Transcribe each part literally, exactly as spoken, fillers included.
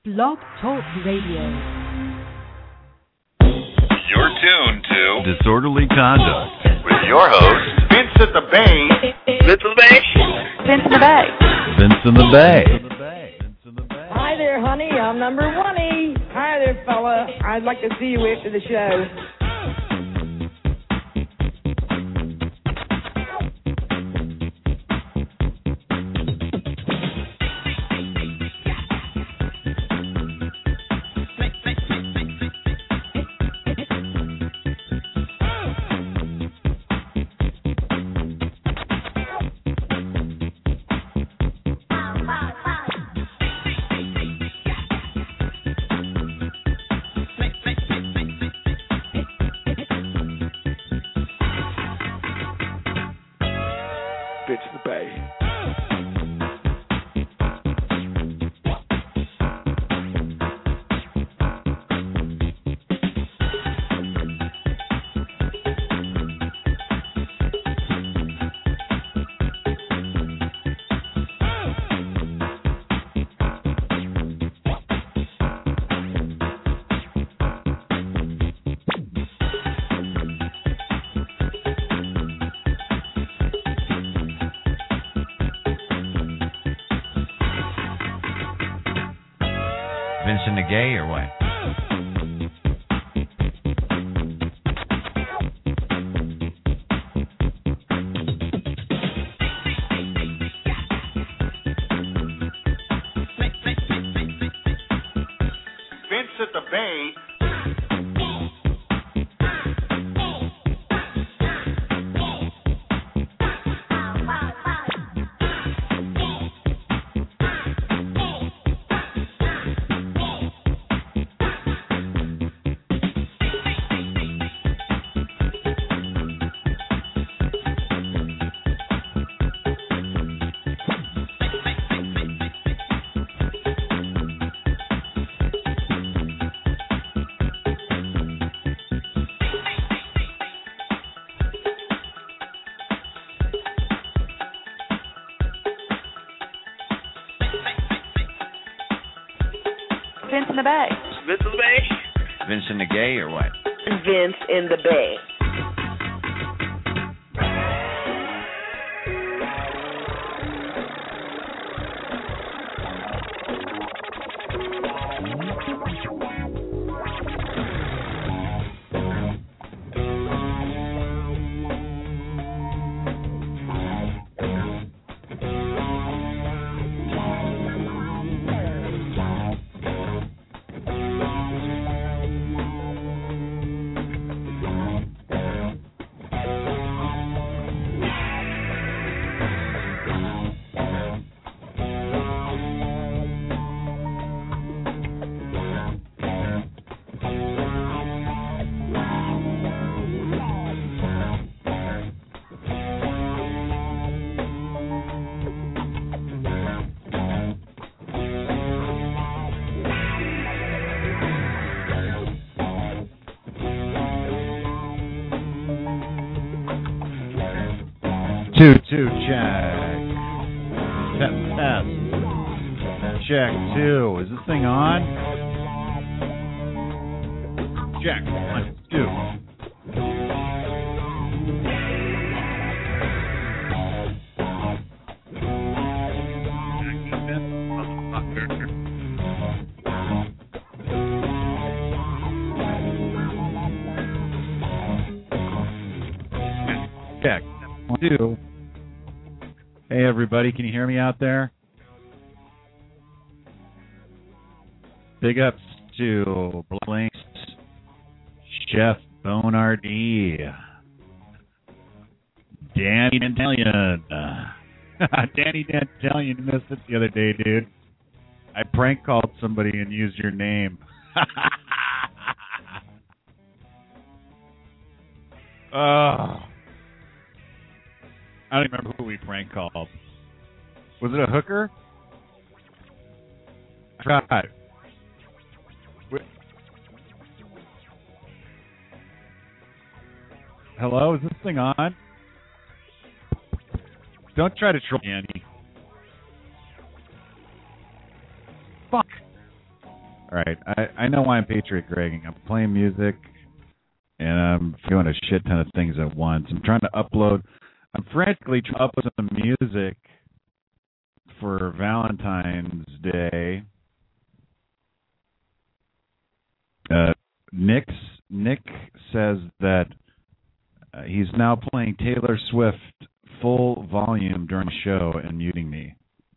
Blog Talk Radio. You're tuned to Disorderly Conduct with your host, Vince at the Bay. Vince in the Bay. Vince in the Bay. Vince in the Bay. Hi there, honey. I'm number one E. Hi there, fella. I'd like to see you after the show. Vincent the Gay or what? Vince at the Bay. Vince in the Bay. Vince in the Bay. Vincent the Gay or what? Vince in the Bay. Two, two, check. Test, test. Check, two. Is this thing on? Check, one, two. Check, one, two. Hey, everybody, can you hear me out there? Big ups to Blinks, Chef Bonardi, Danny Dantalian. Danny Dantalian, you missed it the other day, dude. I prank called somebody and used your name. Oh. I don't remember who we prank called. Was it a hooker? I tried. Hello, is this thing on? Don't try to troll me, Andy. Fuck. All right, I, I know why I'm Patriot Gregging. I'm playing music, and I'm doing a shit ton of things at once. I'm trying to upload. I'm frantically trying to upload some music for Valentine's Day. Uh, Nick's, Nick says that uh, he's now playing Taylor Swift full volume during the show and muting me.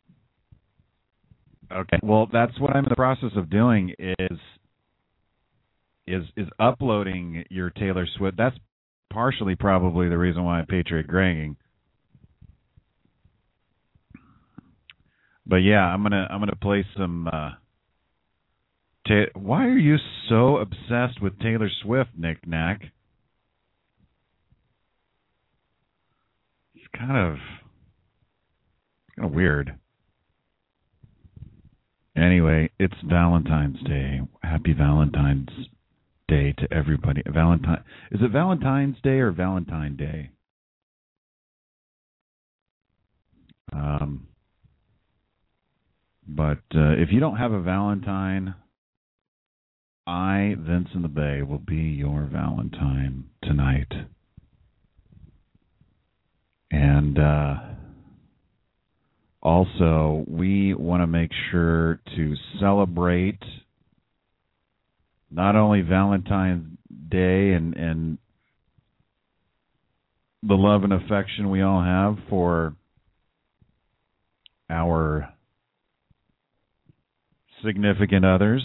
Okay. Well, that's what I'm in the process of doing is is is uploading your Taylor Swift. That's partially probably the reason why I'm Patriot Gregging. But yeah, I'm gonna I'm gonna play some. Uh, ta- why are you so obsessed with Taylor Swift, Nick Knack? It's kind of kind of weird. Anyway, it's Valentine's Day. Happy Valentine's Day to everybody. Valentine is it Valentine's Day or Valentine Day? Um, but uh, if you don't have a Valentine, I, Vince in the Bay, will be your Valentine tonight. And uh, also, we want to make sure to celebrate not only Valentine's Day and, and the love and affection we all have for our significant others.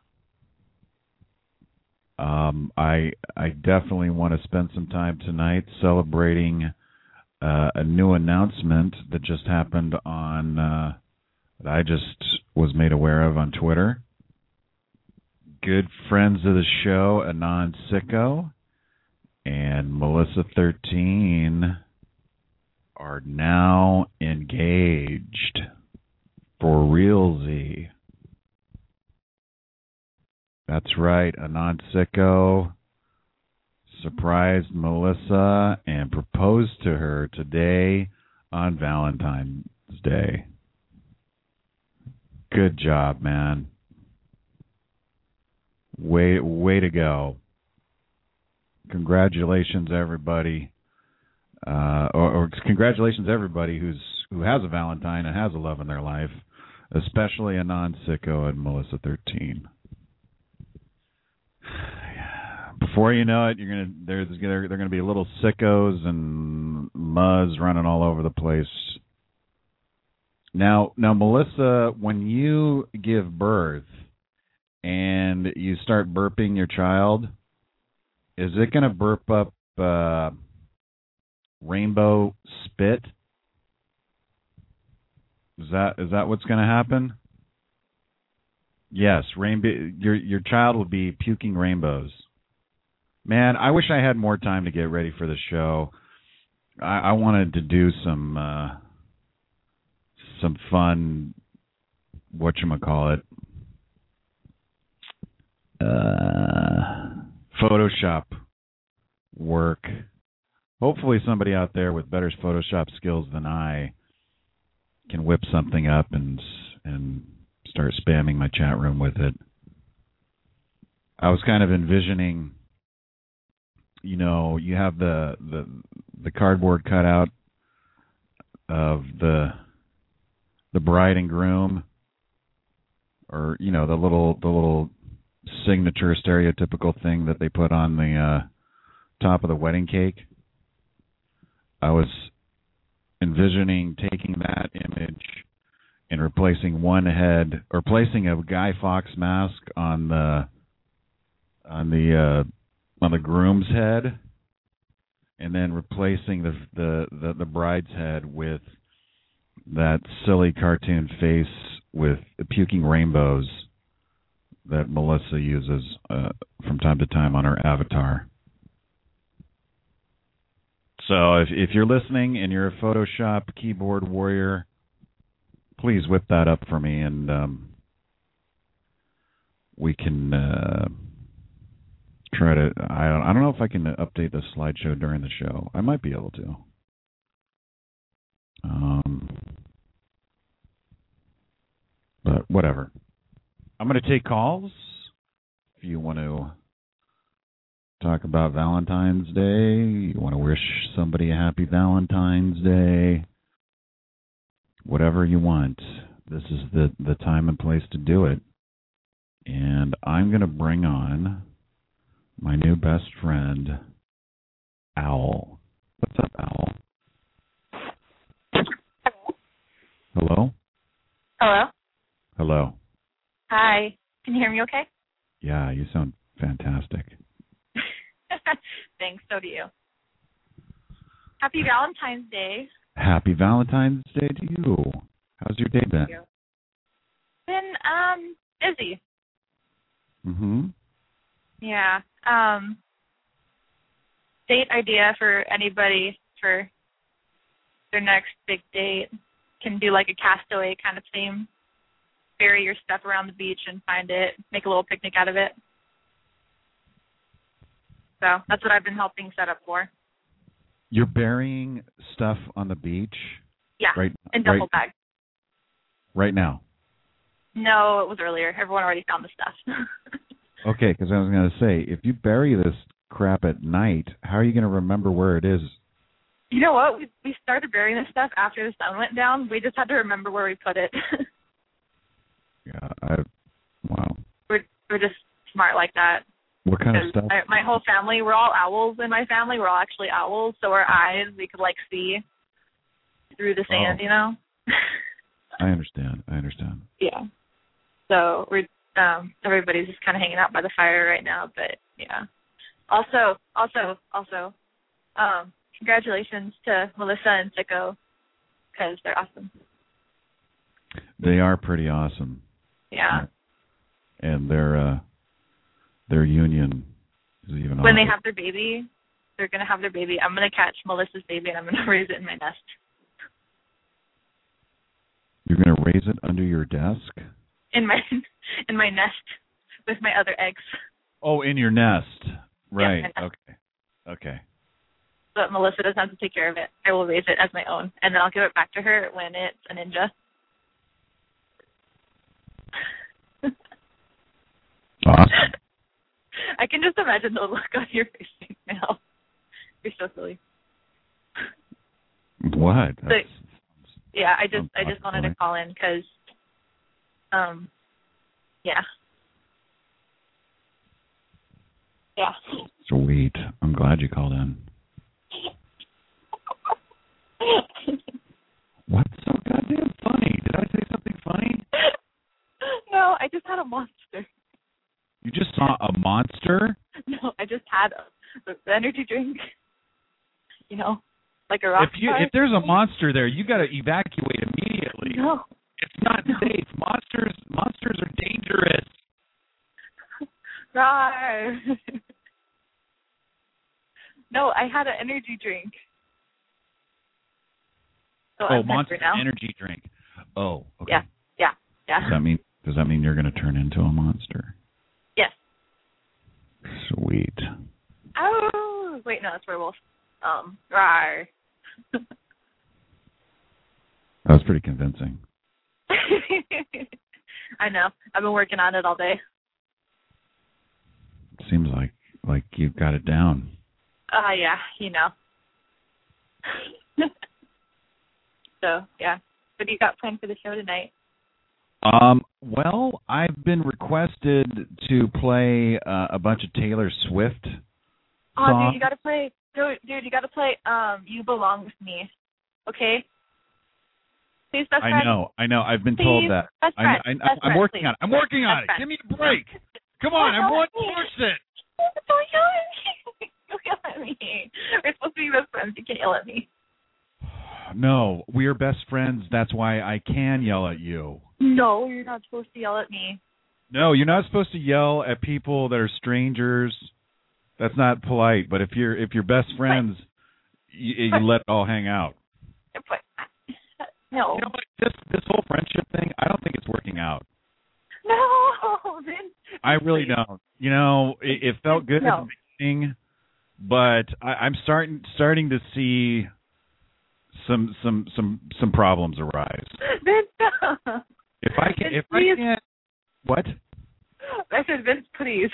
Um, I I definitely want to spend some time tonight celebrating Uh, a new announcement that just happened on uh, that I just was made aware of on Twitter. Good friends of the show, Anon Sicko and Melissa thirteen, are now engaged for realsy. That's right, Anon Sicko surprised Melissa and proposed to her today on Valentine's Day. Good job, man. Way, way to go. Congratulations, everybody. Uh, or, or congratulations, everybody who's who has a Valentine and has a love in their life, especially Anon Sicko and Melissa thirteen. Before you know it, you're gonna there's they're, they're gonna be little sickos and muzz running all over the place. Now, now, Melissa, when you give birth and you start burping your child, is it gonna burp up uh, rainbow spit? Is that is that what's gonna happen? Yes, rainbow. Your your child will be puking rainbows. Man, I wish I had more time to get ready for the show. I, I wanted to do some uh, some fun, whatchamacallit, uh, Photoshop work. Hopefully somebody out there with better Photoshop skills than I can whip something up and and start spamming my chat room with it. I was kind of envisioning... You know, you have the, the the cardboard cutout of the the bride and groom, or you know the little the little signature stereotypical thing that they put on the uh, top of the wedding cake. I was envisioning taking that image and replacing one head, or placing a Guy Fawkes mask on the on the uh, on the groom's head, and then replacing the, the the the bride's head with that silly cartoon face with the puking rainbows that Melissa uses uh, from time to time on her avatar. So if if you're listening and you're a Photoshop keyboard warrior, please whip that up for me, and um, we can. Uh, Try to. I don't. I don't know if I can update the slideshow during the show. I might be able to. Um, but whatever. I'm going to take calls. If you want to talk about Valentine's Day, you want to wish somebody a happy Valentine's Day, whatever you want, this is the, the time and place to do it. And I'm going to bring on my new best friend, Owl. What's up, Owl? Hello? Hello? Hello. Hi. Can you hear me okay? Yeah, you sound fantastic. Thanks, so do you. Happy Valentine's Day. Happy Valentine's Day to you. How's your day been? You. Been um busy. Mm-hmm. Yeah. Um date idea for anybody for their next big date. Can do like a Castaway kind of theme. Bury your stuff around the beach and find it. Make a little picnic out of it. So that's what I've been helping set up for. You're burying stuff on the beach? Yeah, right, in duffel right, bag. Right now? No, it was earlier. Everyone already found the stuff. Okay, because I was going to say, if you bury this crap at night, how are you going to remember where it is? You know what? We we started burying this stuff after the sun went down. We just had to remember where we put it. Yeah, I, wow. We're we're just smart like that. What kind of stuff? I, my whole family, we're all owls in my family. We're all actually owls, so our eyes, we could like see through the sand, Oh. you know? I understand. I understand. Yeah. So we're um everybody's just kind of hanging out by the fire right now, but yeah. Also, also, also, um, congratulations to Melissa and Sicko, because they're awesome. They are pretty awesome. Yeah. And their uh, their union is even When awesome. they have their baby, they're going to have their baby. I'm going to catch Melissa's baby, and I'm going to raise it in my nest. You're going to raise it under your desk? In my in my nest with my other eggs. Oh, in your nest. Right. Yeah, my nest. Okay. Okay. But Melissa doesn't have to take care of it. I will raise it as my own, and then I'll give it back to her when it's a ninja. Awesome. I can just imagine the look on your face right now. You're so silly. What? So, That's, yeah, I just I sounds just wanted funny. to call in because, um, yeah, yeah. Sweet. I'm glad you called in. What's so goddamn funny? Did I say something funny? No, I just had a monster. You just saw a monster? No, I just had a, the energy drink. You know, like a rock If you star. if there's a monster there, you got to evacuate immediately. No. It's not No. safe. Monsters monsters are dangerous. Rawr. No, I had an energy drink. So Oh, I'm Monster hungry now. energy drink. Oh, okay. Yeah, yeah, yeah. Does that mean does that mean you're going to turn into a monster? Yes. Sweet. Oh, wait, no, that's werewolf. Um, rawr. That was pretty convincing. I know. I've been working on it all day. Seems like like you've got it down. Uh, yeah, you know. So, yeah. What do you got planned for the show tonight? Um, well, I've been requested to play uh, a bunch of Taylor Swift Oh, songs. dude, you gotta play. Dude, dude, you gotta play. Um, You Belong with Me. Okay. Please, best friend. I know, I know. I've been Please, told that. best I, friend, I, I, best I'm friend, working please. on it. I'm working on Best it. friend. Give me a break. Come on, I'm one person. Don't yell at me. Don't yell at me. We're supposed to be best friends. You can't yell at me. No, we are best friends. That's why I can yell at you. No, you're not supposed to yell at me. No, you're not supposed to yell at people that are strangers. That's not polite. But if you're if you're best friends, you, you let it all hang out. But, no. You know what? This this whole friendship thing, I don't think it's working out. No, Vince. I really don't. You know, it, it felt good No. at the beginning, but I, I'm starting starting to see some some some some problems arise. Vince, no. If I can, if I Please. can't, what? I said Vince, please.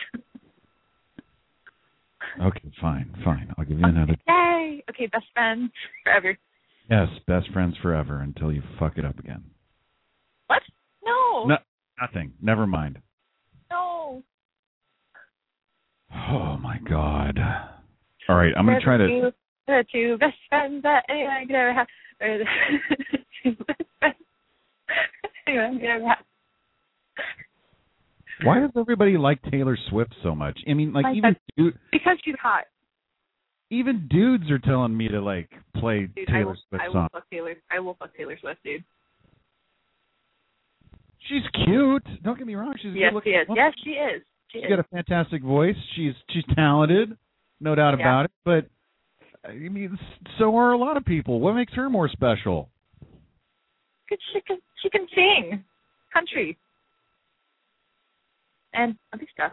Okay, fine, fine. I'll give you another. Yay! Okay, best friends forever. Yes, best friends forever until you fuck it up again. What? No. No, nothing. Never mind. No. Oh my God. All right, I'm gonna try to. Two, the two best friends that anyone could ever have. Or the two best friends anyone could ever have. Why does everybody like Taylor Swift so much? I mean, like, Like even dude, because she's hot. even dudes are telling me to like play Dude, Taylor I will, Swift I will songs. fuck Taylor. I will fuck Taylor Swift, dude. She's cute. Don't get me wrong. She's a Yes, good she looking is. woman. Yes, she is. She She's is. got a fantastic voice. She's she's talented, no doubt Yeah. about it. But I mean, so are a lot of people. What makes her more special? She can, she can sing country and other stuff.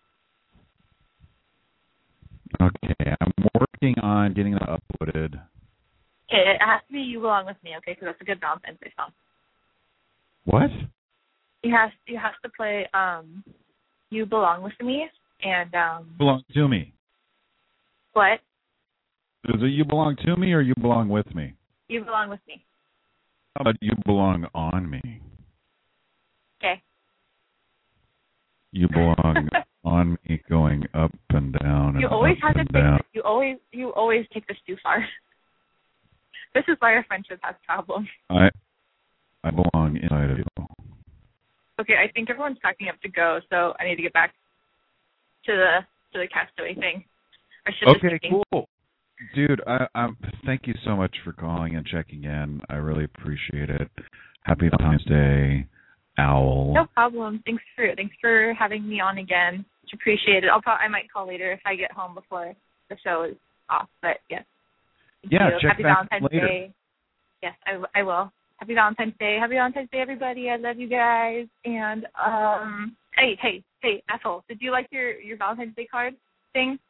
Okay, I'm working on getting that uploaded. Okay, it has to be "You Belong with Me," okay? Because that's a good Valentine's Day song. What? You has you has to play um, "You Belong with Me" and um, Belong to me. what? Is it you belong to me or you belong with me? "You Belong with Me." How about you belong on me? Okay. You belong on me, going up and down and You always up have to and take down. this, you always you always take this too far. This is why our friendship has problems. I I belong inside of you. Okay, I think everyone's packing up to go, so I need to get back to the to the Castaway thing. I should Okay, thinking. cool. Dude, I, I'm. Thank you so much for calling and checking in. I really appreciate it. Happy Valentine's Day, Owl. No problem. Thanks for thanks for having me on again. Much appreciated. I'll probably I might call later if I get home before the show is off. But yes. Thank Yeah, you. check Happy back Valentine's later. Day. Yes, I, w- I will. Happy Valentine's Day. Happy Valentine's Day, everybody. I love you guys. And um, hey, hey, hey, asshole. Did you like your your Valentine's Day card thing?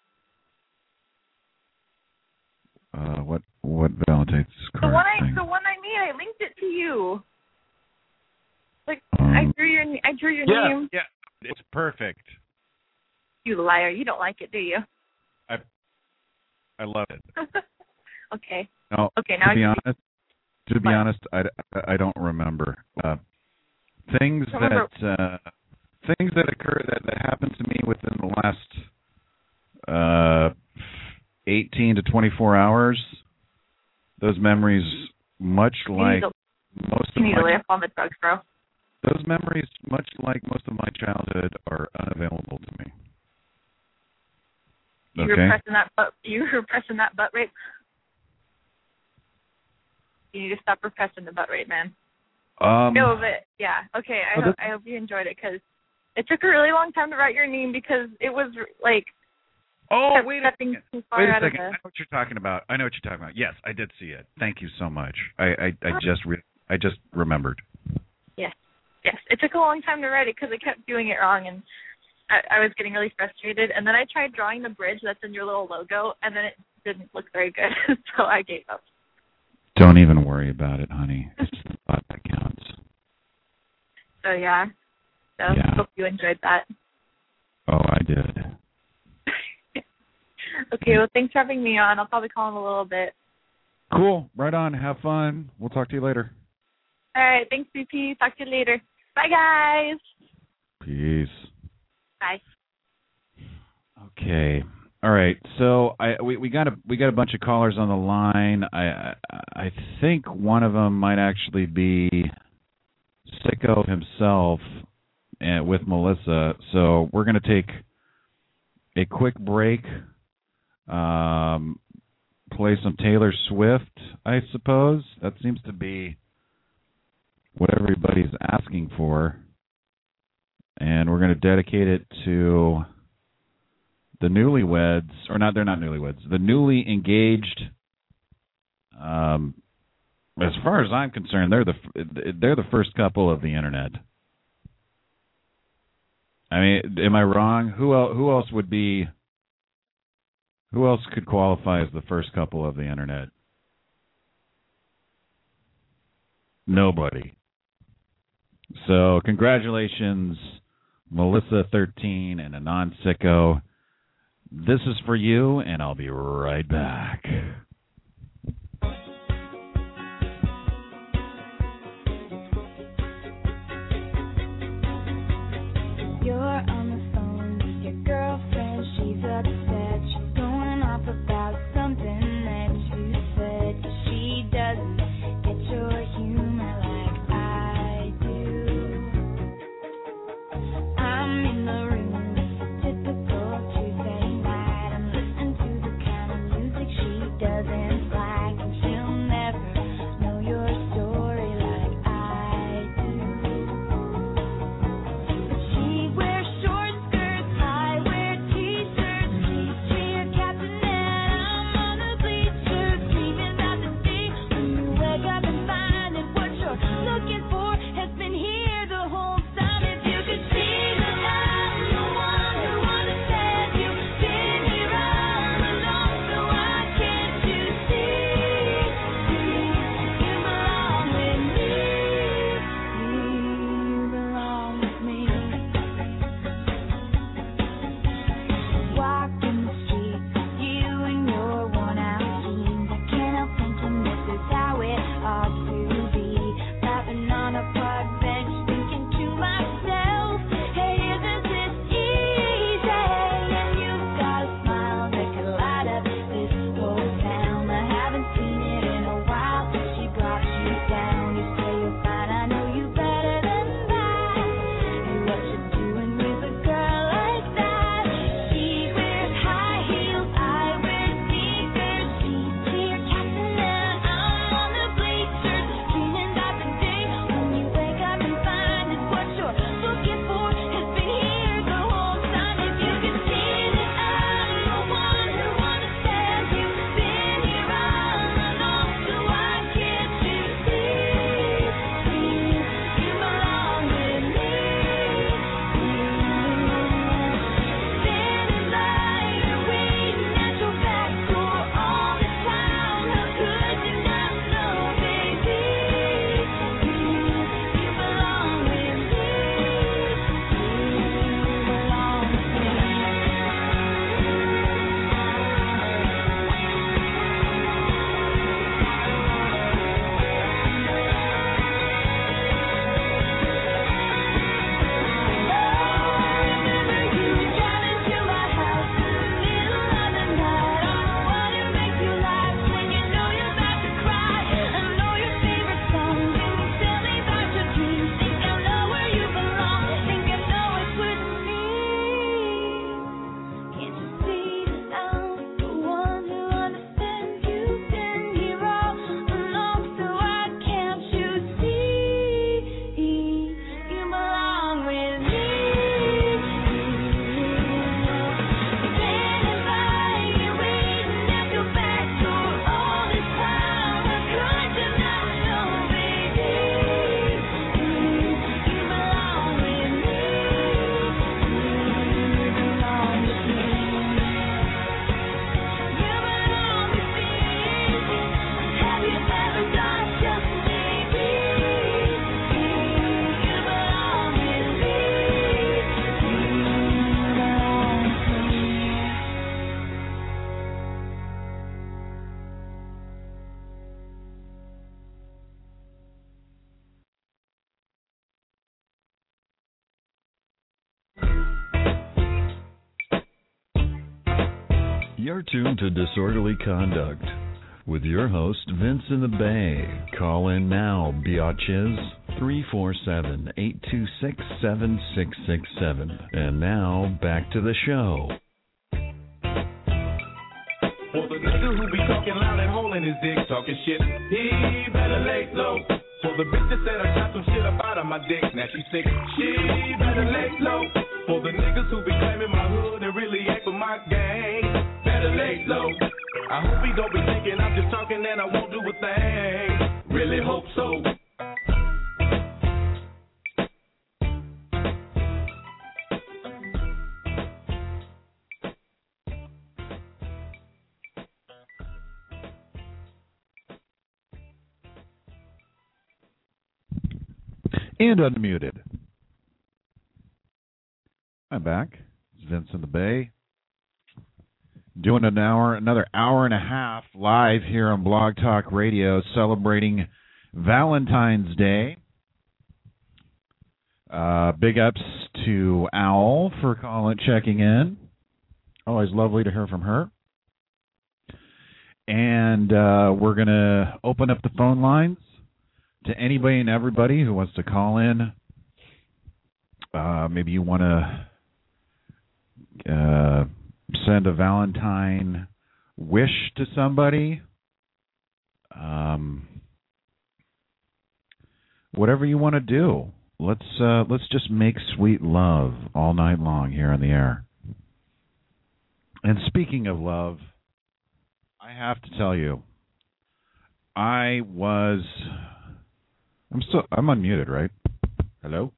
Uh, what what Valentine's The card one I thing? the one I made. I linked it to you. Like Um, I drew your I drew your yeah, name. yeah, it's perfect. You liar. You don't like it, do you? I I love it. Okay. No, Okay, now to be I- honest, to be What? honest, I, I don't remember uh, things Don't remember- that uh, things that occur that, that happened to me within the last uh, eighteen to twenty-four hours. Those memories, much You like need to, most you of need to lay my off on the drugs, bro. those memories, much like most of my childhood, are unavailable to me. You Okay. were pressing that butt. You were pressing that butt rape. You need to stop repressing the butt rape, man. Um, No, but yeah, okay. I Well, hope that's- I hope you enjoyed it because it took a really long time to write your name because it was like oh, kept wait a stepping second. too far Wait a out second. I of know what you're talking about. I know what you're talking about. Yes, I did see it. Thank you so much. I I, I just re- I just remembered. the yes, yes. It took a long time to write it because I kept doing it wrong and I, I was getting really frustrated. And then I tried drawing the bridge that's in your little logo, and then it didn't look very good, so I gave up. Don't even worry about it, honey. It's the thought that counts. So yeah, so Yeah. hope you enjoyed that. Oh, I did. Okay, well, thanks for having me on. I'll probably call in a little bit. Cool. Right on. Have fun. We'll talk to you later. All right, thanks, B P. Talk to you later. Bye, guys. Peace. Bye. Okay. All right. So I we, we got a we got a bunch of callers on the line. I I, I think one of them might actually be Sicko himself and with Melissa. So we're going to take a quick break. Um, play some Taylor Swift, I suppose. That seems to be what everybody's asking for. And we're going to dedicate it to the newlyweds, or not, they're not newlyweds, the newly engaged. Um, as far as I'm concerned, they're the they're the first couple of the internet. I mean, am I wrong? Who else? Who else would be? Who else could qualify as the first couple of the internet? Nobody. So, congratulations, Melissa thirteen, and Anon Sicko. This is for you, and I'll be right back. You're on the phone with your girlfriend, she's upset, she's going off about something that you said. She doesn't get your humor like I do. I'm in the room, it's a typical Tuesday night. I'm listening to the kind of music she doesn't like, and she'll never know your story like I do. She wears short skirts, I wear t-shirts. She's cheer captain and I'm on the bleachers, dreaming about the day when you wake up and find that what you're looking for has been here the whole time. If you could see that I'm the one who understands you, been here all along, so why can't you see? You belong with me. You belong with me. Walking the street, you and your worn-out jeans. I can't help thinking this is how it ought to be. Laughing on a park bench, thinking to myself, hey, isn't this easy? And you've got a smile that could light up this whole town. I haven't seen it in a while since she brought you down. You say you're fine, I know you better than that. And what you doing with a girl like that? She wears high heels, I wear sneakers. She's cheer captain and I'm on the bleachers, dreaming about the day when you wake up and find that what you're looking for has been here the whole time. If you could see that I'm the one who understands you, been here all along, so why can't you see? You belong with me. Standing by you, waiting at your back door all the time. How could you not know, baby? You belong with me. You belong with me. Remember you driving to my house in the middle of the night. I wanna make you laugh when you know you're about to cry. I know your favorite song. Can you tell me about your dreams? Think I know where you belong. Think I know it's with me. Can't you see that I'm the one who understands you? Been here all along, so why can't you see? You belong with me. Standing by you, waiting at your back door all the time. How could you not know, baby? You belong with me. You belong with me. You belong with me. Have you ever thought just maybe? You belong with me. You belong with me. You're tuned to Disorderly Conduct with your host, Vince in the Bay. Call in now, biatches, three four seven, eight two six, seven six six seven. And now, back to the show. For the nigga who be talking loud and holding his dick, talking shit, he better lay low. For the bitch that said I got some shit up out of my dick, now she sick, she better lay low. For the niggas who be claiming my hood and really ain't for my gang, better lay low. I hope he don't be thinking I'm just talking and I won't do a thing. Really hope so. And unmuted. I'm back. It's Vince in the Bay. Doing an hour, another hour and a half live here on Blog Talk Radio, celebrating Valentine's Day. Uh, big ups to Owl for calling, checking in. Always lovely to hear from her. And uh, we're going to open up the phone lines to anybody and everybody who wants to call in. Uh, maybe you want to uh, send a Valentine wish to somebody. Um, whatever you want to do. Let's uh, let's just make sweet love all night long here on the air. And speaking of love, I have to tell you, I was I'm still I'm unmuted, right? Hello?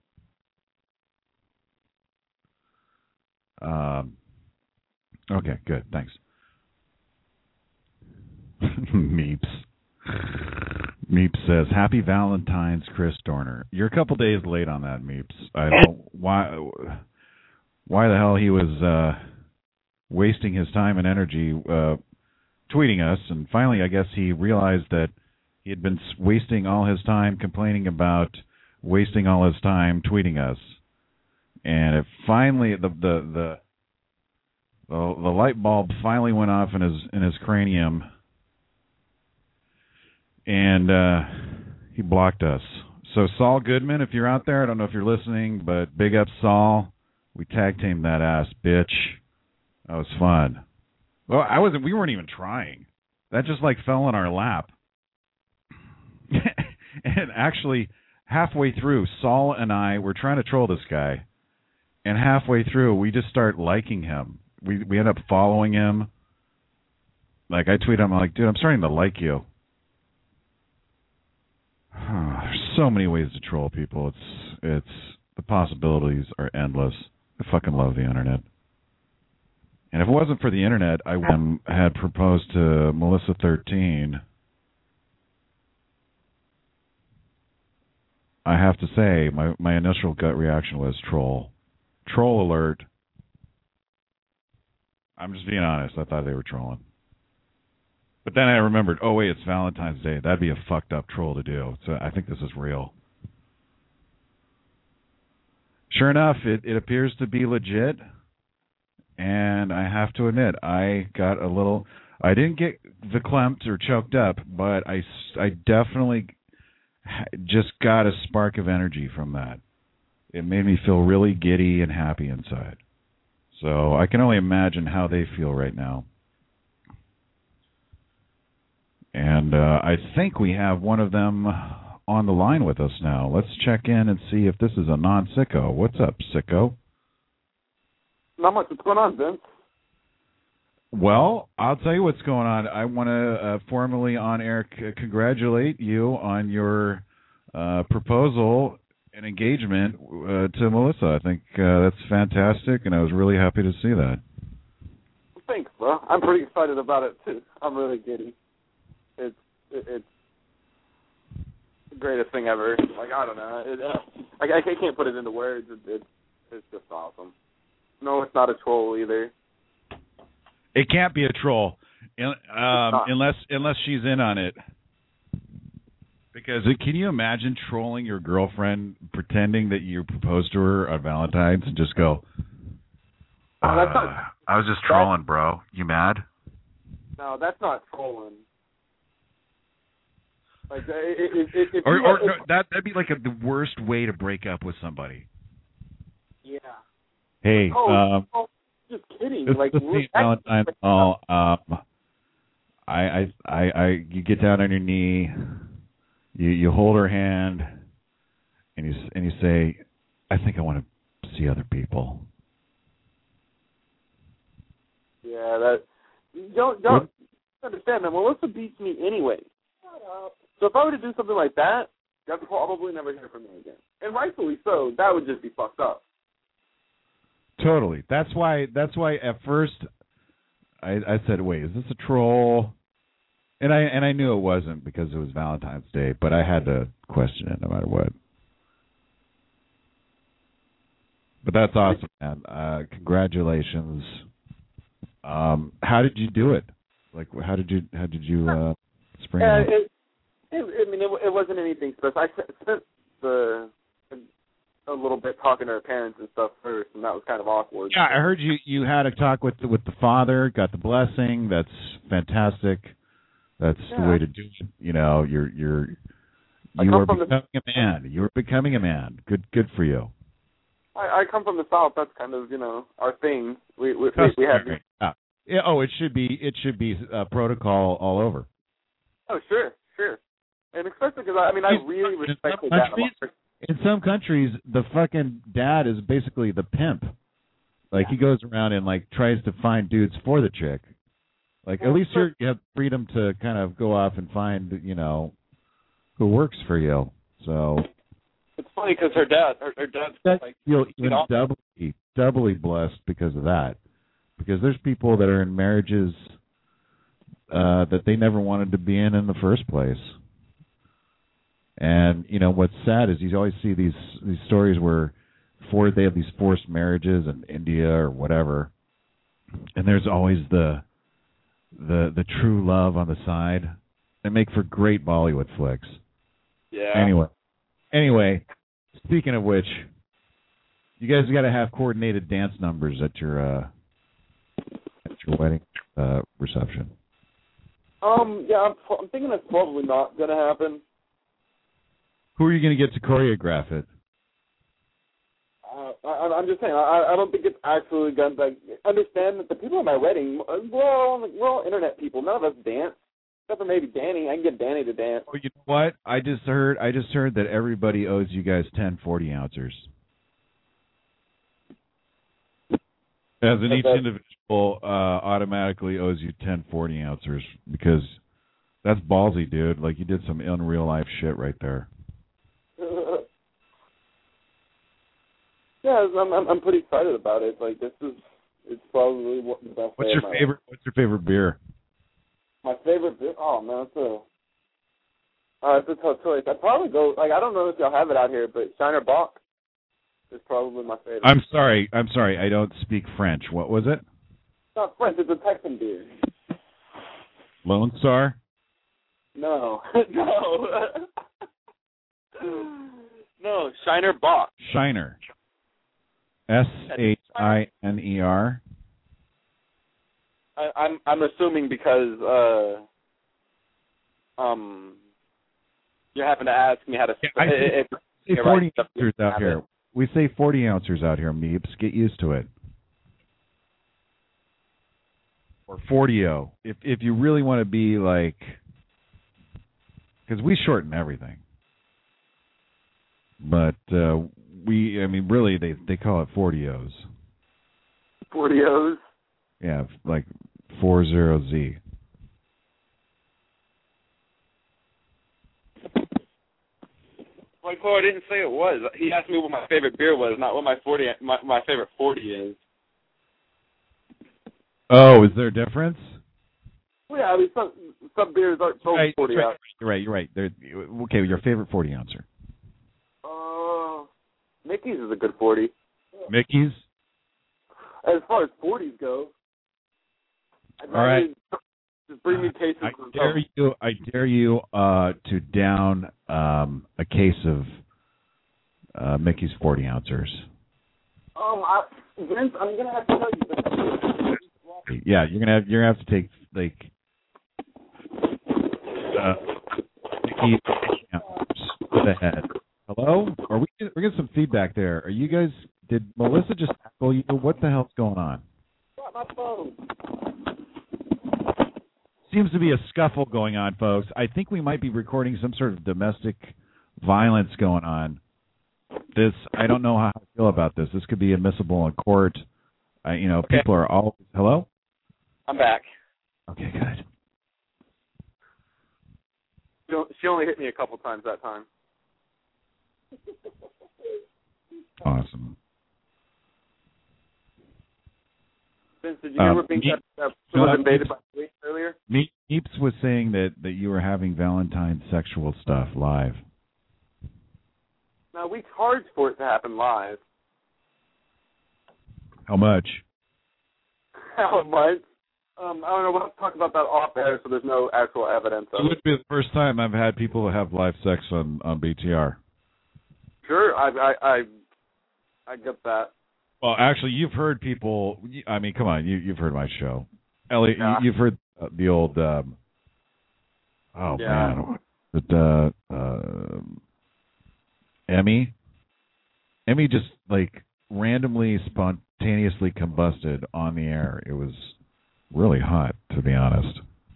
Um, okay, good. Thanks. Meeps. Meeps says, "Happy Valentine's, Chris Dorner." You're a couple days late on that, Meeps. I don't know why. Why the hell he was uh, wasting his time and energy uh, tweeting us, and finally, I guess he realized that he had been wasting all his time complaining about wasting all his time tweeting us. And it finally, the the the the, the light bulb finally went off in his in his cranium, and uh, he blocked us. So Saul Goodman, if you're out there, I don't know if you're listening, but big up Saul. We tag teamed that ass, bitch. That was fun. Well, I wasn't. We weren't even trying. That just like fell in our lap. And actually, halfway through, Saul and I were trying to troll this guy. And halfway through, we just start liking him. We we end up following him. Like, I tweet him, I'm like, dude, I'm starting to like you. There's so many ways to troll people. It's it's the possibilities are endless. I fucking love the internet. And if it wasn't for the internet, I um, had proposed to Melissa thirteen. I have to say, my, my initial gut reaction was troll. Troll alert. I'm just being honest. I thought they were trolling. But then I remembered, oh, wait, it's Valentine's Day. That'd be a fucked up troll to do. So I think this is real. Sure enough, it, it appears to be legit. And I have to admit, I got a little... I didn't get verklempt or choked up, but I, I definitely just got a spark of energy from that. It made me feel really giddy and happy inside. So I can only imagine how they feel right now. And uh, I think we have one of them on the line with us now. Let's check in and see if this is a non-sicko. What's up, sicko? Not much. What's going on, Vince? Well, I'll tell you what's going on. I want to uh, formally on air c- congratulate you on your uh, proposal and engagement uh, to Melissa. I think uh, that's fantastic, and I was really happy to see that. Thanks, bro. I'm pretty excited about it, too. I'm really giddy. It's it, it's the greatest thing ever. Like, I don't know. It, uh, I, I can't put it into words. It, it, it's just awesome. No, it's not a troll either. It can't be a troll um, unless unless she's in on it. Because it, can you imagine trolling your girlfriend, pretending that you proposed to her on Valentine's, and just go, uh, that's not, I was just trolling, bro. You mad? No, that's not trolling. Like, it, it, it, it, or you, or it, no, that, that'd be like a, the worst way to break up with somebody. Yeah. Hey, oh, um... oh. Just kidding. This like is Saint Valentine's. Oh, um, I, I, I, I, you get down on your knee, you, you hold her hand, and you, and you say, "I think I want to see other people." Yeah, that. Don't don't what? understand that. Melissa beats me anyway. So if I were to do something like that, I'd probably never hear from me again, and rightfully so. That would just be fucked up. Totally. That's why. That's why. At first, I, I said, "Wait, is this a troll?" And I and I knew it wasn't because it was Valentine's Day, but I had to question it no matter what. But that's awesome, man. Uh, congratulations. Um, how did you do it? Like, how did you how did you uh, spring Yeah, it? it, it, I mean, it, it wasn't anything special. I spent the a little bit talking to her parents and stuff first, and that was kind of awkward. Yeah, I heard you you had a talk with the, with the father, got the blessing. That's fantastic. That's yeah. the way to do it. You know, you're you're I you come are from becoming the, a man. You are becoming a man. Good good for you. I, I come from the South. That's kind of, you know, our thing. We we we, we have. Yeah. Yeah. Oh, it should be it should be uh, protocol all over. Oh, sure, sure. And especially because I mean, I really respect that. In some countries, the fucking dad is basically the pimp. Like, yeah. he goes around and, like, tries to find dudes for the chick. Like, at least you're, you have freedom to kind of go off and find, you know, who works for you. So it's funny because her dad, her, her dad's that like, feel even doubly, doubly blessed because of that. Because there's people that are in marriages uh, that they never wanted to be in in the first place. And, you know, what's sad is you always see these these stories where for they have these forced marriages in India or whatever, and there's always the the the true love on the side. They make for great Bollywood flicks. Yeah. Anyway, anyway, speaking of which, you guys got to have coordinated dance numbers at your uh, at your wedding uh, reception. Um. Yeah, I'm, I'm thinking that's probably not gonna happen. Who are you going to get to choreograph it? Uh, I, I'm just saying, I, I don't think it's actually going to, like, understand that the people at my wedding, we're all, we're all internet people. None of us dance, except for maybe Danny. I can get Danny to dance. Oh, you know what? I just heard I just heard that everybody owes you guys ten forty-ouncers. As in each individual uh, automatically owes you ten forty-ouncers because that's ballsy, dude. Like, you did some unreal-life shit right there. Yeah, I'm, I'm I'm pretty excited about it. Like, this is it's probably what the best. What's day your of my favorite? life. What's your favorite beer? My favorite beer? Oh man, it's a uh, it's a tough choice. I'd probably go like I don't know if y'all have it out here, but Shiner Bock is probably my favorite. I'm sorry. I'm sorry. I don't speak French. What was it? It's not French. It's a Texan beer. Lone Star. No, no, no. Shiner Bock. Shiner. S H I N E R. I, I'm I'm assuming because uh, um, you happen to ask me how to. Yeah, I say, if, say if forty right, ounces out here. It. We say forty ounces out here, Meeps. Get used to it. Or forty-o. If if you really want to be like, because we shorten everything. But uh, we, I mean, really, they they call it forty-os. forty-os? Yeah, like four zero Z. Like, oh, I didn't say it was. He asked me what my favorite beer was, not what my forty my, my favorite forty is. Oh, is there a difference? Well, yeah, I mean, some some beers aren't so right, forty right, ounce. You're right. You're right. They're, okay, your favorite forty ouncer. Uh, Mickey's is a good forty. Mickey's. As far as forties go. I'd All right. Just bring me cases. I dare you. I dare you uh, to down um, a case of uh, Mickey's forty ouncers. Um, I, Vince, I'm gonna have to tell you. This. Yeah, you're gonna have you're gonna have to take like uh, Mickey's forty ouncers to the head. Hello? Are we we're getting some feedback there? Are you guys? Did Melissa just tackle you? What the hell's going on? Got my phone. Seems to be a scuffle going on, folks. I think we might be recording some sort of domestic violence going on. This, I don't know how I feel about this. This could be admissible in court. Uh, you know, okay. People are all. Hello? I'm back. Okay, good. She only hit me a couple times that time. Awesome. Vince, did you hear um, what being me, uh, no, invaded by police earlier? Me, Meeps was saying that, that you were having Valentine's sexual stuff live. Now, we charge for it to happen live. How much? How much? Um, I don't know. We'll have to talk about that off air, so there's no actual evidence It of would it. be the first time I've had people have live sex on, on B T R. Sure, I, I, I, I get that. Well, actually, you've heard people. I mean, come on, you, you've heard my show, Ellie. Yeah. You, you've heard uh, the old. Um, oh Yeah. man, the uh, uh, Emmy. Emmy just like randomly, spontaneously combusted on the air. It was really hot, to be honest.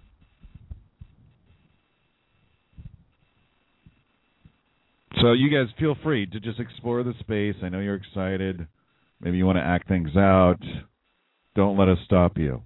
So you guys feel free to just explore the space. I know you're excited. Maybe you want to act things out. Don't let us stop you.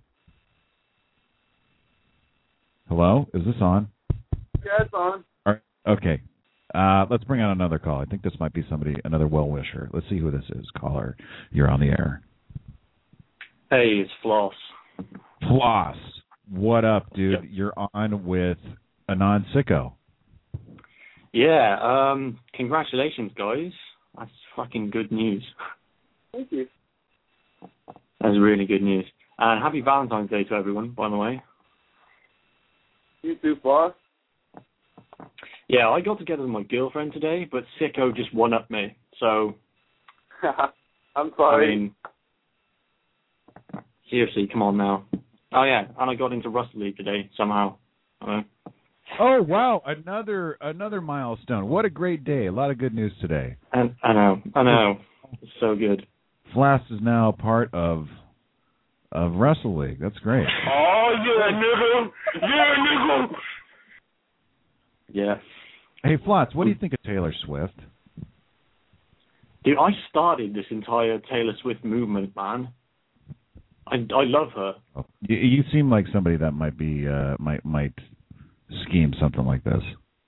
Hello? Is this on? Yeah, it's on. All right. Okay. Uh, let's bring on another call. I think this might be somebody, another well-wisher. Let's see who this is. Caller, you're on the air. Hey, it's Floss. Floss. What up, dude? Yep. You're on with Anon Sicko. Yeah, um, congratulations, guys. That's fucking good news. Thank you. That's really good news. And happy Valentine's Day to everyone, by the way. You too, boss. Yeah, I got together with my girlfriend today, but Sicko just one-upped me. So, I'm sorry. I mean, seriously, come on now. Oh, yeah, and I got into Russell League today, somehow. Uh, Oh, wow. Another another milestone. What a great day. A lot of good news today. and, I know, I know. It's so good. Flass is now part of of Wrestle League. That's great. Oh, yeah, nigga. Yeah, nigga. Yeah. Hey, Floss, what do you think of Taylor Swift? Dude, I started this entire Taylor Swift movement, man. I, I love her. You, you seem like somebody that might be uh, might might scheme something like this.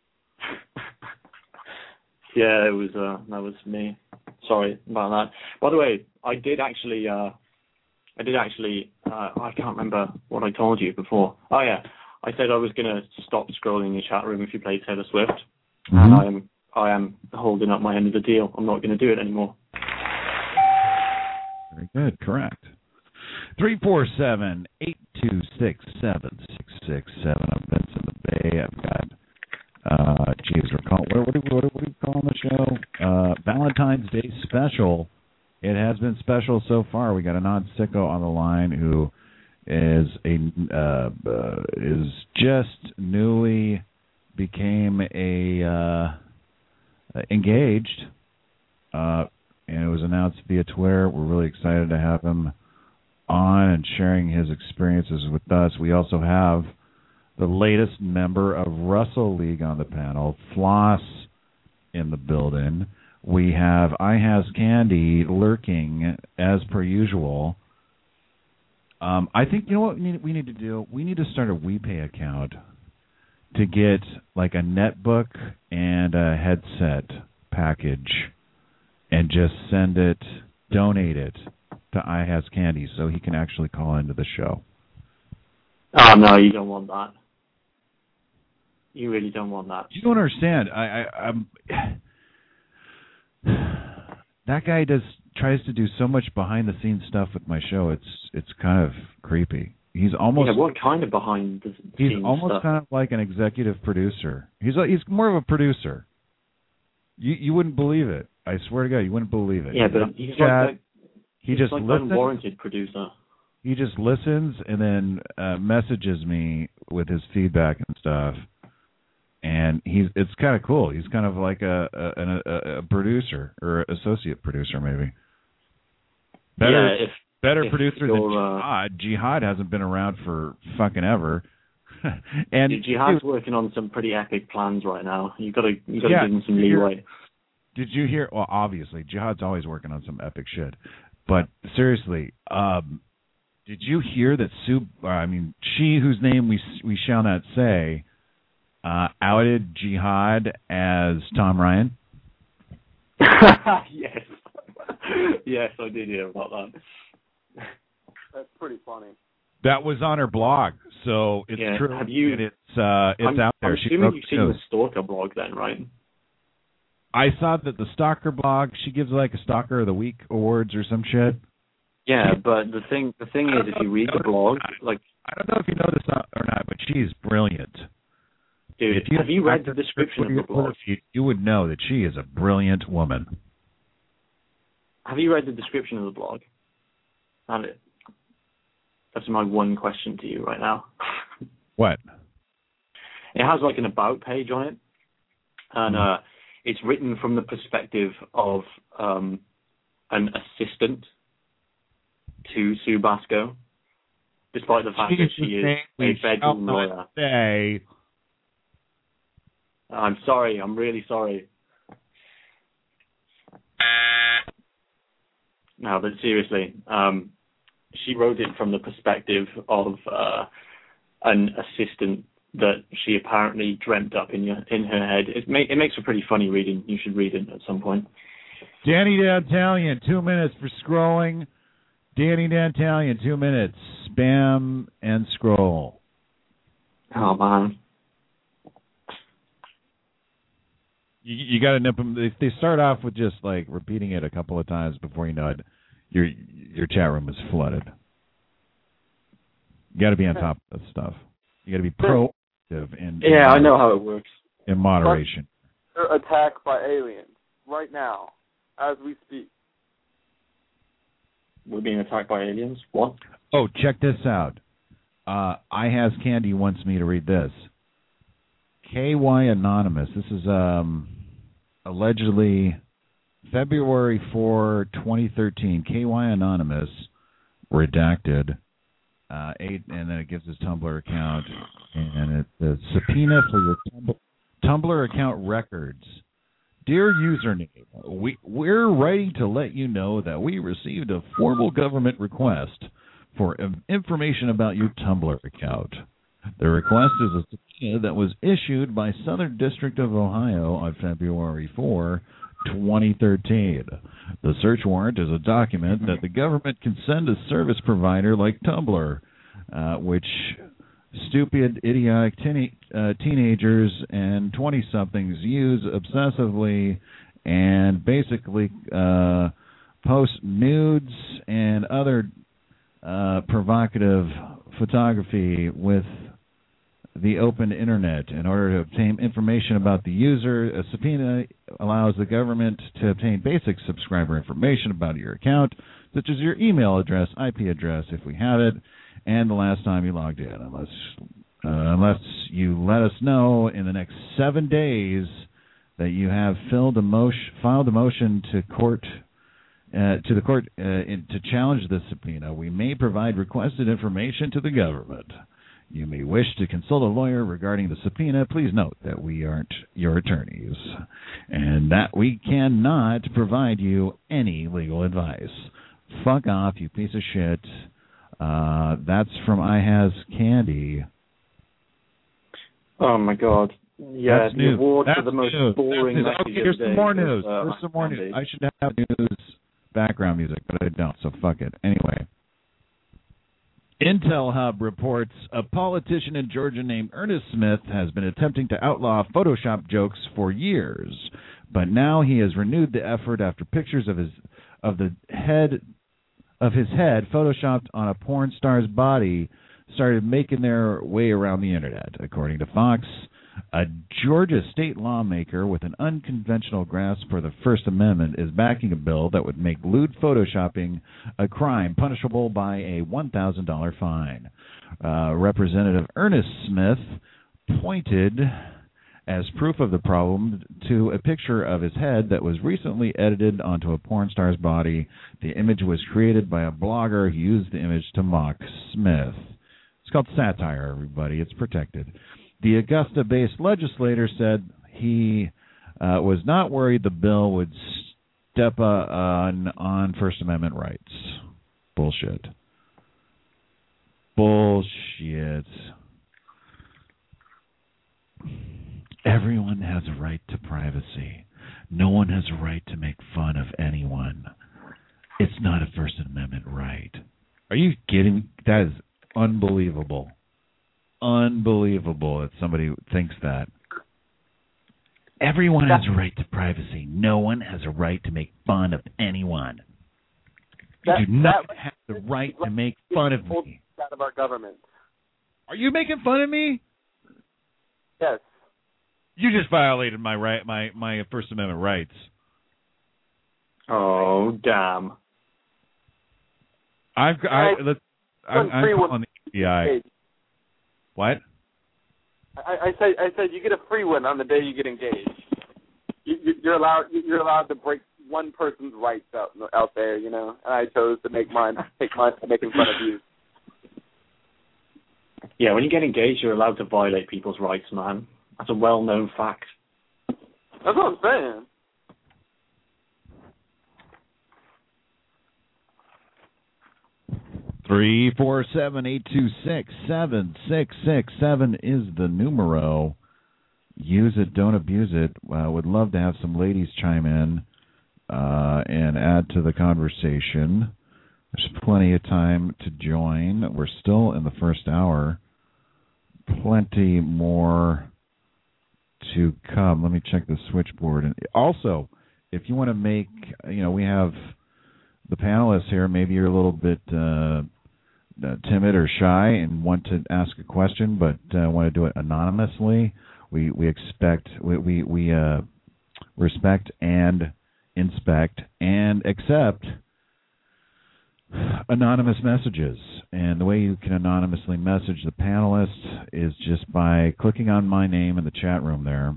Yeah, it was uh, that was me. Sorry about that. By the way, I did actually, uh, I did actually, uh, I can't remember what I told you before. Oh yeah, I said I was gonna stop scrolling your chat room if you play Taylor Swift, Mm-hmm. and I am, I am holding up my end of the deal. I'm not gonna do it anymore. Very good. Correct. Three four seven eight two six seven six six seven. I'm Vince in the Bay. I've got. Uh, geez, we're calling, what, what, what, what do we call the show? Uh, Valentine's Day special. It has been special so far. We got Anon Sicko on the line who is a uh, uh, is just newly became a uh, engaged, uh, and it was announced via Twitter. We're really excited to have him on and sharing his experiences with us. We also have the latest member of Russell League on the panel, Floss, in the building. We have I Has Candy lurking as per usual. Um, I think, you know what we need, we need to do? We need to start a WePay account to get like a netbook and a headset package and just send it, donate it to I Has Candy so he can actually call into the show. Oh no, you don't want that. You really don't want that. You don't understand. I, I, I'm. That guy does tries to do so much behind the scenes stuff with my show. It's it's kind of creepy. He's almost. Yeah, what kind of behind the He's scenes almost stuff? kind of like an executive producer. He's a, he's more of a producer. You you wouldn't believe it. I swear to God, you wouldn't believe it. Yeah, He's but on he's chat. like, like he he's just like listens. an unwarranted producer. He just listens and then uh, messages me with his feedback and stuff. And he's it's kind of cool. He's kind of like a a, a, a producer or associate producer, maybe. Better, yeah, if, better if producer than you're, uh, Jihad. Jihad hasn't been around for fucking ever. And Dude, Jihad's dude, working on some pretty epic plans right now. You got to you got to Yeah, give him some did you hear- leeway. Did you hear? Well, obviously, Jihad's always working on some epic shit. But seriously, um, did you hear that Sue? Uh, I mean, she whose name we we shall not say, uh, outed Jihad as Tom Ryan. yes, yes, I did hear about that. That's pretty funny. That was on her blog, so it's Yeah, true. have you- and it's uh, it's I'm, out there. I'm She assuming wrote you've seen those. the Stalker blog then, right? I saw that the Stalker blog. She gives like a Stalker of the Week awards or some shit. Yeah, but the thing the thing is, if you read the blog, like I don't know if you know this or not, but she is brilliant. Dude, if you, have you read the description of the blog? You, you would know that she is a brilliant woman. Have you read the description of the blog? And it, that's my one question to you right now. What? It has like an about page on it, and uh, it's written from the perspective of um, an assistant to Sue Basco, despite the fact that she is a bedroom lawyer. Say. I'm sorry. I'm really sorry. No, but seriously, um, she wrote it from the perspective of uh, an assistant that she apparently dreamt up in your, in her head. It, make, it makes for pretty funny reading. You should read it at some point. Danny D'Antalian, two minutes for scrolling. Danny D'Antalian, two minutes. Spam and scroll. Oh, man. You, you got to nip them. If they start off with just like repeating it a couple of times before you know it, your your chat room is flooded. You got to be on top of this stuff. You got to be proactive in. Yeah, in I know how it works. In moderation. They're attacked by aliens right now, as we speak. We're being attacked by aliens? What? Oh, check this out. Uh, I Has Candy wants me to read this. K Y Anonymous. This is um, allegedly February fourth, twenty thirteen. K Y Anonymous, redacted, uh, eight, and then it gives his Tumblr account, and it the subpoena for your Tumblr, Tumblr account records. Dear username, we, we're writing to let you know that we received a formal government request for information about your Tumblr account. The request is a subpoena that was issued by Southern District of Ohio on February fourth, twenty thirteen. The search warrant is a document that the government can send a service provider like Tumblr, uh, which stupid, idiotic teen- uh, teenagers and twenty-somethings use obsessively and basically uh, post nudes and other uh, provocative photography with the open internet in order to obtain information about the user. A subpoena allows the government to obtain basic subscriber information about your account, such as your email address, I P address, if we have it, and the last time you logged in, unless uh, unless you let us know in the next seven days that you have filled a motion, filed a motion to court uh, to the court uh, in, to challenge the subpoena. We may provide requested information to the government. You may wish to consult a lawyer regarding the subpoena. Please note that we aren't your attorneys and that we cannot provide you any legal advice. Fuck off, you piece of shit. Uh, that's from I Has Candy. Oh, my God. Yeah, that's the news. award that's for the most news. boring that's message okay, here's of the some more day news. was, uh, Here's some more Candy. news. I should have news background music, but I don't, so fuck it. Anyway. Intel Hub reports a politician in Georgia named Ernest Smith has been attempting to outlaw Photoshop jokes for years, but now he has renewed the effort after pictures of his of the head of his head photoshopped on a porn star's body started making their way around the internet. According to Fox, a Georgia state lawmaker with an unconventional grasp for the First Amendment is backing a bill that would make lewd photoshopping a crime punishable by a one thousand dollars fine. Uh, Representative Ernest Smith pointed as proof of the problem to a picture of his head that was recently edited onto a porn star's body. The image was created by a blogger who used the image to mock Smith. It's called satire, everybody. It's protected. The Augusta-based legislator said he uh, was not worried the bill would step uh, on, on First Amendment rights. Bullshit. Bullshit. Everyone has a right to privacy. No one has a right to make fun of anyone. It's not a First Amendment right. Are you kidding? That is unbelievable. Unbelievable that somebody thinks that. Everyone has a right to privacy. No one has a right to make fun of anyone. That, you do not that, have the right to make fun of me. Out of our government. Are you making fun of me? Yes. You just violated my right, my, my First Amendment rights. Oh, damn. I've I, let's, I'm, I'm calling the F B I. What? I, I said I said you get a free one on the day you get engaged. You, you, you're allowed you're allowed to break one person's rights out out there, you know. And I chose to make mine take mine by making fun of you. Yeah, when you get engaged, you're allowed to violate people's rights, man. That's a well-known fact. That's what I'm saying. Three four seven eight two six seven six six seven is the numero. Use it, don't abuse it. I uh, would love to have some ladies chime in uh, and add to the conversation. There's plenty of time to join. We're still in the first hour. Plenty more to come. Let me check the switchboard. And also, if you want to make, you know, we have the panelists here. Maybe you're a little bit uh, uh, timid or shy and want to ask a question, but uh, want to do it anonymously. We we expect we we, we uh, respect and inspect and accept anonymous messages. And the way you can anonymously message the panelists is just by clicking on my name in the chat room there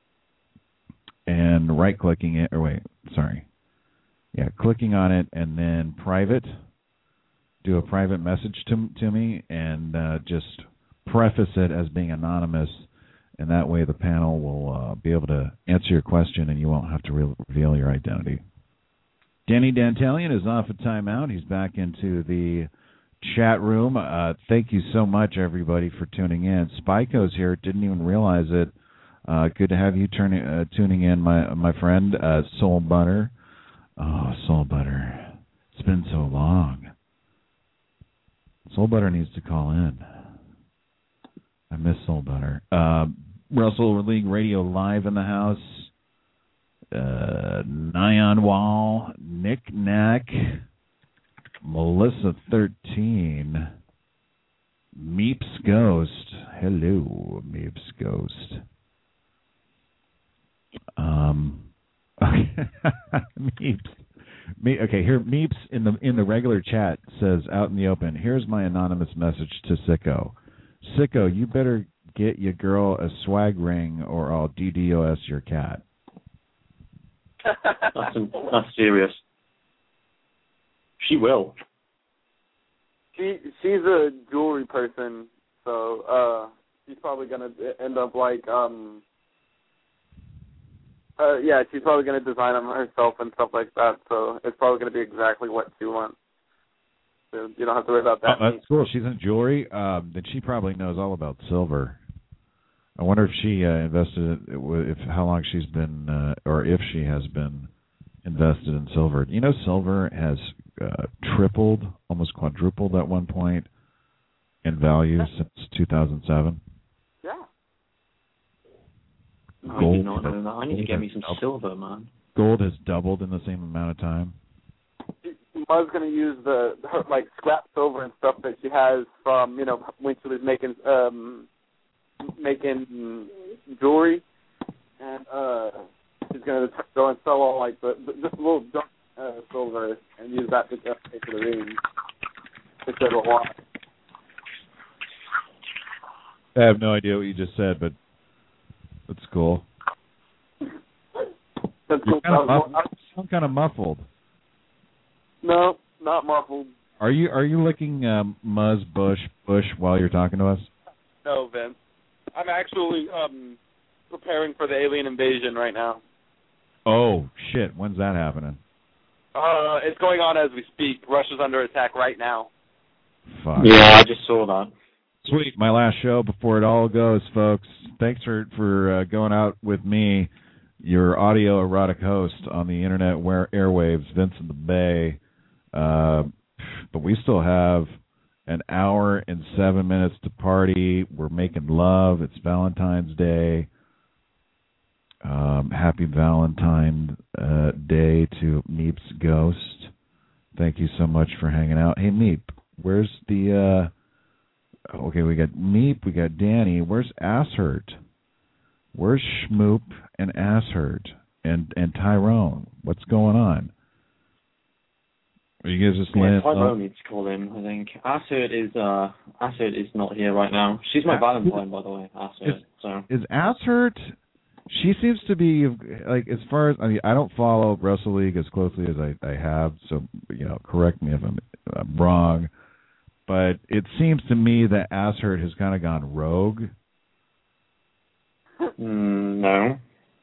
and right-clicking it, or wait, sorry. Yeah, clicking on it and then private, do a private message to, to me and uh, just preface it as being anonymous, and that way the panel will uh, be able to answer your question and you won't have to re- reveal your identity. Danny Dantalian is off at timeout. He's back into the chat room. Uh, thank you so much, everybody, for tuning in. Spiko's here. Didn't even realize it. Uh, good to have you turning, uh, tuning in, my my friend, uh, Soul Butter. Oh, Soul Butter. It's been so long. Soul Butter needs to call in. I miss Soul Butter. Uh, Russell League Radio live in the house. Uh, Nyan Wall, Nick Knack, Melissa thirteen, Meeps Ghost. Hello, Meeps Ghost. Um, okay. Meeps. Me, okay, here Meeps in the in the regular chat says out in the open. Here's my anonymous message to Sicko. Sicko, you better get your girl a swag ring, or I'll D D O S your cat. That's, that's serious. She will. She she's a jewelry person, so uh, she's probably gonna end up like um. Uh, yeah, she's probably gonna design them herself and stuff like that. So it's probably gonna be exactly what she wants. So you don't have to worry about that. Oh, that's cool. She's in jewelry. Um, then she probably knows all about silver. I wonder if she uh, invested, if how long she's been, uh, or if she has been invested in silver. You know, silver has uh, tripled, almost quadrupled at one point in value since two thousand seven. Yeah. I did not know that. I need to get me some silver, man. Gold has doubled in the same amount of time. Muzz going to use the her, like scrap silver and stuff that she has from, you know, when she was making um. making jewelry, and uh, she's gonna go and sell all like the, the just a little junk uh, silver and use that to pay for the ring instead of a watch. I have no idea what you just said, but that's cool. That's cool. Kind of muffled. You sound kind of muffled. No, not muffled. Are you are you licking um, Muzz Bush Bush while you're talking to us? No, Vince. I'm actually um, preparing for the alien invasion right now. Oh, shit. When's that happening? Uh, it's going on as we speak. Russia's under attack right now. Fuck. Yeah, I just saw that. Sweet. My last show before it all goes, folks. Thanks for, for uh, going out with me, your audio erotic host on the internet where airwaves, Vince in the Bay. Uh, but we still have an hour and seven minutes to party. We're making love. It's Valentine's Day. Um, happy Valentine's uh, Day to Meeps Ghost. Thank you so much for hanging out. Hey, Meep, where's the, uh, okay, we got Meep, we got Danny. Where's Asshurt? Where's Schmoop and Asshurt and, and Tyrone? What's going on? Are you guys just Yeah, laying Tyrone up? needs to call in, I think. Asshurt is, uh, Asshurt is not here right now. She's my Valentine, by the way, Asshurt. Is, so. is Asshurt... She seems to be, like, as far as, I mean, I don't follow Wrestle League as closely as I, I have, so, you know, correct me if I'm, I'm wrong, but it seems to me that Asshurt has kind of gone rogue. Mm, no.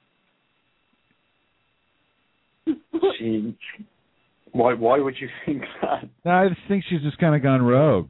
She, why, why would you think that? No, I just think she's just kind of gone rogue.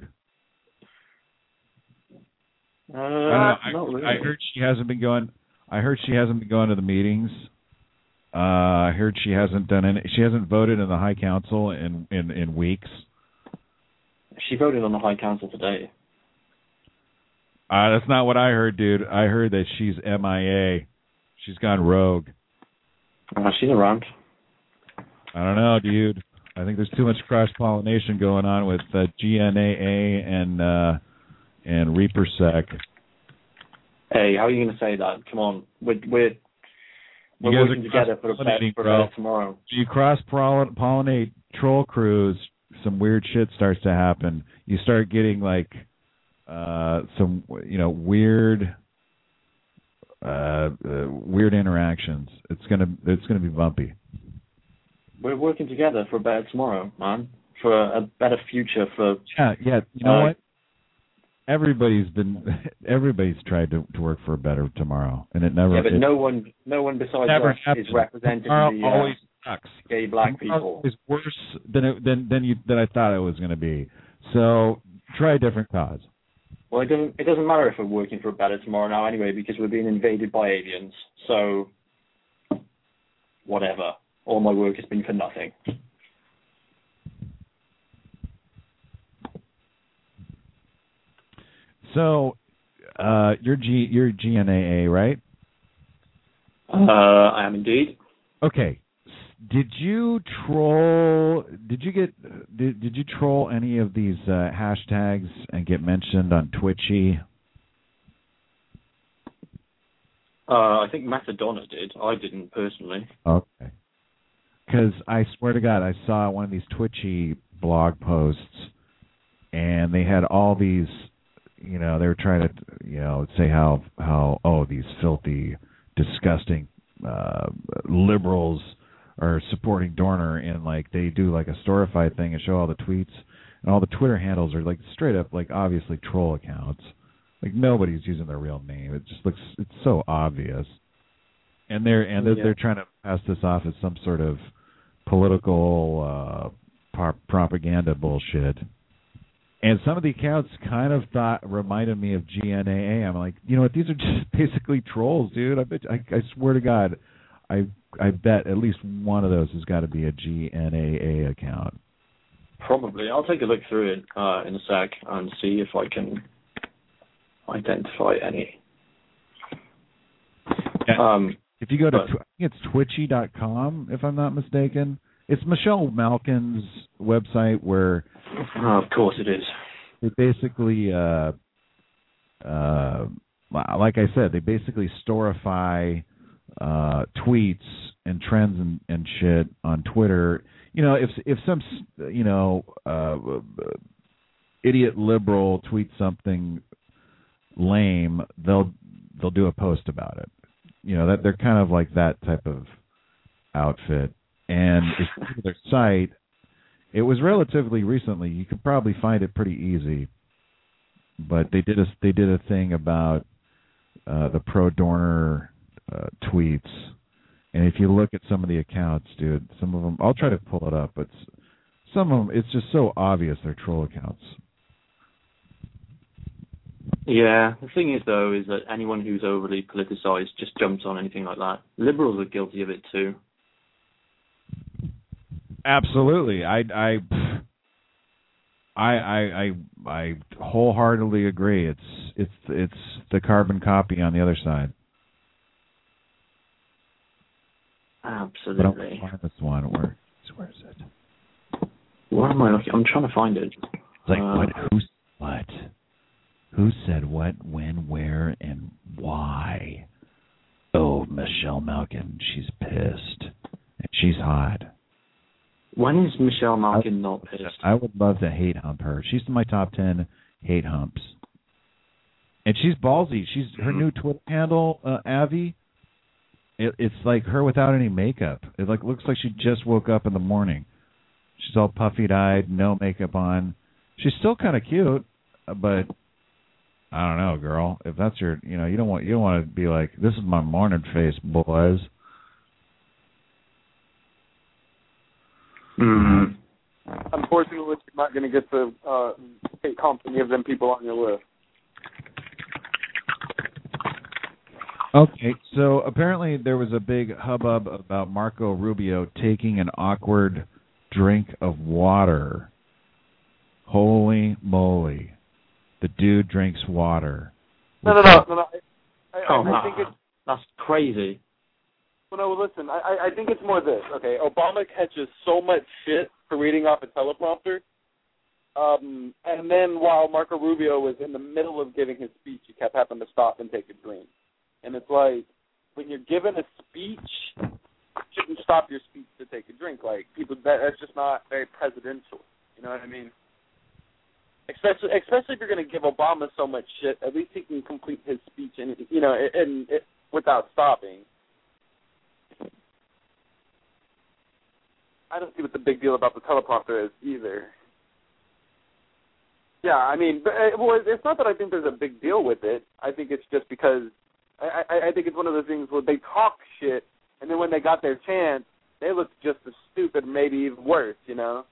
Uh, I, don't know, I, not really. I heard she hasn't been going... I heard she hasn't been going to the meetings. Uh, I heard she hasn't done any. She hasn't voted in the High Council in, in, in weeks. She voted on the High Council today. Uh, that's not what I heard, dude. I heard that she's M I A. She's gone rogue. Uh, she's around. I don't know, dude. I think there's too much cross-pollination going on with uh, G N A A and uh, and Reaper Sec. Hey, how are you going to say that? Come on, we're we're, we're working together for a better, for a better tomorrow. If you cross-pollinate troll crews, some weird shit starts to happen. You start getting like uh, some, you know, weird, uh, uh, weird interactions. It's gonna it's gonna be bumpy. We're working together for a better tomorrow, man. For a, a better future. For yeah, yeah. You know uh, what? Everybody's been, everybody's tried to, to work for a better tomorrow, and it never. Yeah, but it, no one, no one besides never us happens. is representing Tomorrow the uh, always sucks. gay black Tomorrow people. is worse than it, than than you than I thought it was going to be. So try a different cause. Well, it doesn't. It doesn't matter if we're working for a better tomorrow now anyway, because we're being invaded by aliens. So whatever. All my work has been for nothing. So, uh, you're G, you're G N A A, right? Uh, I am indeed. Okay. Did you troll? Did you get? Did Did you troll any of these uh, hashtags and get mentioned on Twitchy? Uh, I think Macedona did. I didn't personally. Okay. Because I swear to God, I saw one of these Twitchy blog posts, and they had all these. You know, they were trying to, you know, say how, how oh, these filthy, disgusting uh, liberals are supporting Dorner, and, like, they do, like, a Storify thing and show all the tweets, and all the Twitter handles are, like, straight up, like, obviously troll accounts. Like, nobody's using their real name. It just looks, it's so obvious. And they're, and they're, Yeah. they're trying to pass this off as some sort of political uh, par- propaganda bullshit. And some of the accounts kind of thought reminded me of G N A A. I'm like, you know what? These are just basically trolls, dude. I bet. I, I swear to God, I I bet at least one of those has got to be a G N A A account. Probably. I'll take a look through it uh, in a sec and see if I can identify any. Yeah. Um, if you go to, but, tw- I think it's twitchy dot com, if I'm not mistaken. It's Michelle Malkin's website where. Oh, of course it is. They basically, uh, uh, like I said, they basically storify uh, tweets and trends and, and shit on Twitter. You know, if if some, you know, uh, idiot liberal tweets something lame, they'll they'll do a post about it. You know, that they're kind of like that type of outfit. And if you go to their site, it was relatively recently. You could probably find it pretty easy. But they did a they did a thing about uh, the pro Dorner uh, tweets, and if you look at some of the accounts, dude, some of them, I'll try to pull it up, but some of them, it's just so obvious they're troll accounts. Yeah, the thing is though, is that anyone who's overly politicized just jumps on anything like that. Liberals are guilty of it too. Absolutely, I I I I I, I wholeheartedly agree. It's it's it's the carbon copy on the other side. Absolutely. But I don't find this one. Where where is it? Where am I looking? I'm trying to find it. It's like, uh, what? Who, what? Who said what, when, where, and why? Oh, Michelle Malkin. She's pissed. And she's hot. When is Michelle Malkin not pissed? I would love to hate hump her. She's in my top ten hate humps. And she's ballsy. She's her new Twitter handle, uh, Avi. It, it's like her without any makeup. It like looks like she just woke up in the morning. She's all puffy-eyed, no makeup on. She's still kind of cute, but I don't know, girl. If that's your, you know, you don't want you don't want to be like, this is my morning face, boys. Mm. Unfortunately, you're not going to get to uh, take company of them people on your list. Okay, so apparently there was a big hubbub about Marco Rubio taking an awkward drink of water. Holy moly. The dude drinks water. No, no, no. no, no. I, I, Oh, I, I think it's... That's crazy. Well, no, listen, I, I think it's more this. Okay, Obama catches so much shit for reading off a teleprompter, um, and then while Marco Rubio was in the middle of giving his speech, he kept having to stop and take a drink. And it's like, when you're given a speech, you shouldn't stop your speech to take a drink. Like, people, that, that's just not very presidential. You know what I mean? Especially, especially if you're going to give Obama so much shit, at least he can complete his speech, and you know, and, and without stopping. I don't see what the big deal about the teleprompter is either. Yeah, I mean, but, well, it's not that I think there's a big deal with it. I think it's just because I, I, I think it's one of those things where they talk shit, and then when they got their chance, they look just as stupid, maybe even worse, you know?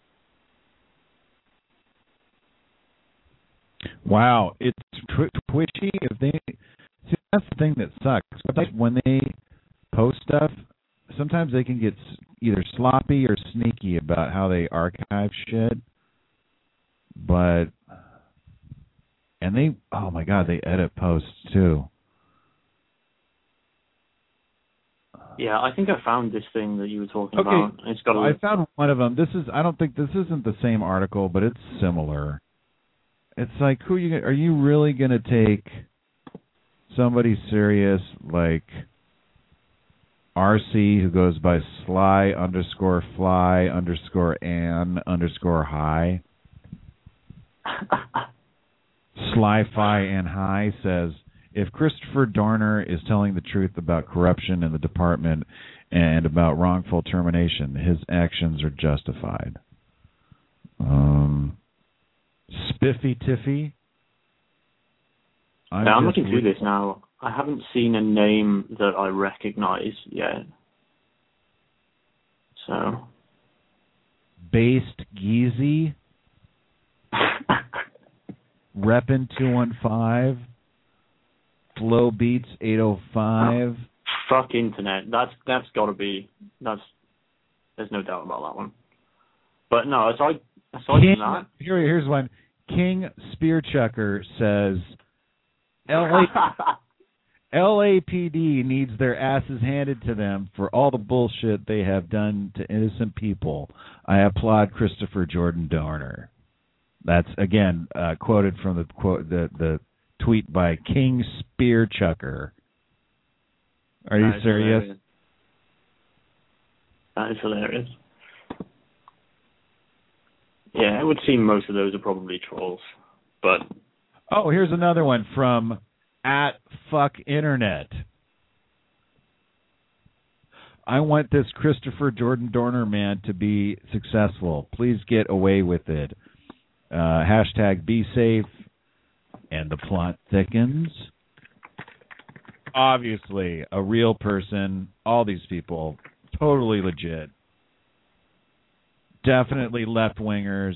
Wow, it's tw- twitchy. If they see, that's the thing that sucks. Like when they post stuff, sometimes they can get either sloppy or sneaky about how they archive shit. But and they, oh my God, they edit posts too. Yeah, I think I found this thing that you were talking Okay, about. It's got. A... I found one of them. This is. I don't think this isn't the same article, but it's similar. It's like, who you are you really going to take somebody serious like R C, who goes by Sly underscore Fly underscore Ann underscore High? Sly Fi and High says, if Christopher Dorner is telling the truth about corruption in the department and about wrongful termination, his actions are justified. Um, Spiffy Tiffy. I'm, yeah, I'm just looking through this now. I haven't seen a name that I recognize yet. So. Based Geezy. Reppin' two one five. Flow Beats eight oh five. Fuck internet. That's that's got to be. That's. There's no doubt about that one. But no, aside aside King, from that. Here, here's one. King Spearchucker says, L A, L A P D needs their asses handed to them for all the bullshit they have done to innocent people. I applaud Christopher Jordan Dorner. That's, again, uh, quoted from the quote the, the tweet by King Spearchucker. Are you That serious? Hilarious. That is hilarious. Yeah, it would seem most of those are probably trolls, but... Oh, here's another one from at Fuck Internet. I want this Christopher Jordan Dorner man to be successful. Please get away with it. Uh, hashtag be safe, and the plot thickens. Obviously, a real person. All these people, totally legit. Definitely left-wingers.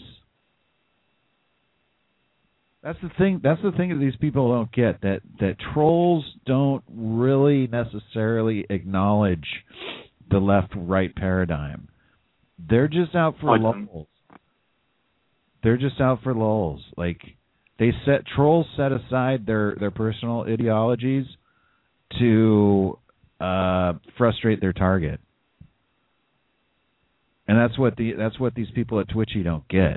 That's the thing. That's the thing that these people don't get. That that trolls don't really necessarily acknowledge the left-right paradigm. They're just out for lulls. They're just out for lulls. Like they set trolls set aside their, their personal ideologies to uh, frustrate their target. And that's what the that's what these people at Twitchy don't get.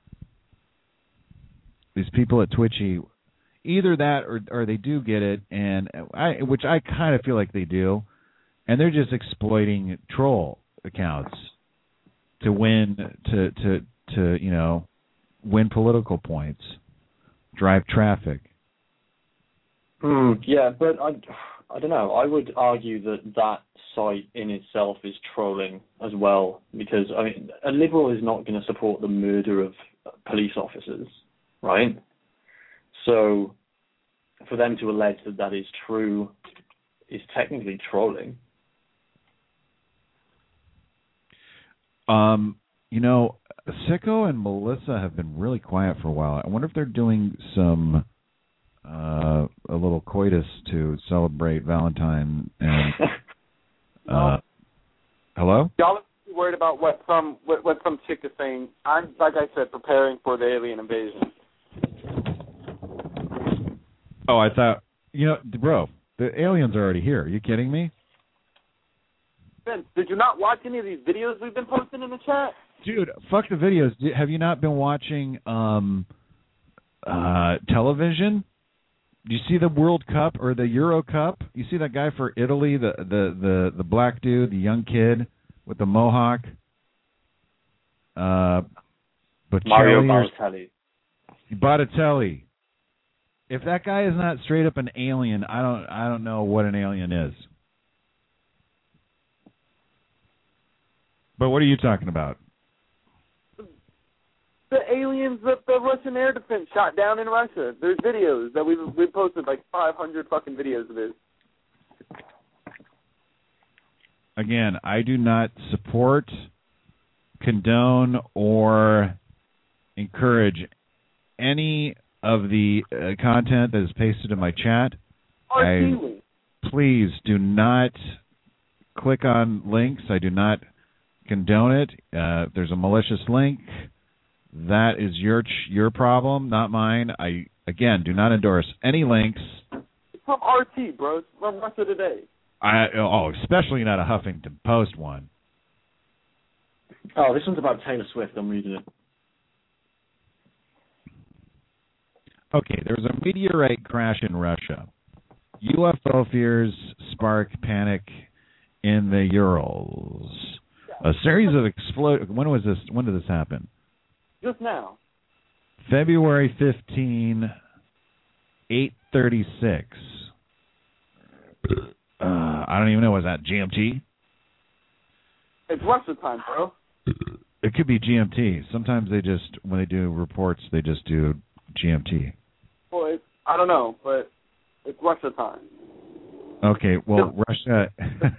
These people at Twitchy, either that or or they do get it, and I which I kind of feel like they do, and they're just exploiting troll accounts to win to to to you know win political points, drive traffic. Mm, yeah, but I I don't know. I would argue that that site in itself is trolling as well, because I mean, a liberal is not going to support the murder of police officers, right? So, for them to allege that that is true is technically trolling. Um, you know, Sicko and Melissa have been really quiet for a while. I wonder if they're doing some uh, a little coitus to celebrate Valentine and. Uh, hello? Y'all are worried about what some what, what some chick is saying. I'm, like I said, preparing for the alien invasion. Oh, I thought, you know, bro, the aliens are already here. Are you kidding me? Ben, did you not watch any of these videos we've been posting in the chat? Dude, fuck the videos. Have you not been watching um, uh, television? Do you see the World Cup or the Euro Cup? You see that guy for Italy, the the the, the black dude, the young kid with the mohawk? Uh, Mario Balotelli. Balotelli. If that guy is not straight up an alien, I don't I don't know what an alien is. But what are you talking about? The aliens that the Russian air defense shot down in Russia. There's videos that we've we've posted like five hundred fucking videos of this. Again, I do not support, condone, or encourage any of the uh, content that is pasted in my chat. I, please do not click on links. I do not condone it. Uh, if there's a malicious link, that is your ch- your problem, not mine. I, again, do not endorse any links. It's from R T, bro. It's from Russia Today. I, oh, especially not a Huffington Post one. Oh, this one's about Taylor Swift. I'm reading it. Okay, there was a meteorite crash in Russia. U F O fears spark panic in the Urals. A series of explode. When was this? When did this happen? Just now. February fifteenth, eight thirty-six. Uh, I don't even know. Was that G M T? It's Russia time, bro. It could be G M T. Sometimes they just, when they do reports, they just do G M T. Well, it's, I don't know, but it's Russia time. Okay, well, Russia.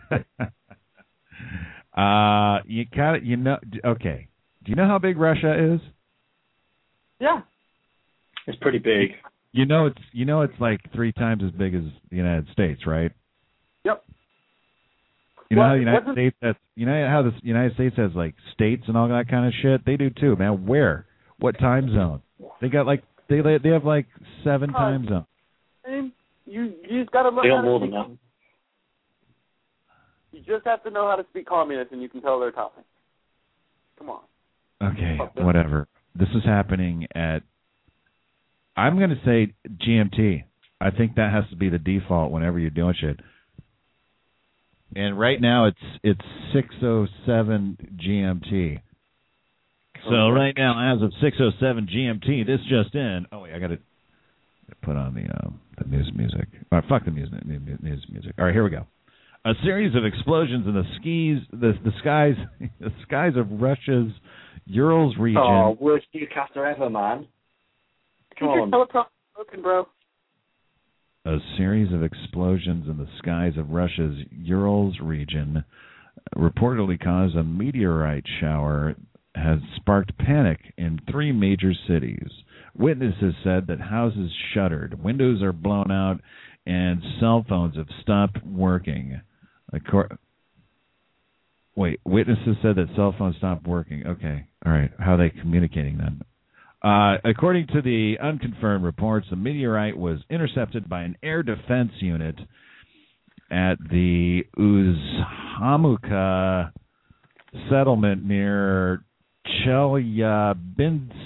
uh, you got it. You know. Okay. Do you know how big Russia is? Yeah. It's pretty big. You know it's you know it's like three times as big as the United States, right? Yep. You know what, how the United States has, you know how the United States has like states and all that kind of shit? They do too, man. Where? What time zone? They got like they they have like seven uh, time zones. And you you just gotta learn they how more to than speak. that. You just have to know how to speak communist, and you can tell they're talking. Come on. Okay, whatever. This is happening at, I'm going to say G M T. I think that has to be the default whenever you're doing shit. And right now it's it's six oh seven G M T. So right now, as of six oh seven G M T, this just in. Oh wait, I got to put on the uh, the news music. All right, fuck the music. News music. All right, here we go. A series of explosions in the skis, the the skies, the skies of Russia's Urals region. Oh, worst newscaster ever, man! Come on, broken, bro. A series of explosions in the skies of Russia's Urals region reportedly caused a meteorite shower has sparked panic in three major cities. Witnesses said that houses shuttered, windows are blown out, and cell phones have stopped working. Acor- Wait, witnesses said that cell phones stopped working. Okay, all right. How are they communicating then? Uh, according to the unconfirmed reports, the meteorite was intercepted by an air defense unit at the Uzhamuka settlement near Chelyabinsk.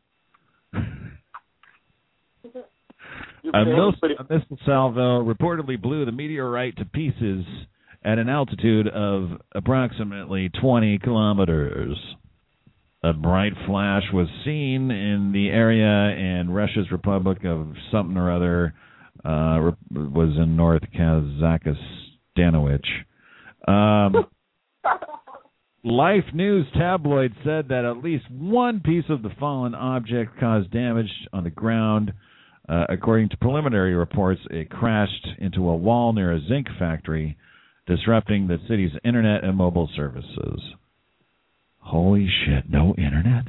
A missile, a missile salvo reportedly blew the meteorite to pieces at an altitude of approximately twenty kilometers. A bright flash was seen in the area, and Russia's Republic of something or other uh, was in North Kazakhstan. Um, Life News tabloid said that at least one piece of the fallen object caused damage on the ground. Uh, according to preliminary reports, it crashed into a wall near a zinc factory, disrupting the city's internet and mobile services. Holy shit, no internet?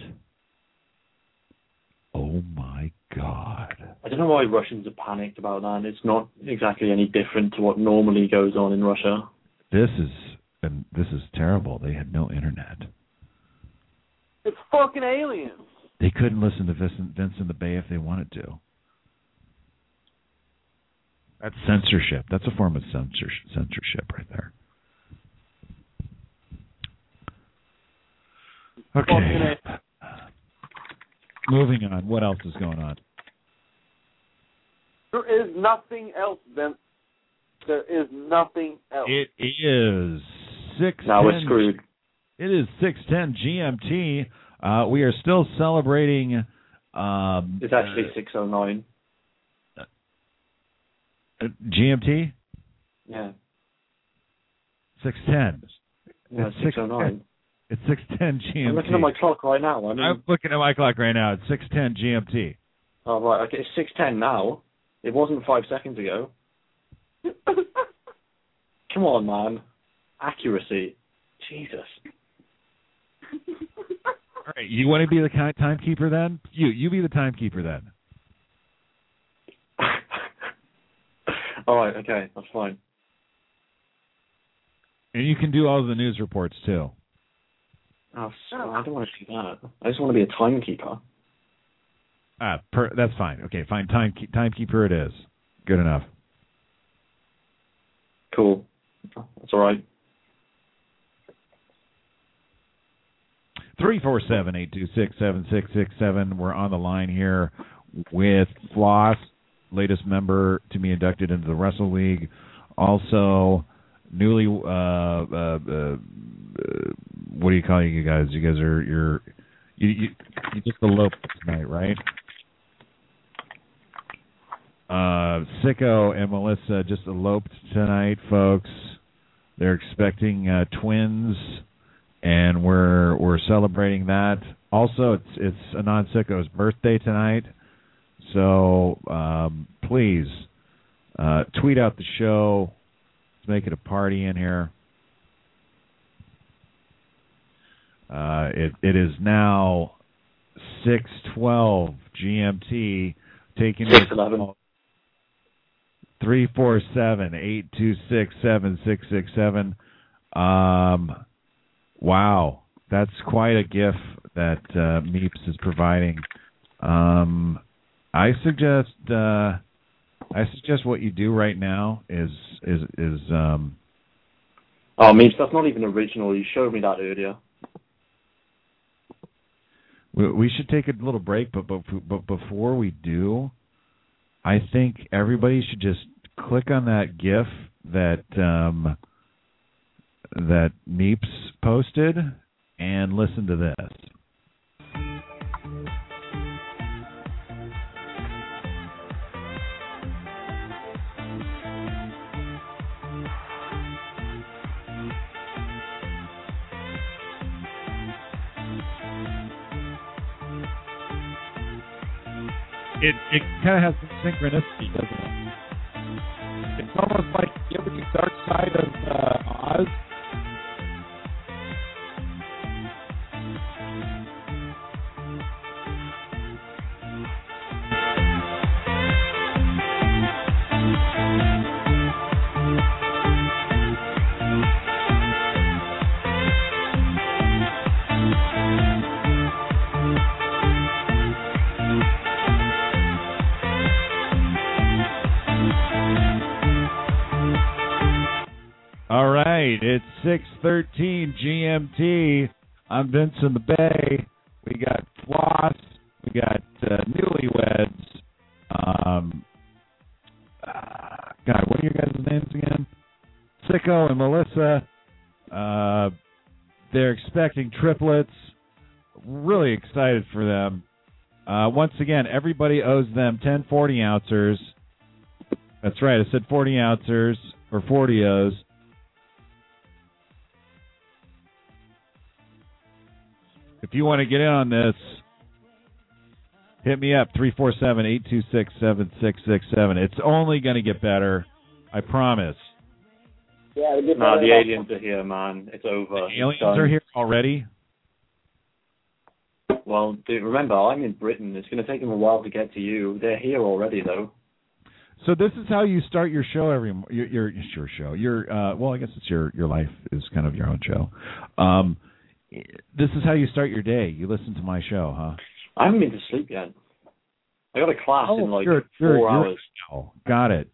Oh my God. I don't know why Russians are panicked about that. It's not exactly any different to what normally goes on in Russia. This is and this is terrible. They had no internet. It's fucking aliens. They couldn't listen to Vincent, Vince in the Bay if they wanted to. That's censorship. That's a form of censor, censorship right there. Okay. Moving on. What else is going on? There is nothing else, Vince. There is nothing else. It is six. Now we're screwed. It is six ten G M T. Uh, we are still celebrating. Um, it's actually uh, six oh nine. G M T? Yeah. six ten. Yeah, it's six oh nine. It's six ten G M T. I'm looking at my clock right now. I mean, I'm looking at my clock right now. It's six ten G M T. Oh, right. Okay, it's six ten now. It wasn't five seconds ago. Come on, man. Accuracy. Jesus. All right, you want to be the timekeeper then? You, you be the timekeeper then. All right, okay, that's fine. And you can do all of the news reports too. Oh, so I don't want to do that. I just want to be a timekeeper. Ah, per, that's fine. Okay, fine. Time timekeeper it is. Good enough. Cool. That's all right. three four seven, eight two six, seven six six seven. We're on the line here with Floss, latest member to be inducted into the Wrestle League. Also, newly, uh, uh, uh, what do you call you guys? You guys are, you're, you, you, you just eloped tonight, right? Uh, Sicko and Melissa just eloped tonight, folks. They're expecting uh, twins, and we're we're celebrating that. Also, it's it's Anand Sicko's birthday tonight, so um, please uh, tweet out the show. Let's make it a party in here. Uh, it it is now six twelve G M T. Taking six eleven. Three four seven eight two six seven six six seven. Um, wow, that's quite a gift that uh, Meeps is providing. Um, I suggest uh, I suggest what you do right now is is is. Um, oh, Meeps, that's not even original. You showed me that earlier. We, we should take a little break, but but but before we do, I think everybody should just click on that GIF that um, that Meeps posted and listen to this. It it kind of has some synchronicity, doesn't it? It's almost like, you ever see Dark Side of uh, Oz? right, it's six thirteen G M T. I'm Vince in the Bay. We got Floss. We got uh, Newlyweds. Um, uh, God, what are your guys' names again? Sicko and Melissa. Uh, they're expecting triplets. Really excited for them. Uh, once again, everybody owes them ten forty ounces. That's right, I said forty ounces or forty O's. If you want to get in on this, hit me up, three four seven, eight two six, seven six six seven. It's only going to get better. I promise. Yeah, no, the aliens are here, man. It's over. The aliens are here already? Well, dude, remember, I'm in Britain. It's going to take them a while to get to you. They're here already, though. So this is how you start your show every your your, your show. Your uh, well, I guess it's your your life is kind of your own show. Um, this is how you start your day. You listen to my show, huh? I haven't been to sleep yet. I got a class oh, in like you're, 4 you're, hours. You're, oh, got it.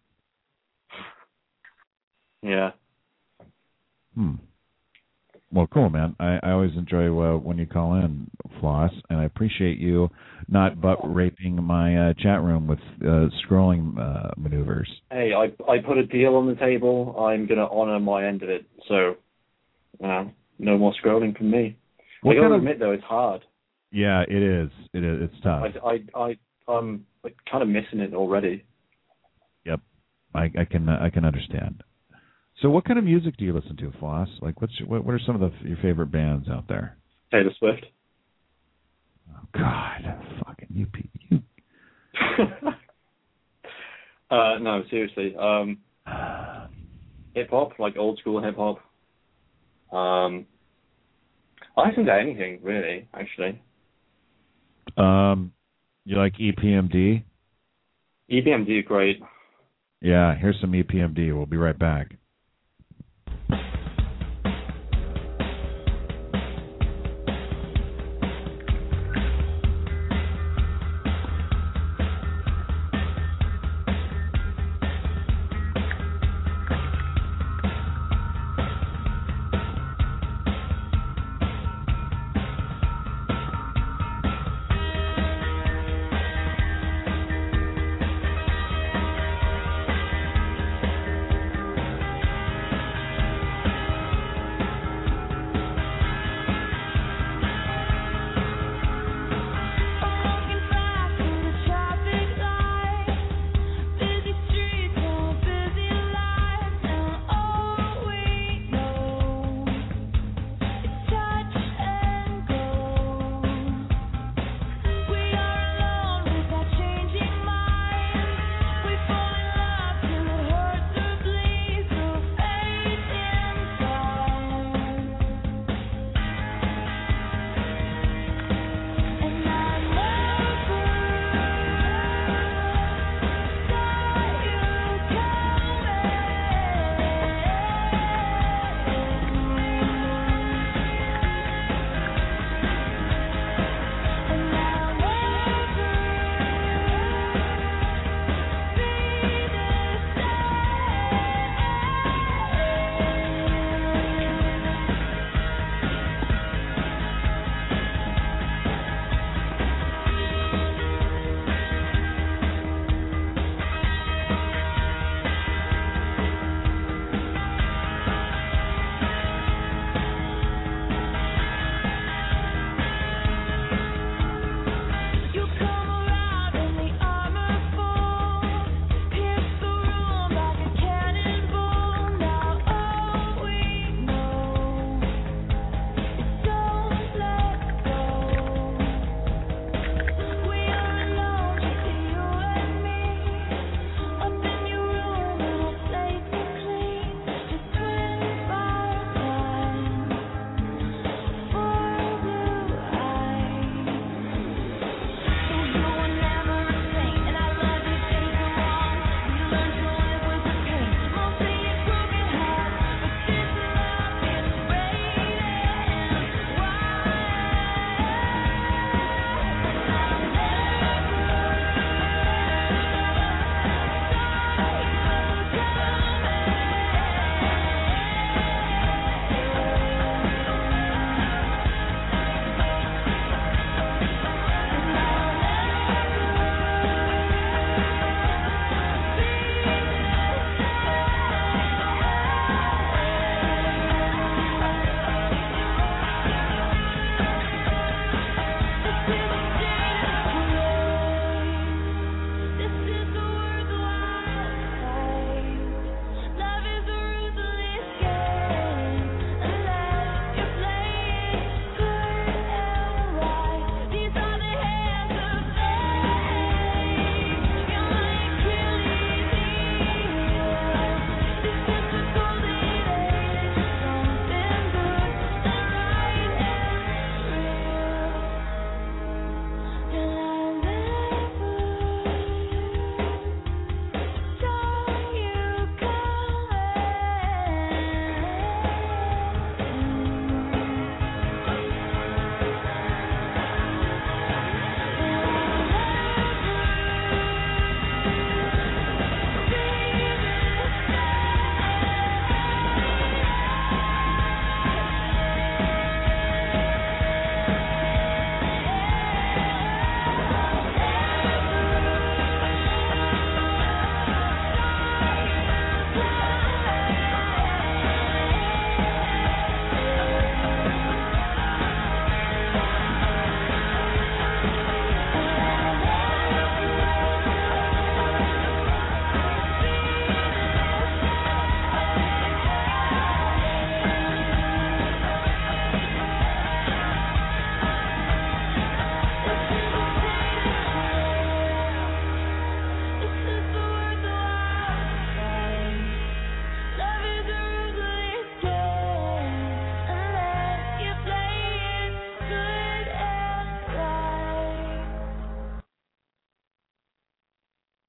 Yeah. Hmm. Well, cool, man. I, I always enjoy uh, when you call in, Floss, and I appreciate you not butt raping my uh, chat room with uh, scrolling uh, maneuvers. Hey, I I put a deal on the table. I'm going to honor my end of it. So, uh, no more scrolling from me. What I got to of... admit, though, it's hard. Yeah, it is. It is. It's tough. I, I, I, I'm like, kind of missing it already. Yep, I, I can I can understand. So, what kind of music do you listen to, Floss? Like, what's your, what, what are some of the, your favorite bands out there? Taylor Swift. Oh God, fucking you, you. uh, no, seriously. Um, hip hop, like old school hip hop. Um, I listen to anything really, actually. Um, you like E P M D? E P M D is great. Yeah, here's some E P M D. We'll be right back.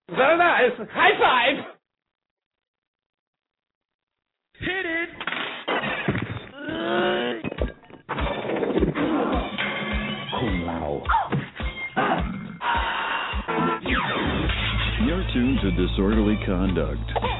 Very nice. High five. Hit it. You're tuned to Disorderly Conduct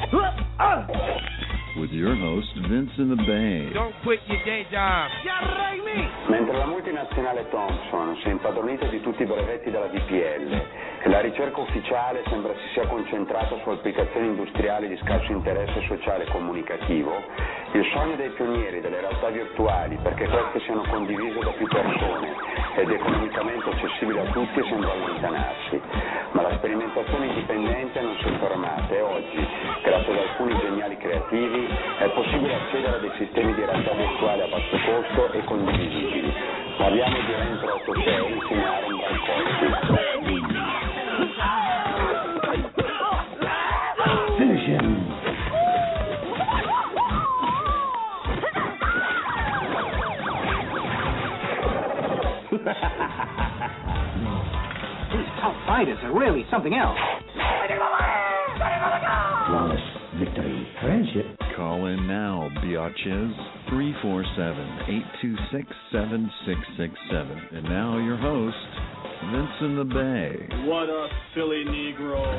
with your host, Vince in the Bay. Don't quit your day job. Mentre la multinazionale Thomson si è impadronita di tutti i brevetti della D P L e la ricerca ufficiale sembra si sia concentrata su applicazioni industriali di scarso interesse sociale e comunicativo, il sogno dei pionieri delle realtà virtuali perché queste siano condivise da più persone ed economicamente accessibili a tutti sembra allontanarsi. Ma la sperimentazione indipendente non si è fermata e oggi, grazie ad alcuni geniali creativi, è possibile accedere a dei sistemi di realtà virtuale a basso costo e condivisibili. Parliamo di Rentro ottocento insieme a Aaron Balcotti. Finish him. These tough fighters are really something else. Flawless victory. Friendship. Call in now, biatches, three four seven, eight two six, seven six six seven. And now your host, Vince in the Bay. What up, Philly Negro?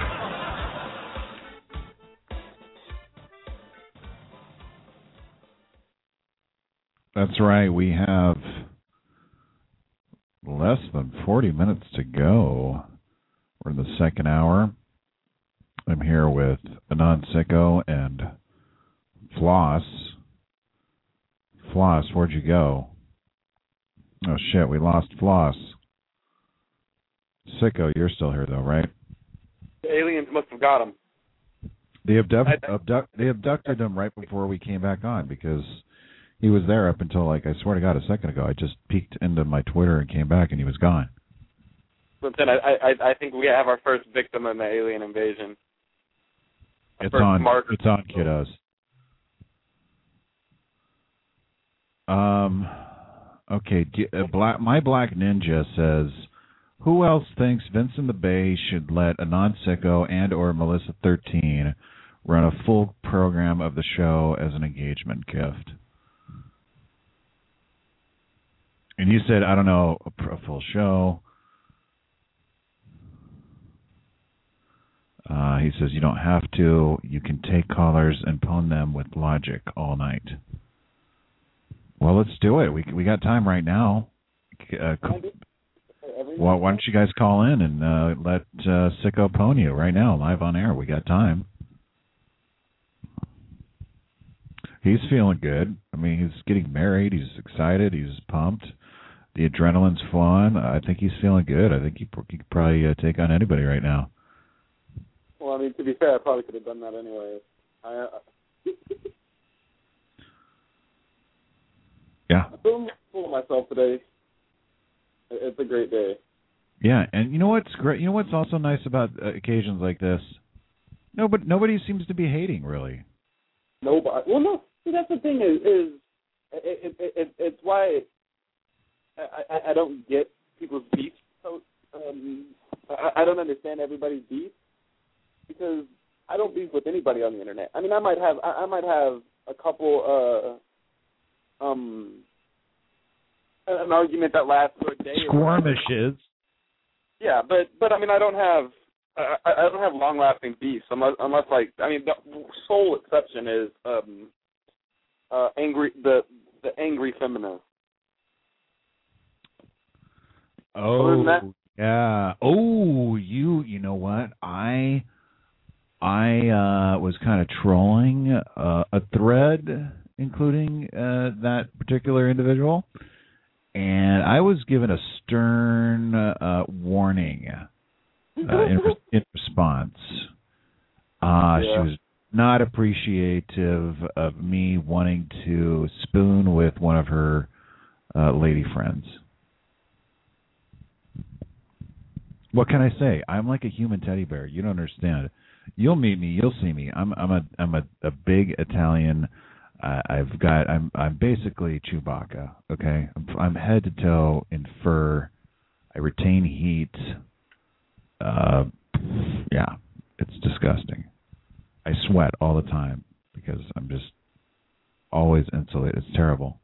That's right. We have less than forty minutes to go. We're in the second hour. I'm here with Anand Sicko and Floss. Floss, where'd you go? Oh, shit, we lost Floss. Sicko, you're still here, though, right? The aliens must have got him. They, abduct, abduct, they abducted him right before we came back on because he was there up until, like, I swear to God, a second ago. I just peeked into my Twitter and came back, and he was gone. But then I, I, I think we have our first victim in the alien invasion. It's on, it's on, kiddos. Um, okay, uh, Black, my Black Ninja says, who else thinks Vince in the Bay should let Anand Sicko and or Melissa thirteen run a full program of the show as an engagement gift? And you said, I don't know, a, a full show. Uh, he says you don't have to. You can take callers and pwn them with logic all night. Well, let's do it. We we got time right now. Uh, well, why don't you guys call in and uh, let uh, Sicko pwn you right now, live on air. We got time. He's feeling good. I mean, he's getting married. He's excited. He's pumped. The adrenaline's flowing. I think he's feeling good. I think he, he could probably uh, take on anybody right now. Well, I mean, to be fair, I probably could have done that anyway. I, uh, yeah. I feel full of myself today. It's a great day. Yeah, and you know what's great? You know what's also nice about uh, occasions like this? No, but nobody seems to be hating, really. Nobody. Well, no. See, that's the thing is, is it, it, it, it's why I, I, I don't get people's beef. So um, I, I don't understand everybody's beef because I don't beef with anybody on the internet. I mean, I might have I, I might have a couple uh, um an argument that lasts for a day. Squirmishes. Yeah, but but I mean, I don't have I, I don't have long lasting beefs unless unless like I mean the sole exception is um uh angry the the angry feminist. Oh yeah. Oh, you you know what? I I uh, was kind of trolling uh, a thread including uh, that particular individual, and I was given a stern uh, warning uh, in, in response. Uh, yeah. She was not appreciative of me wanting to spoon with one of her uh, lady friends. What can I say? I'm like a human teddy bear. You don't understand. You'll meet me. You'll see me. I'm I'm a I'm a, a big Italian. Uh, I've got I'm I'm basically Chewbacca. Okay, I'm, I'm head to toe in fur. I retain heat. Uh, Yeah, it's disgusting. I sweat all the time because I'm just always insulated. It's terrible.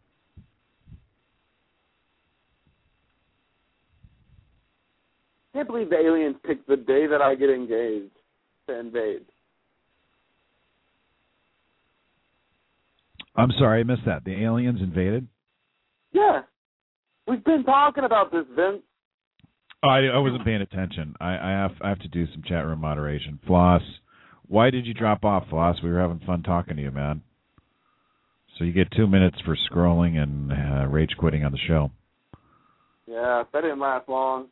I can't believe the aliens picked the day that I get engaged to invade. I'm sorry, I missed that. The aliens invaded? Yeah. We've been talking about this, Vince. Oh, I, I wasn't paying attention. I, I have I have to do some chat room moderation. Floss, why did you drop off, Floss? We were having fun talking to you, man. So you get two minutes for scrolling and uh, rage quitting on the show. Yeah, that didn't last long.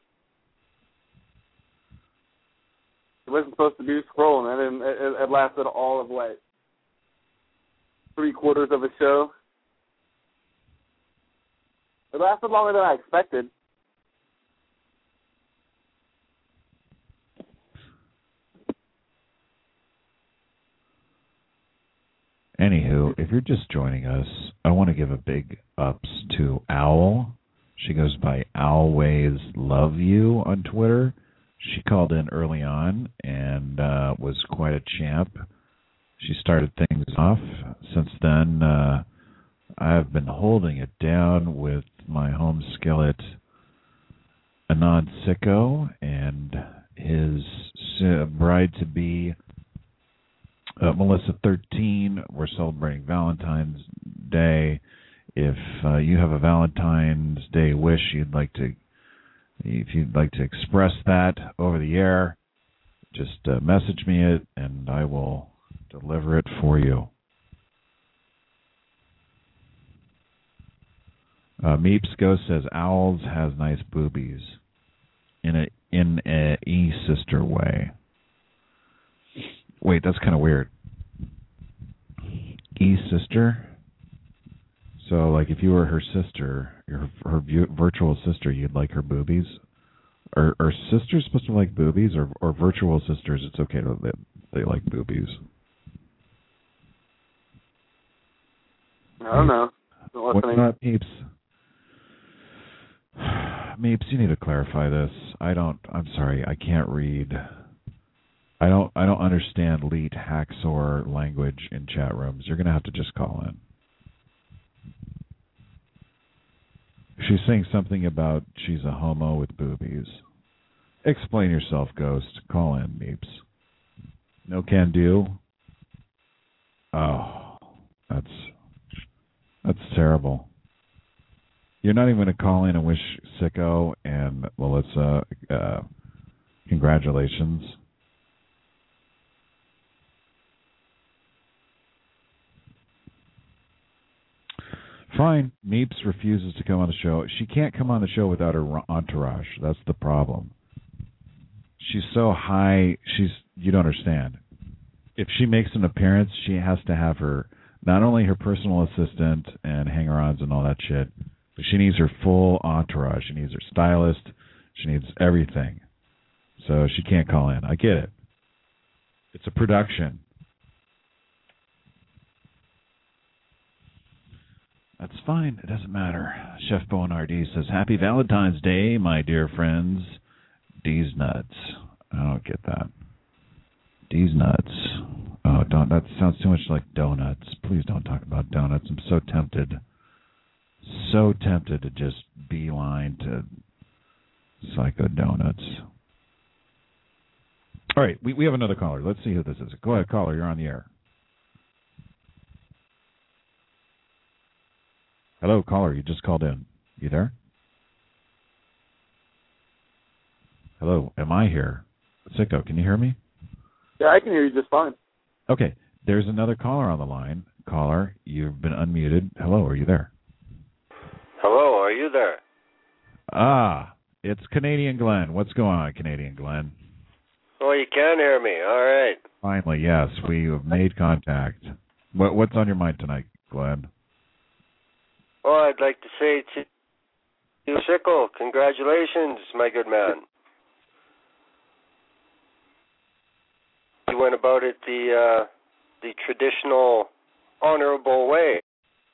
It wasn't supposed to be scrolling. It, didn't, it, it lasted all of, like, three quarters of a show. It lasted longer than I expected. Anywho, if you're just joining us, I want to give a big ups to Owl. She goes by Always Love You on Twitter. She called in early on and uh, was quite a champ. She started things off. Since then, uh, I've been holding it down with my home skillet, Anand Sicko, and his bride-to-be, uh, Melissa thirteen. We're celebrating Valentine's Day. If uh, you have a Valentine's Day wish you'd like to If you'd like to express that over the air, just uh, message me it, and I will deliver it for you. Uh, Meeps Ghost says Owls has nice boobies in a in a e sister way. Wait, that's kind of weird. E sister. So, like, if you were her sister, your her virtual sister, you'd like her boobies? Are, are sisters supposed to like boobies, or or virtual sisters, it's okay to they, they like boobies? I don't know. What's up, Meeps? Meeps, you need to clarify this. I don't. I'm sorry, I can't read. I don't. I don't understand Leet Haxor language in chat rooms. You're gonna have to just call in. She's saying something about she's a homo with boobies. Explain yourself, Ghost. Call in, Meeps. No can do? Oh, that's that's terrible. You're not even going to call in and wish Sicko and Melissa uh, congratulations? Fine. Meeps refuses to come on the show. She can't come on the show without her entourage. That's the problem. She's so high. She's you don't understand. If she makes an appearance, she has to have her not only her personal assistant and hanger-ons and all that shit, but she needs her full entourage. She needs her stylist. She needs everything. So she can't call in. I get it. It's a production. That's fine. It doesn't matter. Chef Bowen R D says, Happy Valentine's Day, my dear friends. D's nuts. I don't get that. D's nuts. Oh, don't. That sounds too much like donuts. Please don't talk about donuts. I'm so tempted. So tempted to just beeline to Psycho Donuts. All right, we, we have another caller. Let's see who this is. Go ahead, caller. You're on the air. Hello, caller. You just called in. You there? Hello. Am I here? Sicko, can you hear me? Yeah, I can hear you just fine. Okay. There's another caller on the line. Caller, you've been unmuted. Hello, are you there? Hello, are you there? Ah, it's Canadian Glenn. What's going on, Canadian Glenn? Oh, you can hear me. All right. Finally, yes. We have made contact. What, what's on your mind tonight, Glenn? Well, I'd like to say to you, Sicko, congratulations, my good man. You went about it the uh, the traditional, honorable way.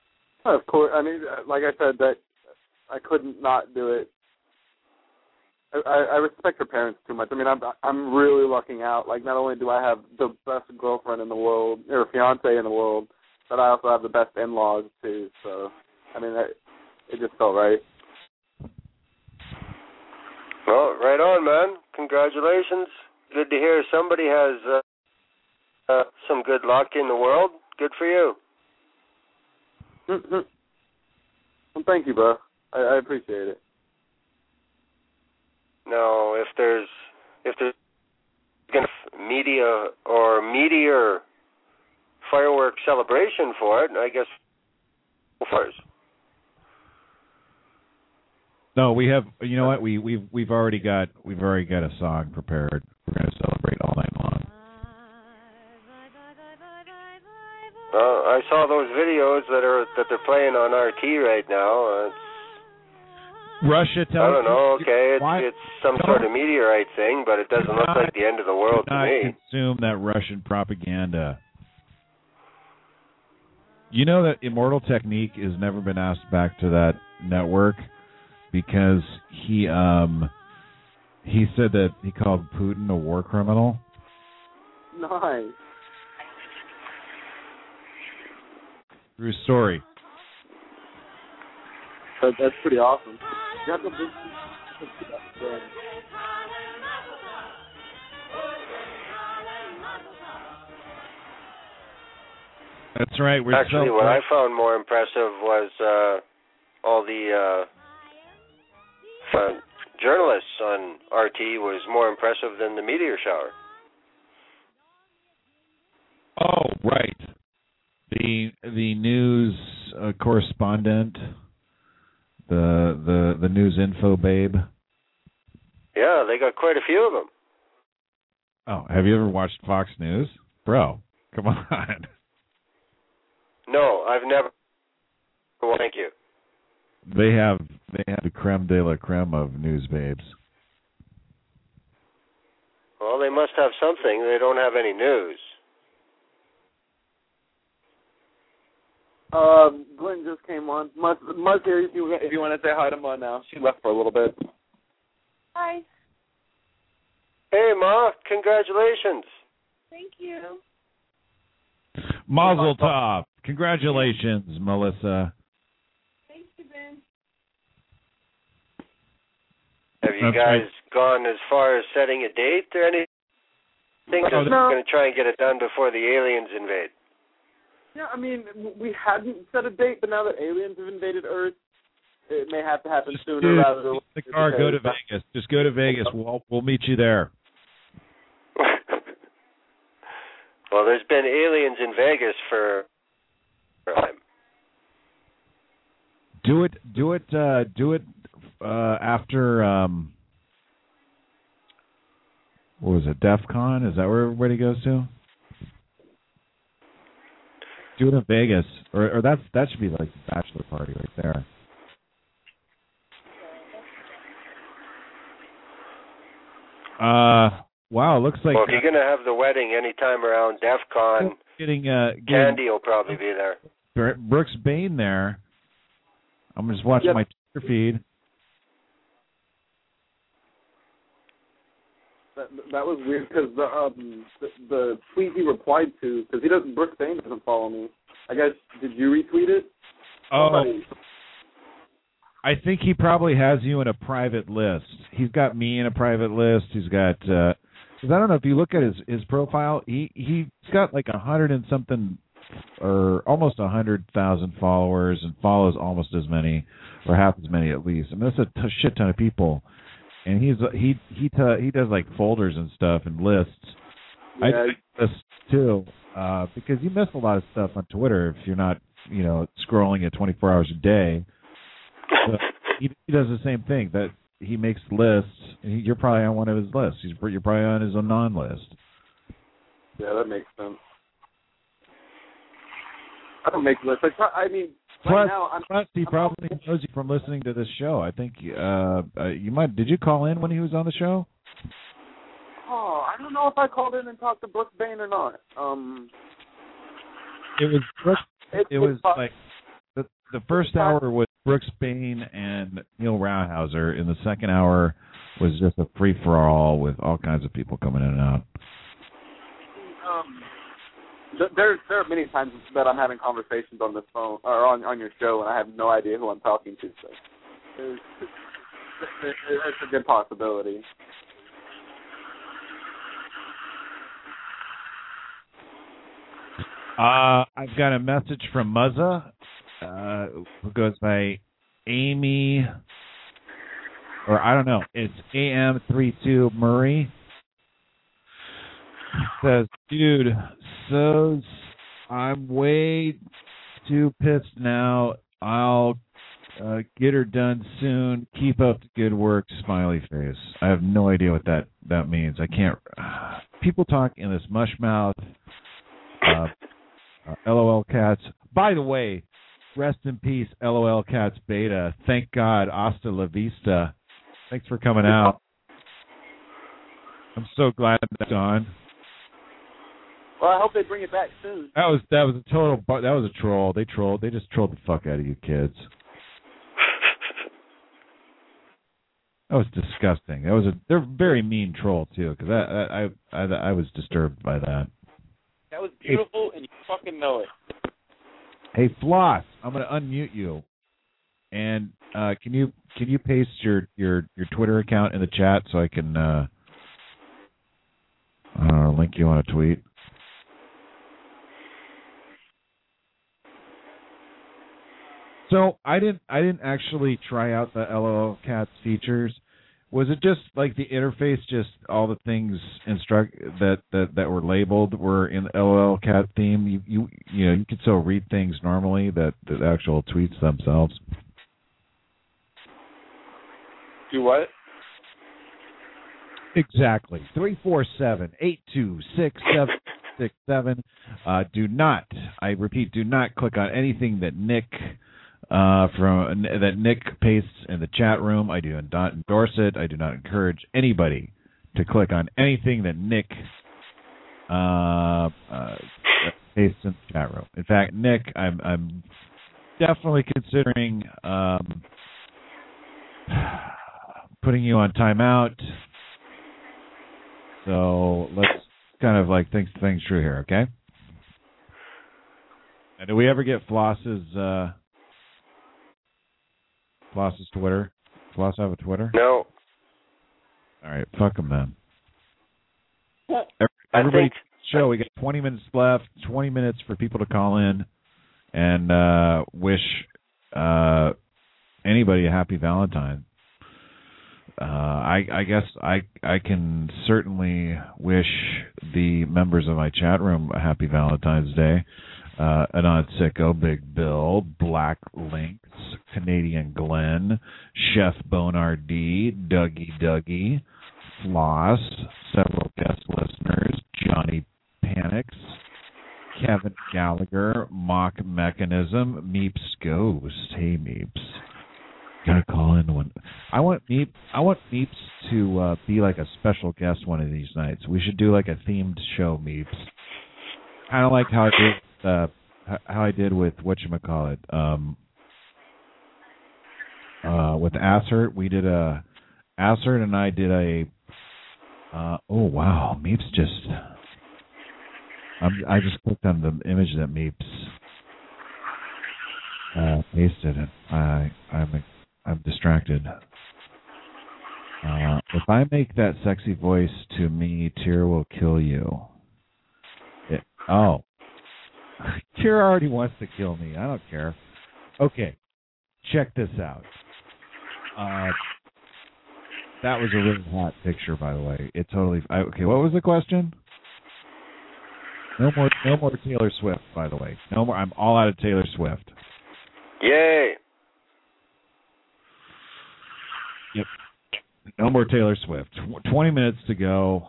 Of course. I mean, like I said, that I couldn't not do it. I, I respect her parents too much. I mean, I'm I'm really lucking out. Like, not only do I have the best girlfriend in the world, or fiance in the world, but I also have the best in-laws too. So, I mean, it, it just felt right. Well, right on, man. Congratulations. Good to hear somebody has uh, uh, some good luck in the world. Good for you. Mm-hmm. Well, thank you, bro. I, I appreciate it. Now, if there's if there's gonna media or meteor fireworks celebration for it, I guess first. No, we have. You know what? We we've we've already got we've already got a song prepared. We're going to celebrate all night long. Uh, I saw those videos that are that they're playing on R T right now. Uh, Russia tells I don't know. Okay, it's why, it's some sort of meteorite thing, but it doesn't look not, like the end of the world to not me. Consume that Russian propaganda. You know that Immortal Technique has never been asked back to that network because he um he said that he called Putin a war criminal. Nice. True story. That, that's pretty awesome. That's right. We're Actually, so what I found more impressive was uh, all the uh, uh, journalists on R T was more impressive than the meteor shower. Oh, right. The the news uh, correspondent, the the the news info babe. Yeah, they got quite a few of them. Oh, have you ever watched Fox News, bro? Come on. No, I've never. Well, thank you. They have they have the creme de la creme of news babes. Well, they must have something. They don't have any news. Uh, Glenn just came on. Must must here if you if you want to say hi to Ma now. She left for a little bit. Hi. Hey, Ma! Congratulations. Thank you. Mazel tov! Congratulations, Melissa. Thank you, Ben. Have you That's guys right. gone as far as setting a date or anything? No, Just no. going to try and get it done before the aliens invade. Yeah, I mean, we hadn't set a date, but now that aliens have invaded Earth, it may have to happen Just sooner dude, rather than the car. Go to Vegas. Just go to Vegas. We'll we'll meet you there. Well, there's been aliens in Vegas for a time. Do it. Do it. Uh, do it uh, after. Um, what was it? DEF CON? Is that where everybody goes to? Do it in Vegas, or or that's that should be like the bachelor party right there. Uh, wow, it looks like. Well, if you're going to have the wedding anytime around DEF CON, getting uh, getting Candy will probably be there. Brooks Bain there. I'm just watching Yep. my Twitter feed. That, that was weird because the um the, the tweet he replied to, because he doesn't Brooks Bain doesn't follow me. I guess did you retweet it? Oh, Somebody. I think he probably has you in a private list. He's got me in a private list. He's got. Uh, cause I don't know if you look at his his profile. He he's got like a hundred and something, or almost a hundred thousand followers, and follows almost as many, or half as many at least. I mean, that's a t- shit ton of people. And he's he he t- he does like folders and stuff and lists. Yeah. I do lists too, uh, because you miss a lot of stuff on Twitter if you're not, you know, scrolling it twenty-four hours a day. So he, he does the same thing. That he makes lists. And he, you're probably on one of his lists. He's you're probably on his own non-list. Yeah, that makes sense. I don't make lists. I, try, I mean, right Plus, now I'm. plus he I'm probably knows you from listening to this show. I think uh, uh, you might. Did you call in when he was on the show? Oh, I don't know if I called in and talked to Brooks Bain or not. Um, It was. it, It was like the the first hour was Brooks Bain and Neil Rauhauser. In the second hour was just a free-for-all with all kinds of people coming in and out. Um, th- there, there are many times that I'm having conversations on this phone or on, on your show, and I have no idea who I'm talking to. So it's, it's, it's a good possibility. Uh, I've got a message from Muzza, uh, who goes by Amy, or I don't know, it's A M thirty-two Murray. Says, dude, so I'm way too pissed now. I'll uh, get her done soon. Keep up the good work, smiley face. I have no idea what that, that means. I can't. Uh, people talk in this mush mouth. Uh, Uh, LOL Cats. By the way, rest in peace, LOL Cats Beta. Thank God, hasta la vista. Thanks for coming out. I'm so glad that's gone. Well, I hope they bring it back soon. That was that was a total. That was a troll. They trolled. They just trolled the fuck out of you kids. That was disgusting. That was a. They're a very mean troll too, because I I, I I was disturbed by that. That was beautiful, and you fucking know it. Hey, Floss, I'm going to unmute you, and uh, can you can you paste your, your, your Twitter account in the chat so I can uh, uh, link you on a tweet? So I didn't I didn't actually try out the LOL Cats features. Was it just like the interface, just all the things instruct that, that, that were labeled were in the LOL Cat theme? You you you know you could still read things normally, that the actual tweets themselves. Do what? Exactly. Three four seven eight two six seven six seven. Uh, do not, I repeat, do not click on anything that Nick. Uh, from that Nick pastes in the chat room. I do not endorse it. I do not encourage anybody to click on anything that Nick uh, uh, pastes in the chat room. In fact, Nick, I'm, I'm definitely considering um, putting you on timeout. So let's kind of like think things through here, okay? And do we ever get Floss's? Uh, Floss's Twitter? Floss have a Twitter? No. All right, fuck him then. I Everybody, think, show. We got twenty minutes left. Twenty minutes for people to call in and uh, wish uh, anybody a happy Valentine. Uh, I, I guess I I can certainly wish the members of my chat room a happy Valentine's Day. Uh, Anand Sicko, Big Bill, Black Lynx, Canadian Glenn, Chef Bonardi, Dougie Dougie, Floss, several guest listeners, Johnny Panics, Kevin Gallagher, Mock Mechanism, Meeps Ghost. Hey, Meeps. Gotta call in one. I want Meep. I want Meeps to uh, be like a special guest one of these nights. We should do like a themed show, Meeps. Kind of like how I did. Uh, how I did with whatchamacallit, um, uh, with Assert. We did a, Assert and I did a, uh, oh wow, Meeps just, I'm, I just clicked on the image that Meeps uh, pasted, and I, I'm, I'm distracted. Uh, if I make that sexy voice to me, Tyr will kill you. It, oh. Tyr already wants to kill me. I don't care. Okay, check this out. Uh, that was a really hot picture, by the way. It totally. I, okay, what was the question? No more, no more Taylor Swift, by the way. No more. I'm all out of Taylor Swift. Yay! Yep. No more Taylor Swift. Twenty minutes to go.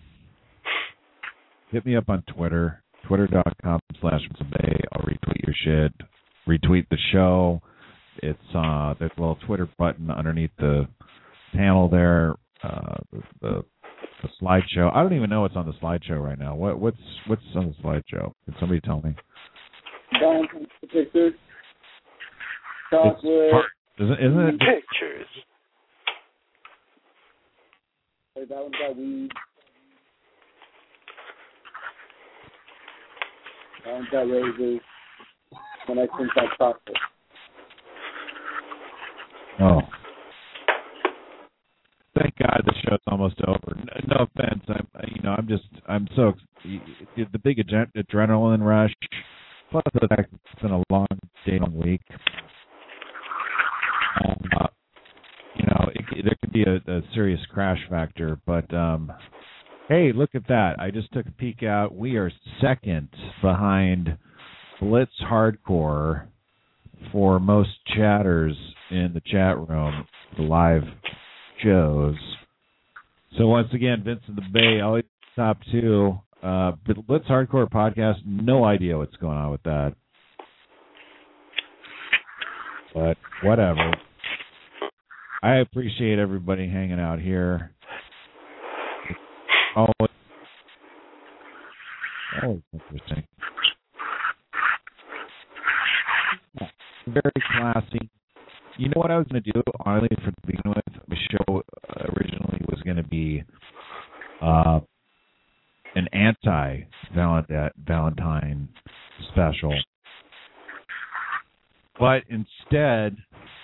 Hit me up on Twitter. Twitter.com slash Bay. I'll retweet your shit. Retweet the show. It's uh, there's a little Twitter button underneath the panel there. Uh, the, the the slideshow. I don't even know what's on the slideshow right now. What what's what's on the slideshow? Can somebody tell me? The pictures. chocolate. Isn't, isn't it? Pictures. Hey, that one's got weed. That one's got roses. The next one's got chocolate. Oh. Thank God the show's almost over. No offense, I'm, you know, I'm just, I'm so, the big adre- adrenaline rush, plus the fact that it's been a long day, long week. Um, uh, you know, it, there could be a, a serious crash factor, but um, hey, look at that! I just took a peek out. We are second behind Blitz Hardcore for most chatters in the chat room, the live shows. So once again, Vincent the Bay, always top two. Uh, Blitz Hardcore podcast, no idea what's going on with that. But whatever. I appreciate everybody hanging out here. Always, always interesting. Very classy. You know what I was going to do, honestly, for to begin with? The show originally was going to be uh, an anti-Valentine special. But instead,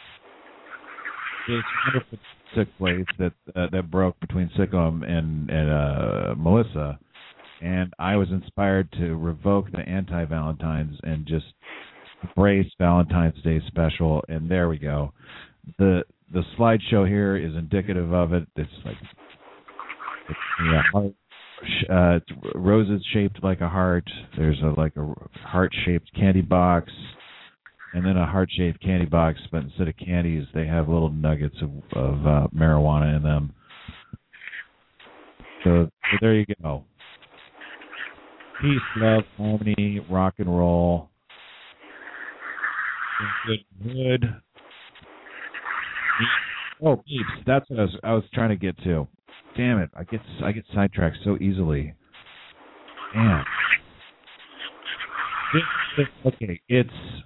this wonderful took place that uh, that broke between Sicko and, and uh, Melissa, and I was inspired to revoke the anti-Valentines and just embrace Valentine's Day special, and there we go. The the slideshow here is indicative of it. It's like it's, yeah, heart, uh, it's roses shaped like a heart. There's a like a heart-shaped candy box. And then a heart-shaped candy box, but instead of candies, they have little nuggets of, of uh, marijuana in them. So, so there you go. Peace, love, harmony, rock and roll. Good, good. Oh, peeps! That's what I was, I was trying to get to. Damn it! I get I get sidetracked so easily. Damn. Okay, it's.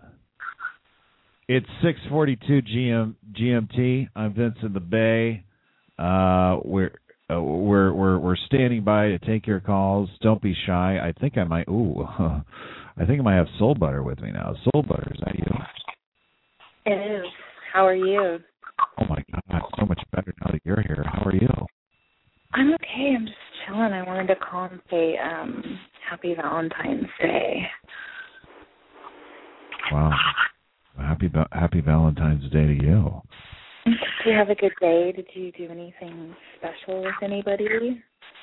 It's six forty-two G M, G M T. I'm Vincent the Bay. Uh, we're uh, we're we're we're standing by to take your calls. Don't be shy. I think I might. Ooh, I think I might have Soul Butter with me now. Soul Butter, is that you? It is. How are you? Oh my God, so much better now that you're here. How are you? I'm okay. I'm just chilling. I wanted to call and say um, Happy Valentine's Day. Wow. Happy Happy Valentine's Day to you. Did you have a good day? Did you do anything special with anybody?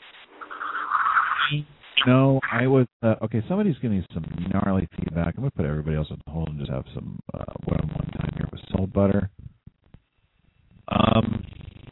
No, I was uh, okay. Somebody's getting some gnarly feedback. I'm gonna put everybody else on hold and just have some uh, one-on-one time here with Soul Butter. Um,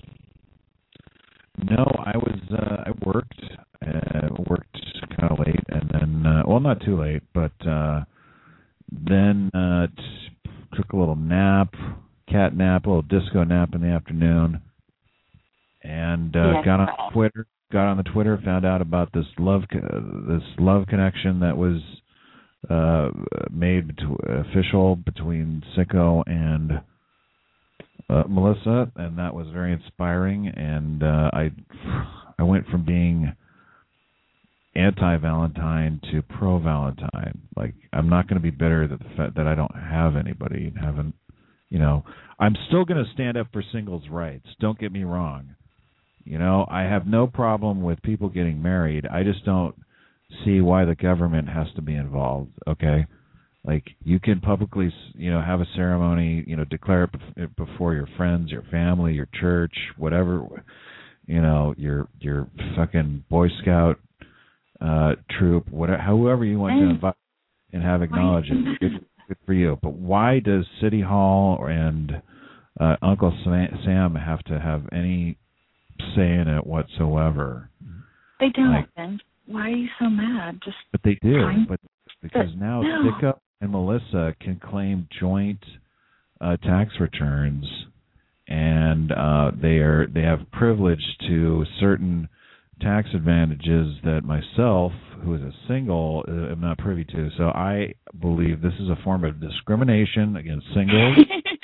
no, I was uh, I worked uh, worked kind of late, and then uh, well, not too late, but uh, then. Uh, t- Took a little nap, cat nap, a little disco nap in the afternoon, and uh, yeah. got on Twitter. Got on the Twitter, found out about this love, this love connection that was uh, made bet- official between Sicko and uh, Melissa, and that was very inspiring. And uh, I, I went from being anti-Valentine to pro-Valentine. Like, I'm not going to be bitter that the fact that I don't have anybody and haven't, you know, I'm still going to stand up for singles' rights. Don't get me wrong. You know, I have no problem with people getting married. I just don't see why the government has to be involved, okay? Like, you can publicly, you know, have a ceremony, you know, declare it before your friends, your family, your church, whatever, you know, your your fucking Boy Scout Uh, troop, whatever, however you want to invite and have acknowledged it. Good, good for you. But why does City Hall and uh, Uncle Sam have to have any say in it whatsoever? They don't. Like, Then why are you so mad? Just but they do. fine. But because but, now no. Sicko and Melissa can claim joint uh, tax returns, and uh, they are they have privilege to certain tax advantages that myself, who is a single, uh, am not privy to. So I believe this is a form of discrimination against singles.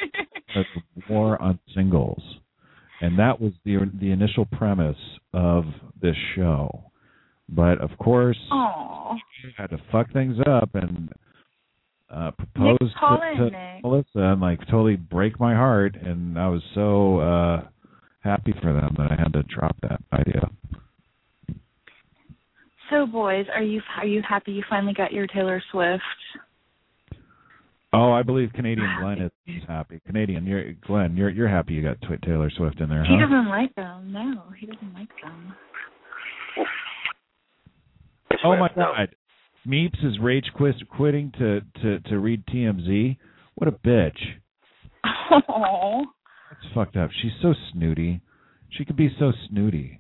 more on singles, and that was the the initial premise of this show. But of course, Aww. I had to fuck things up and uh, propose Nick, call to, in, to Nick. Melissa and like totally break my heart, and I was so uh, happy for them that I had to drop that idea. So, boys, are you are you happy you finally got your Taylor Swift? Oh, I believe Canadian Glenn is happy. Canadian, you're Glenn, you're you're happy you got T- Taylor Swift in there, He huh? doesn't like them. No, he doesn't like them. Oh my God, Meeps is rage quit, quitting to, to, to read T M Z. What a bitch. Oh. That's fucked up. She's so snooty. She could be so snooty.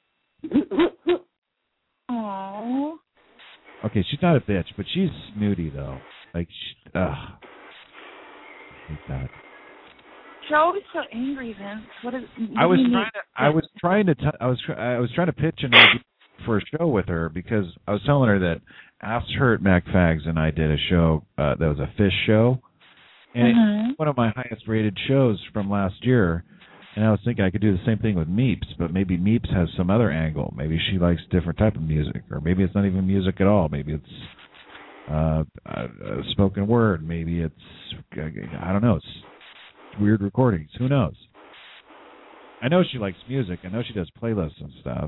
Oh. Okay, she's not a bitch, but she's snooty though. Like, she, ugh. I hate that. You're always so angry, Vince. What is? What I was do you trying need? to. I was trying to. T- I was. Tr- I was trying to pitch an idea for a show with her because I was telling her that Ass Hurt MacFags and I did a show uh, that was a fish show, and Mhm. it's one of my highest rated shows from last year. And I was thinking I could do the same thing with Meeps, but maybe Meeps has some other angle. Maybe she likes different type of music, or maybe it's not even music at all. Maybe it's uh, uh, spoken word. Maybe it's I don't know. It's weird recordings. Who knows? I know she likes music. I know she does playlists and stuff.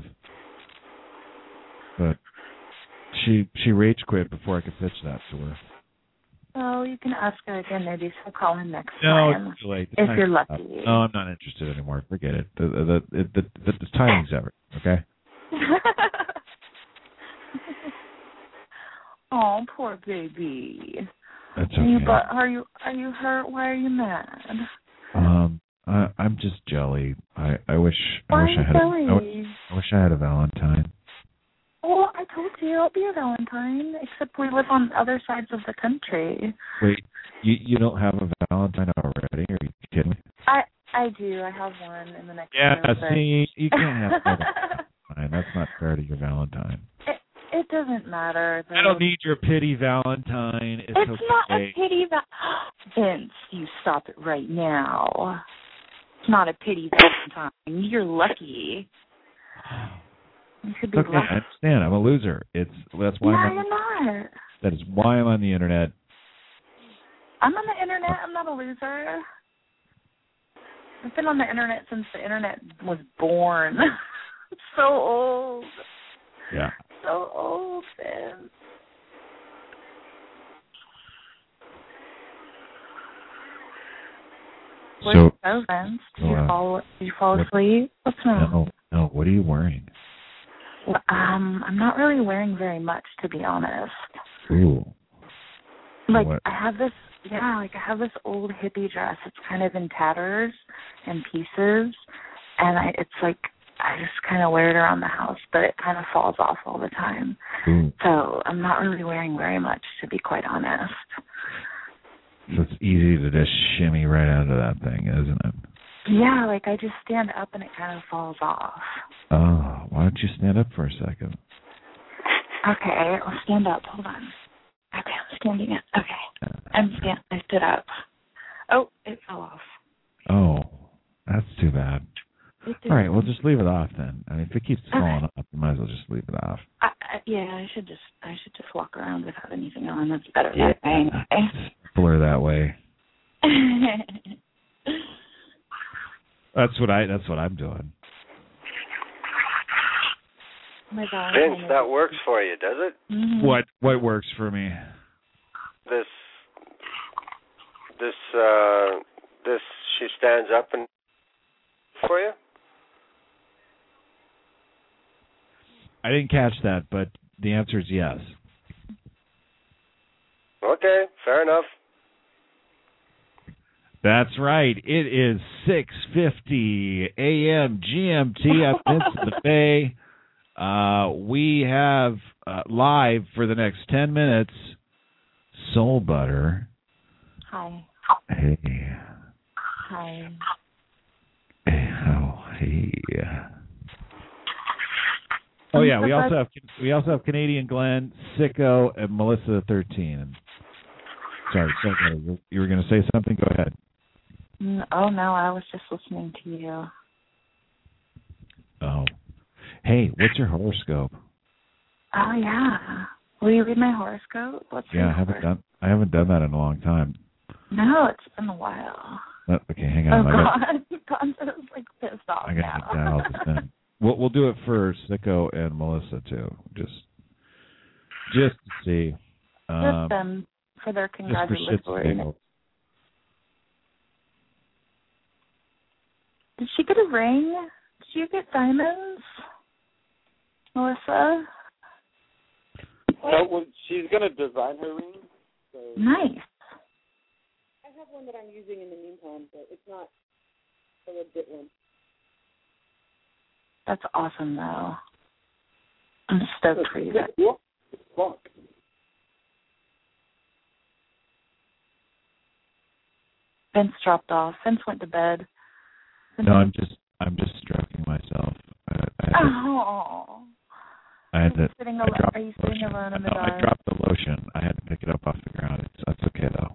But she she rage quit before I could pitch that to her. Oh, you can ask her again. Maybe she'll call in next No, time. it's too late. The If time's you're up. lucky. No, I'm not interested anymore. Forget it. The the the, the, the, the timing's ever. Okay. Oh, poor baby. That's Are you, okay. but are you are you hurt? Why are you mad? Um, I, I'm just jelly. I, I wish I Why wish I had a, I, wish, jelly? I wish I had a Valentine. Well, I told you I'll be a Valentine, except we live on other sides of the country. Wait, you you don't have a Valentine already? Are you kidding me? I I do. I have one in the next Yeah, room, but- see, you can't have more than Valentine. That's not fair to your Valentine. It, it doesn't matter. Though. I don't need your pity Valentine. It's, It's okay. not a pity val- Vince, you stop it right now. It's not a pity Valentine. You're lucky. You should be It's okay. lucky. I understand. I'm a loser. It's that's why No, I'm on, you're not. that is why I'm on the internet. I'm on the internet. I'm not a loser. I've been on the internet since the internet was born. It's so old. Yeah. So old, Vince. Where'd So, you go, Vince? Did you uh, fall? Did you fall what- asleep? What's wrong? no, no. What are you wearing? Well, um, I'm not really wearing very much, to be honest. Ooh. Like What? I have this, yeah, like I have this old hippie dress. It's kind of in tatters and pieces, and I, it's like I just kind of wear it around the house, but it kind of falls off all the time. Ooh. So I'm not really wearing very much, to be quite honest. So it's easy to just shimmy right out of that thing, isn't it? Yeah, like I just stand up and it kind of falls off. Oh, why don't you stand up for a second? Okay, I'll stand up. Hold on. Okay, I'm standing up. Okay, I'm stand. I stood up. Oh, it fell off. Oh, that's too bad. It All right, did. well, just leave it off then. I mean, if it keeps Okay. falling off, you might as well just leave it off. I, I, yeah, I should just I should just walk around without anything on. That's better Yeah. that way. Simpler that way. Anyway. That's what I. That's what I'm doing. My God. Vince, that works for you, does it? Mm-hmm. What What works for me? This, this, uh, this. She stands up and for you. I didn't catch that, but the answer is yes. Okay, fair enough. That's right. It is six fifty a.m. G M T. I'm Vince in the Bay. Uh, we have uh, live for the next ten minutes, Soul Butter. Hi. Hey. Hi. Oh, hey. Oh yeah, we also have we also have Canadian Glenn, Sicko, and Melissa thirteen. Sorry, sorry, you were going to say something? Go ahead. Mm, oh, no, I was just listening to you. Oh. Hey, what's your horoscope? Oh, yeah. Will you read my horoscope? What's Yeah, your I haven't horoscope? done I haven't done that in a long time. No, it's been a while. Uh, okay, hang Oh, on. I got, God. Gonzo's, like, pissed off I got now. to dial this in. We'll we'll do it for Sicko and Melissa too. Just just to see. Um, Just them for their just for shits and congratulatory. giggles. Did she get a ring? Did you get diamonds, Melissa? No, well, she's gonna design her ring. So. Nice. I have one that I'm using in the meantime, but it's not a legit one. That's awesome, though. I'm stoked for you. Fuck. Vince dropped off. Vince went to bed. Vince No, I'm just I'm just stroking myself. I, I, had, to, Oh. I had to. Sitting I alone, dropped are you the sitting lotion. alone in the No, dark? I dropped the lotion. I had to pick it up off the ground. It's, that's okay though.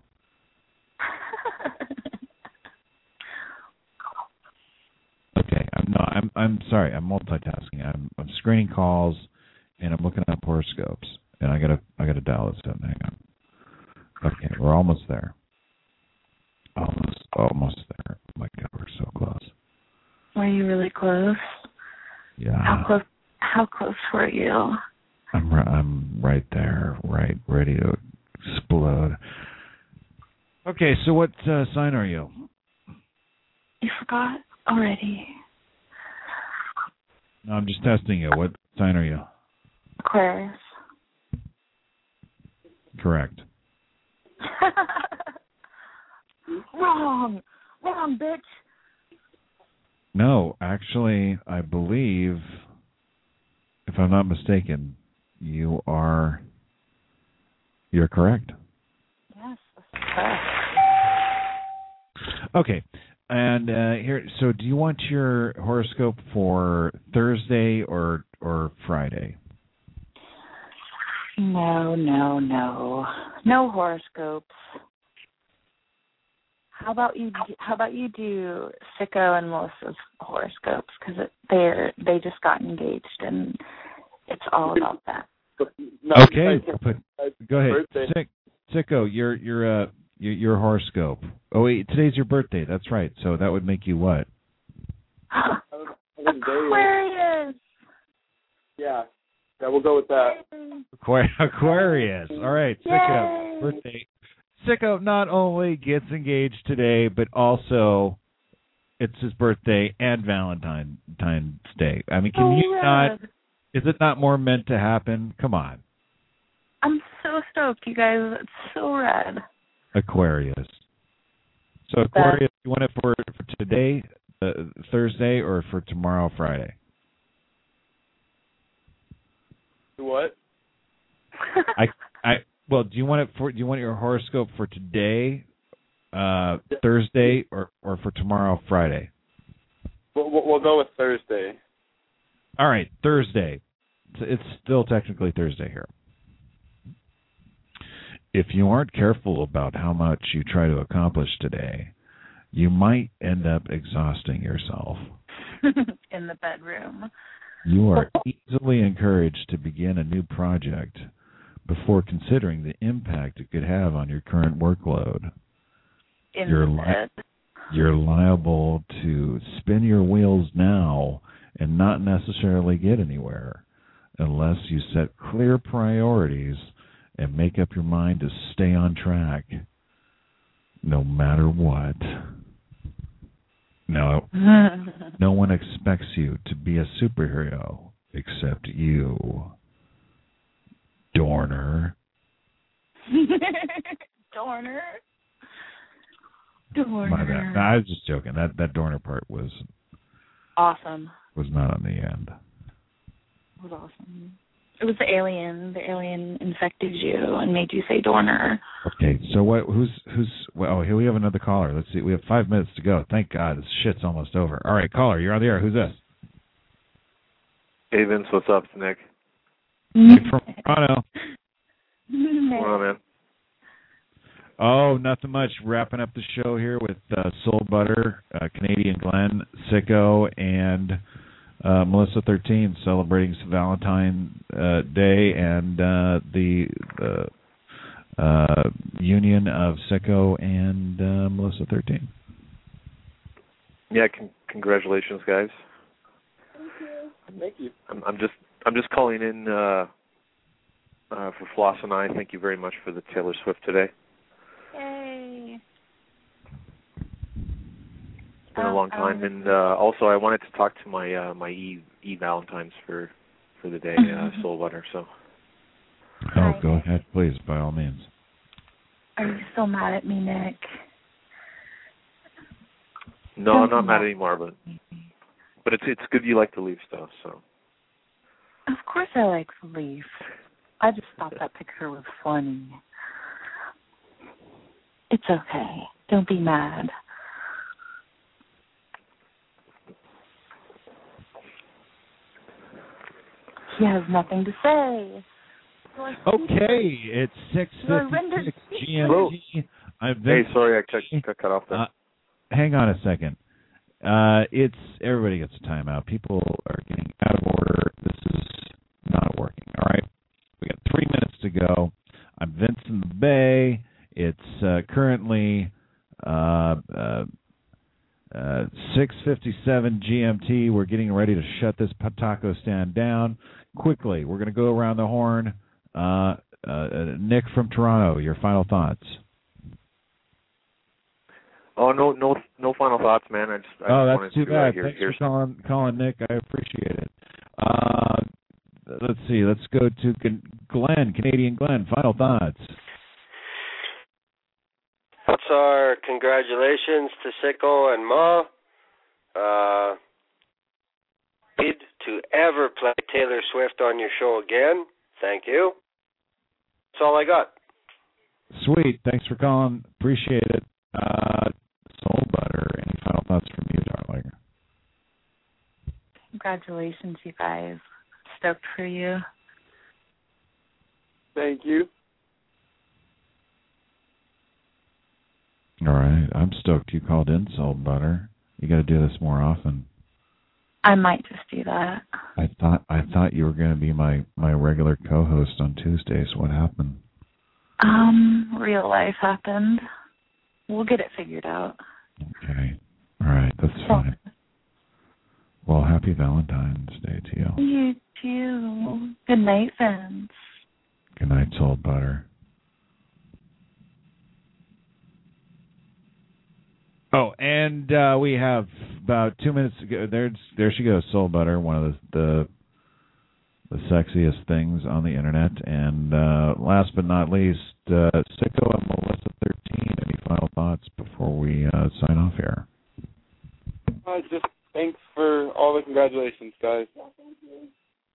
Okay, I'm no, I'm I'm sorry. I'm multitasking. I'm I'm screening calls, and I'm looking up horoscopes. And I gotta I gotta dial this in. Hang on. Okay, we're almost there. Almost almost there. Oh my God, we're so close. Were you really close? Yeah. How close? How close were you? I'm ri- I'm right there, right, ready to explode. Okay, so what uh, sign are you? You forgot already. No, I'm just testing you. What sign are you? Aquarius. Correct. Wrong. Wrong, bitch. No, actually, I believe, if I'm not mistaken, you are. You're correct. Yes, that's correct. Okay, and uh, here. So, do you want your horoscope for Thursday or or Friday? No, no, no, no horoscopes. How about you? Do, how about you do Sicko and Melissa's horoscopes because they they just got engaged and it's all about that. No, Okay, I- but go ahead, birthday. Sick, Sicko. Your your uh your, your horoscope. Oh wait, today's your birthday. That's right. So that would make you what? Aquarius. Yeah, yeah, we'll go with that. Aqu- Aquarius. All right, Sicko. Yay. Birthday. Sicko not only gets engaged today, but also it's his birthday and Valentine's Day. I mean, can Oh, you not? rad. Is it not more meant to happen? Come on, I'm so stoked, you guys. It's so rad. Aquarius. So Aquarius, you want it for for today, uh, Thursday, or for tomorrow, Friday? What? I I well, do you want it for? Do you want your horoscope for today, uh, Thursday, or or for tomorrow, Friday? We'll, we'll we'll go with Thursday. All right, Thursday. It's, it's still technically Thursday here. If you aren't careful about how much you try to accomplish today, you might end up exhausting yourself. In the bedroom. You are easily encouraged to begin a new project before considering the impact it could have on your current workload. In You're the li- bed. You're liable to spin your wheels now and not necessarily get anywhere unless you set clear priorities and make up your mind to stay on track no matter what. No, no one expects you to be a superhero except you, Dorner. Dorner. Dorner. My bad. No, I was just joking. That that Dorner part was Awesome. was not on the end. It was awesome. It was the alien. The alien infected you and made you say Dorner. Okay, so what? Who's who's? Well, oh, here we have another caller. Let's see. We have five minutes to go. Thank God, this shit's almost over. All right, caller, you're on the air. Who's this? Hey Vince, what's up? It's Nick. Nick from Toronto. What's going on, man? Oh, nothing much. Wrapping up the show here with uh, Soul Butter, uh, Canadian Glenn, Sicko, and uh, Melissa thirteen celebrating Valentine's uh, Day and uh, the uh, uh, union of Sicko and uh, Melissa thirteen. Yeah, con- congratulations, guys. Thank you. Thank you. I'm, I'm just I'm just calling in uh, uh, for Floss and I. Thank you very much for the Taylor Swift today. Yay. It's been a long time, and uh, also I wanted to talk to my uh, my E, e Valentines for for the day, uh, Soul Butter. So. Oh, go ahead, please, by all means. Are you still mad at me, Nick? No, I'm not mad anymore, but but it's it's good you like to leave stuff. So. Of course, I like the leaf. I just thought that picture was funny. It's okay. Don't be mad. He has nothing to say. Okay, it's six fifty-six G M T. I've been, hey, sorry, I cut, cut, cut off there. Uh, hang on a second. Uh, it's everybody gets a timeout. People are getting out of order. This is not working. All right, we got three minutes to go. I'm Vince in the Bay. It's uh, currently uh, uh, uh, six fifty-seven G M T. We're getting ready to shut this taco stand down quickly. We're going to go around the horn. Uh, uh, Nick from Toronto, your final thoughts. Oh, no, no, no final thoughts, man. I just, I oh, just that's too to, bad. uh, hear, Thanks hear for calling, calling, Nick. I appreciate it. Uh, let's see. Let's go to Glenn, Canadian Glenn. Final thoughts. What's our congratulations to Sicko and Ma. Uh, need to ever play Taylor Swift on your show again. Thank you. That's all I got. Sweet. Thanks for calling. Appreciate it. Uh, Soul Butter, any final thoughts from you, darling? Congratulations, you guys. Stoked for you. Thank you. All right. I'm stoked you called in, Soul Butter. You got to do this more often. I might just do that. I thought I thought you were going to be my, my regular co-host on Tuesdays. What happened? Um, real life happened. We'll get it figured out. Okay. All right. That's fine. Well, happy Valentine's Day to you. You too. Good night, Vince. Good night, Soul Butter. Oh, and uh, we have about two minutes to go. There's, there she goes, Soul Butter, one of the, the the sexiest things on the internet. And uh, last but not least, uh, Sicko and Melissa thirteen. Any final thoughts before we uh, sign off here? Uh, just thanks for all the congratulations, guys. Yeah, thank you.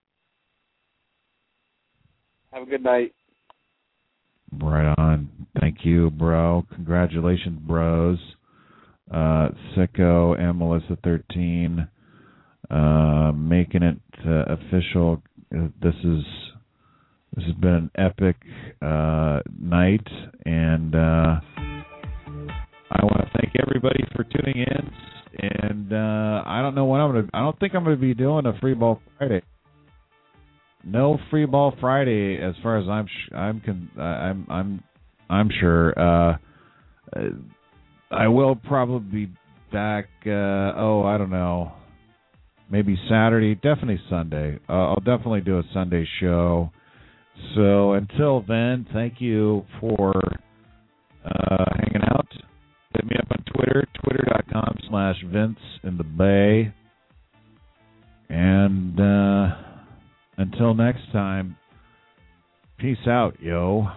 Have a good night. Right on. Thank you, bro. Congratulations, bros. Uh, Sicko and Melissa thirteen, uh, making it uh, official. Uh, this is this has been an epic uh, night, and uh, I want to thank everybody for tuning in. And uh, I don't know when I'm gonna. I don't think I'm gonna be doing a Free Ball Friday. No Free Ball Friday, as far as I'm. Sh- I'm. Con- I'm. I'm. I'm sure. Uh, uh, I will probably be back, uh, oh, I don't know, maybe Saturday, definitely Sunday. Uh, I'll definitely do a Sunday show. So until then, thank you for uh, hanging out. Hit me up on Twitter, twitter.com slash Vince in the Bay. And uh, until next time, peace out, yo.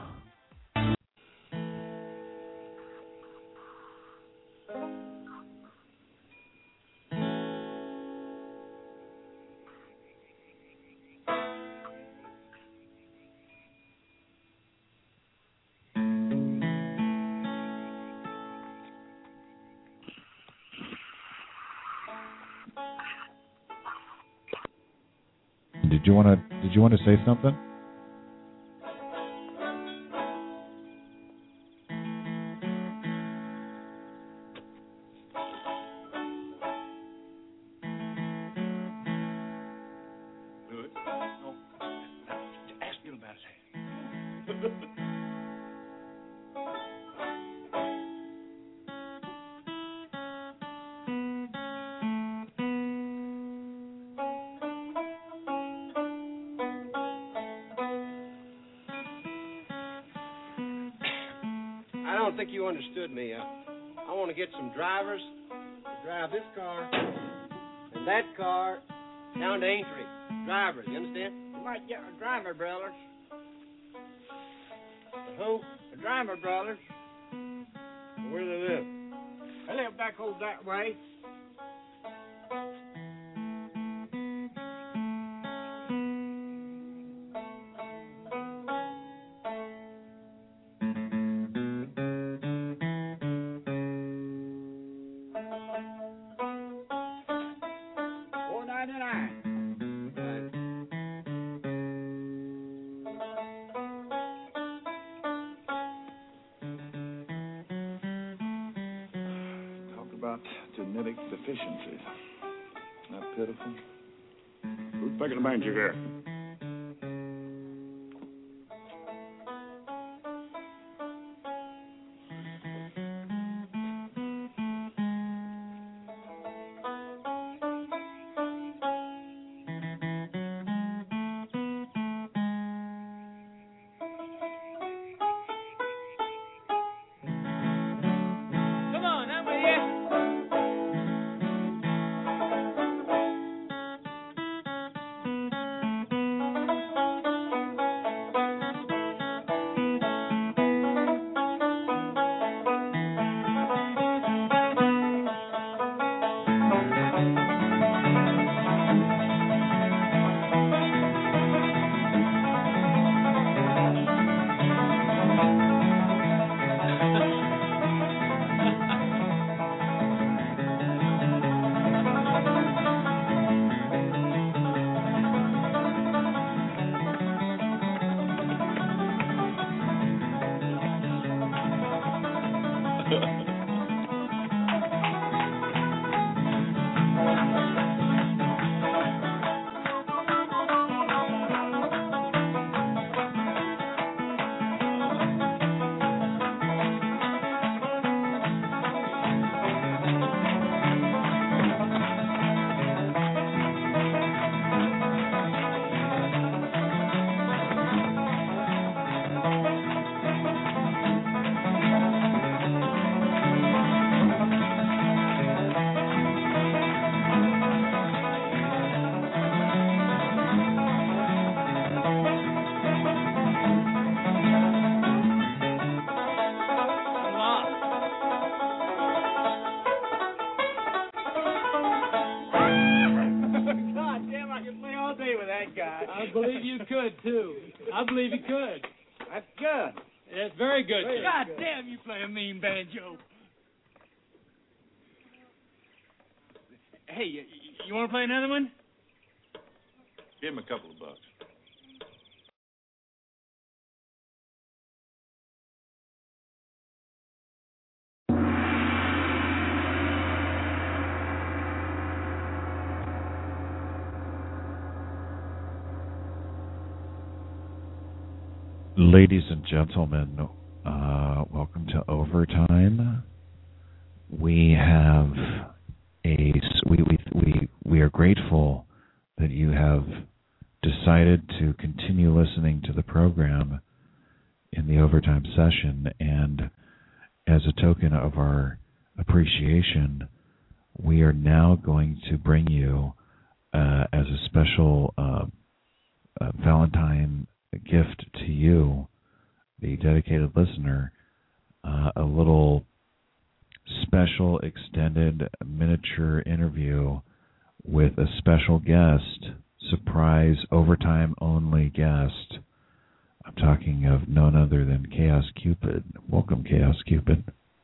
Did you want to? Did you want to say something? I don't think you understood me. Uh, I want to get some drivers to drive this car and that car down to Aintree. Drivers, you understand? You might get a driver, brothers. Who? The driver, brothers. Where do they live? They live back over that way. four ninety-nine. Talk about genetic deficiencies. Isn't that pitiful? Who's picking the manger here? Come on, I'm with you. God damn, I could play all day with that guy. I believe you could, too. I believe you could. That's good. That's very good, Very too. God damn, you play a mean banjo. Hey, you, you want to play another one? Give him a couple of bucks. Ladies and gentlemen, uh, welcome to Overtime. We have a we, we we we are grateful that you have decided to continue listening to the program in the Overtime session, and as a token of our appreciation, we are now going to bring you uh, as a special uh, uh, Valentine gift to you, the dedicated listener, uh, a little special extended miniature interview with a special guest, surprise overtime only guest. I'm talking of none other than Chaos Cupid. Welcome, Chaos Cupid.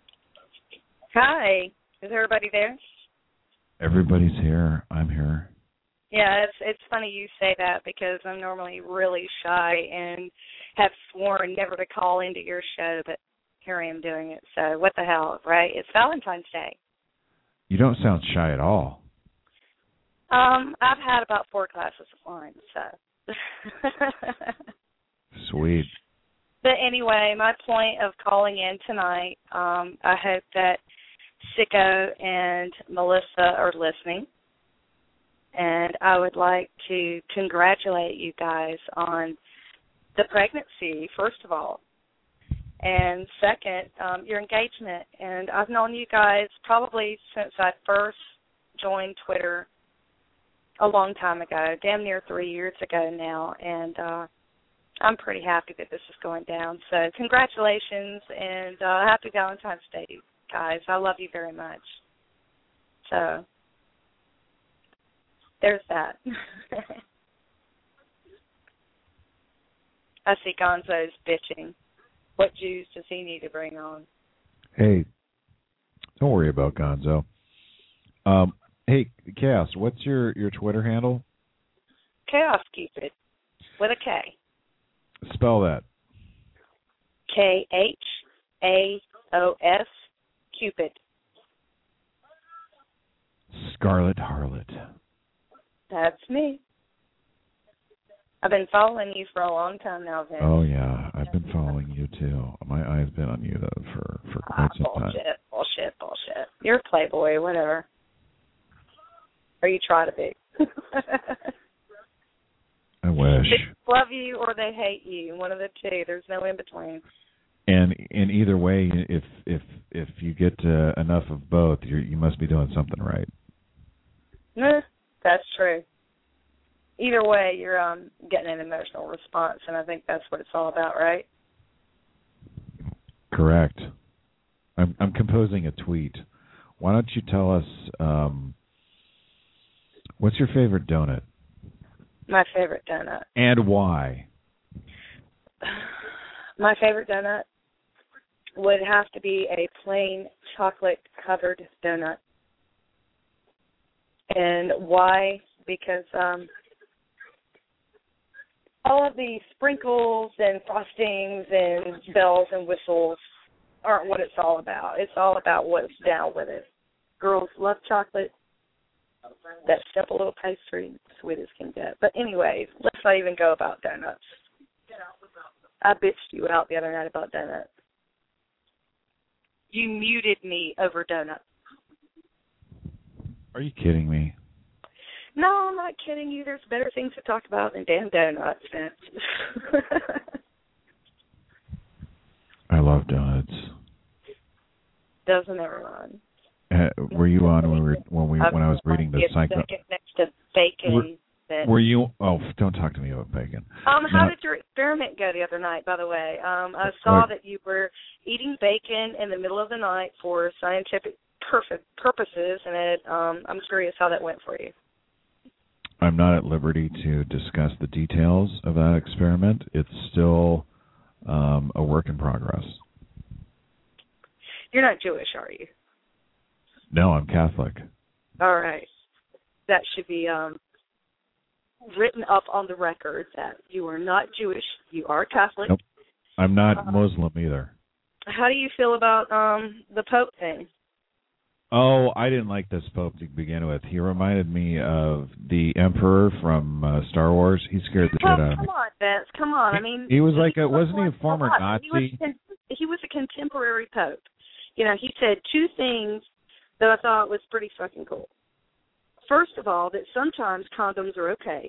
Hi. Is everybody there? Everybody's here. I'm here. Yeah, it's it's funny you say that because I'm normally really shy and have sworn never to call into your show, but here I am doing it. So what the hell, right? It's Valentine's Day. You don't sound shy at all. Um, I've had about four glasses of wine, so. Sweet. But anyway, my point of calling in tonight, um, I hope that Sicko and Melissa are listening. And I would like to congratulate you guys on the pregnancy, first of all. And second, um, your engagement. And I've known you guys probably since I first joined Twitter a long time ago, damn near three years ago now. And uh, I'm pretty happy that this is going down. So congratulations and uh, happy Valentine's Day, guys. I love you very much. So there's that. I see Gonzo's bitching. What Jews does he need to bring on? Hey, don't worry about Gonzo. Um, hey, Chaos, what's your, your Twitter handle? Chaos Cupid with a K. Spell that. K H A O S Cupid. Scarlet Harlot. That's me. I've been following you for a long time now, Vince. Oh, yeah. I've been following you, too. My eye's been on you, though, for, for quite ah, some bullshit, time. Bullshit, bullshit. You're a playboy, whatever. Or you try to be. I wish. They love you or they hate you. One of the two. There's no in between. And in either way, if if if you get uh, enough of both, you you must be doing something right. Nah, that's true. Either way, you're um, getting an emotional response, and I think that's what it's all about, right? Correct. I'm I'm composing a tweet. Why don't you tell us um, what's your favorite donut? My favorite donut. And why? My favorite donut would have to be a plain chocolate-covered donut. And why? Because um, all of the sprinkles and frostings and bells and whistles aren't what it's all about. It's all about what's down with it. Girls love chocolate. That simple little pastry, sweet as can get. But anyways, let's not even go about donuts. I bitched you out the other night about donuts. You muted me over donuts. Are you kidding me? No, I'm not kidding you. There's better things to talk about than damn donuts, Vince. I love donuts. Doesn't everyone? Uh, were you on when we were when we when I was reading the cycle? Next to bacon. Were, that, were you? Oh, don't talk to me about bacon. Um, how no. did your experiment go the other night? By the way, um, I saw that you were eating bacon in the middle of the night for scientific perfect purposes, and it, um, I'm curious how that went for you. I'm not at liberty to discuss the details of that experiment. It's still um, a work in progress. You're not Jewish, are you? No, I'm Catholic. All right. That should be um, written up on the record that you are not Jewish. You are Catholic. Nope. I'm not uh, Muslim either. How do you feel about um, the Pope thing? Oh, I didn't like this Pope to begin with. He reminded me of the Emperor from uh, Star Wars. He scared the well, shit out of me. Come on, Vince. Come on. I mean, he was like, he a, wasn't he a former Nazi? He was, he was a contemporary Pope. You know, he said two things that I thought was pretty fucking cool. First of all, that sometimes condoms are okay.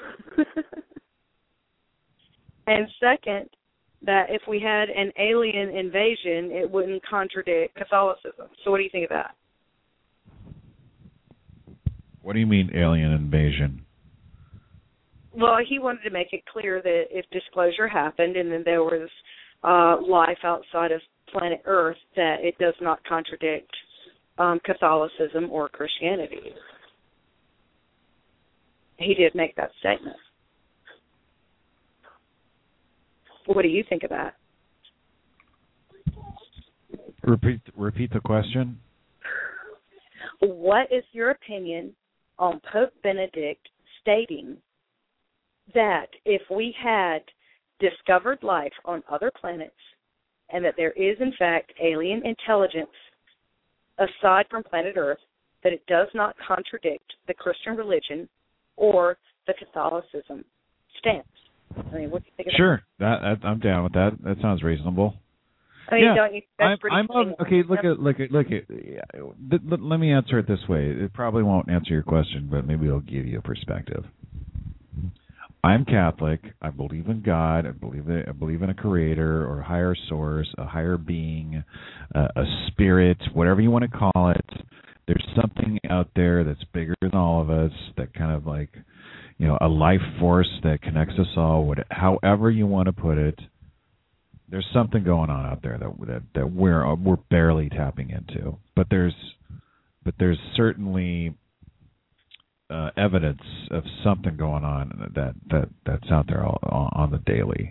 And second, that if we had an alien invasion, it wouldn't contradict Catholicism. So what do you think of that? What do you mean alien invasion? Well, he wanted to make it clear that if disclosure happened and then there was uh, life outside of planet Earth, that it does not contradict um, Catholicism or Christianity. He did make that statement. What do you think of that? Repeat, repeat the question. What is your opinion on Pope Benedict stating that if we had discovered life on other planets and that there is, in fact, alien intelligence aside from planet Earth, that it does not contradict the Christian religion or the Catholicism stance? I mean, what do you think of Sure, that, that I'm down with that. That sounds reasonable. that? I mean, yeah, don't you? That's I'm, pretty I'm of, okay. Look at look at look at. Yeah, th- th- let me answer it this way. It probably won't answer your question, but maybe it'll give you a perspective. I'm Catholic. I believe in God. I believe that, I believe in a creator or a higher source, a higher being, uh, a spirit, whatever you want to call it. There's something out there that's bigger than all of us, that kind of like, you know, a life force that connects us all. What, however you want to put it, there's something going on out there that that, that we're we're barely tapping into. But there's but there's certainly uh, evidence of something going on that, that that's out there all, all, on the daily.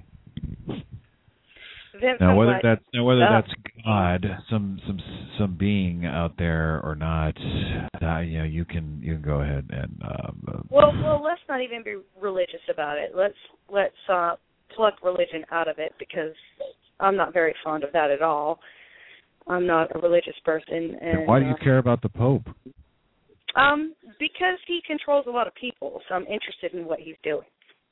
Vince, Now I'm whether glad- that's now whether uh, that's God, some some some being out there or not, uh, you know, you can you can go ahead and. Um, Well, well, let's not even be religious about it. Let's let's uh, pluck religion out of it, because I'm not very fond of that at all. I'm not a religious person, and and why do you uh, care about the Pope? Um, because he controls a lot of people, so I'm interested in what he's doing.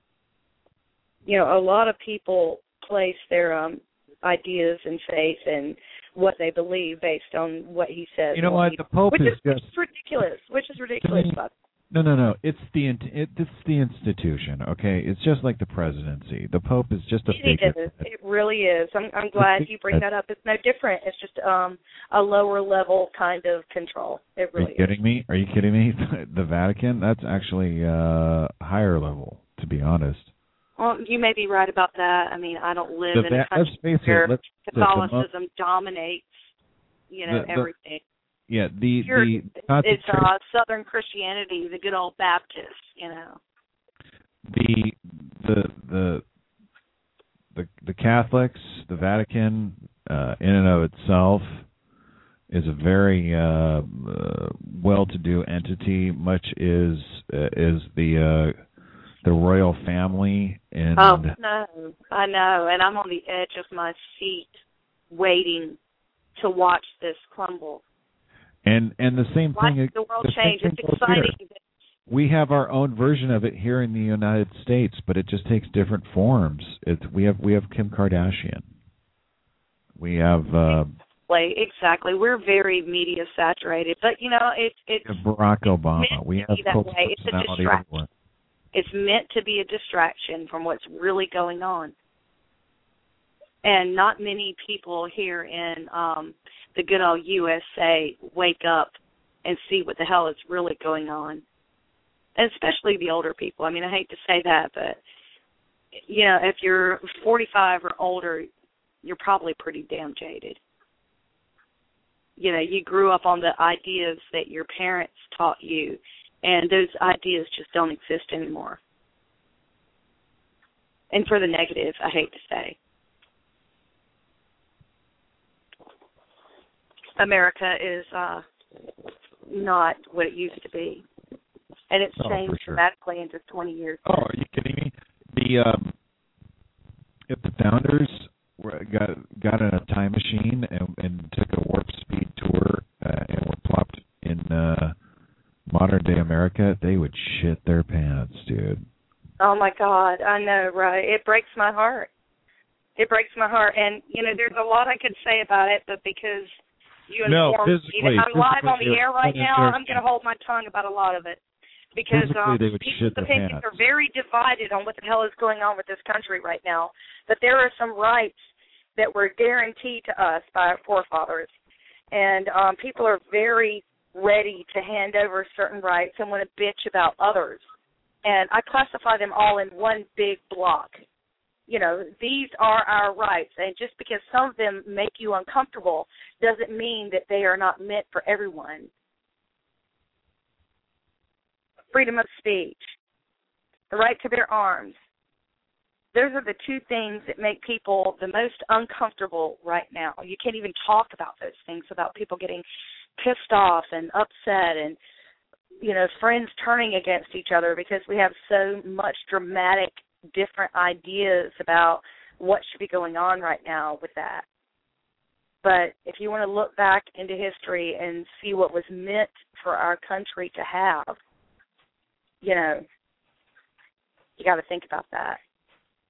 You know, a lot of people place their um, ideas and faith and what they believe based on what he says. You know and what? he- The Pope which is is, which just- is ridiculous. Which is ridiculous me- about it. No, no, no. It's the it, it's the institution. Okay, it's just like the presidency. The Pope is just a It figure. is. It really is. I'm, I'm glad you bring that up. It's no different. It's just um, a lower level kind of control. It Are you really is. kidding me? Are you kidding me? The Vatican? That's actually uh, higher level, to be honest. Well, you may be right about that. I mean, I don't live The in a Va- let's country face it, where let's- the- the mo- Catholicism dominates, you know, The- the- everything. Yeah, the Here, the it's concentration- uh, Southern Christianity, the good old Baptist, you know. the the the the the Catholics, the Vatican, uh, in and of itself, is a very uh, uh, well-to-do entity. Much is uh, is the uh, the royal family, and Oh no, I know, and I'm on the edge of my seat, waiting to watch this crumble. and and the same Watch thing. the world the same change. thing It's goes here. exciting. We have our own version of it here in the United States, but it just takes different forms. It's we have we have Kim Kardashian. We have uh, Exactly, exactly. We're very media saturated, but you know, it's it's Barack Obama. meant We to have be that cult way. It's a personality distraction. everywhere. It's meant to be a distraction from what's really going on. And not many people here in um, the good old U S A wake up and see what the hell is really going on. And especially the older people. I mean, I hate to say that, but, you know, if you're forty-five or older, you're probably pretty damn jaded. You know, you grew up on the ideas that your parents taught you, and those ideas just don't exist anymore. And for the negative, I hate to say. America is uh, not what it used to be. And it's Oh, changed for sure. dramatically in just twenty years. Oh, are you kidding me? The um, if the founders were, got got in a time machine and, and took a warp speed tour uh, and were plopped in uh, modern day America, they would shit their pants, dude. Oh, my God. I know, right? It breaks my heart. It breaks my heart. And, you know, there's a lot I could say about it, but because you No, informed me physically- that I'm live on physically the air right you're- now, I'm going to hold my tongue about a lot of it. Because Physically, um, they would people's shit their opinions pants. are very divided on what the hell is going on with this country right now. But there are some rights that were guaranteed to us by our forefathers. And um, people are very ready to hand over certain rights and want to bitch about others. And I classify them all in one big block. You know, these are our rights. And just because some of them make you uncomfortable doesn't mean that they are not meant for everyone. Freedom of speech, the right to bear arms. Those are the two things that make people the most uncomfortable right now. You can't even talk about those things, about people getting pissed off and upset and, you know, friends turning against each other because we have so much dramatic different ideas about what should be going on right now with that. But if you want to look back into history and see what was meant for our country to have, you know, you got to think about that.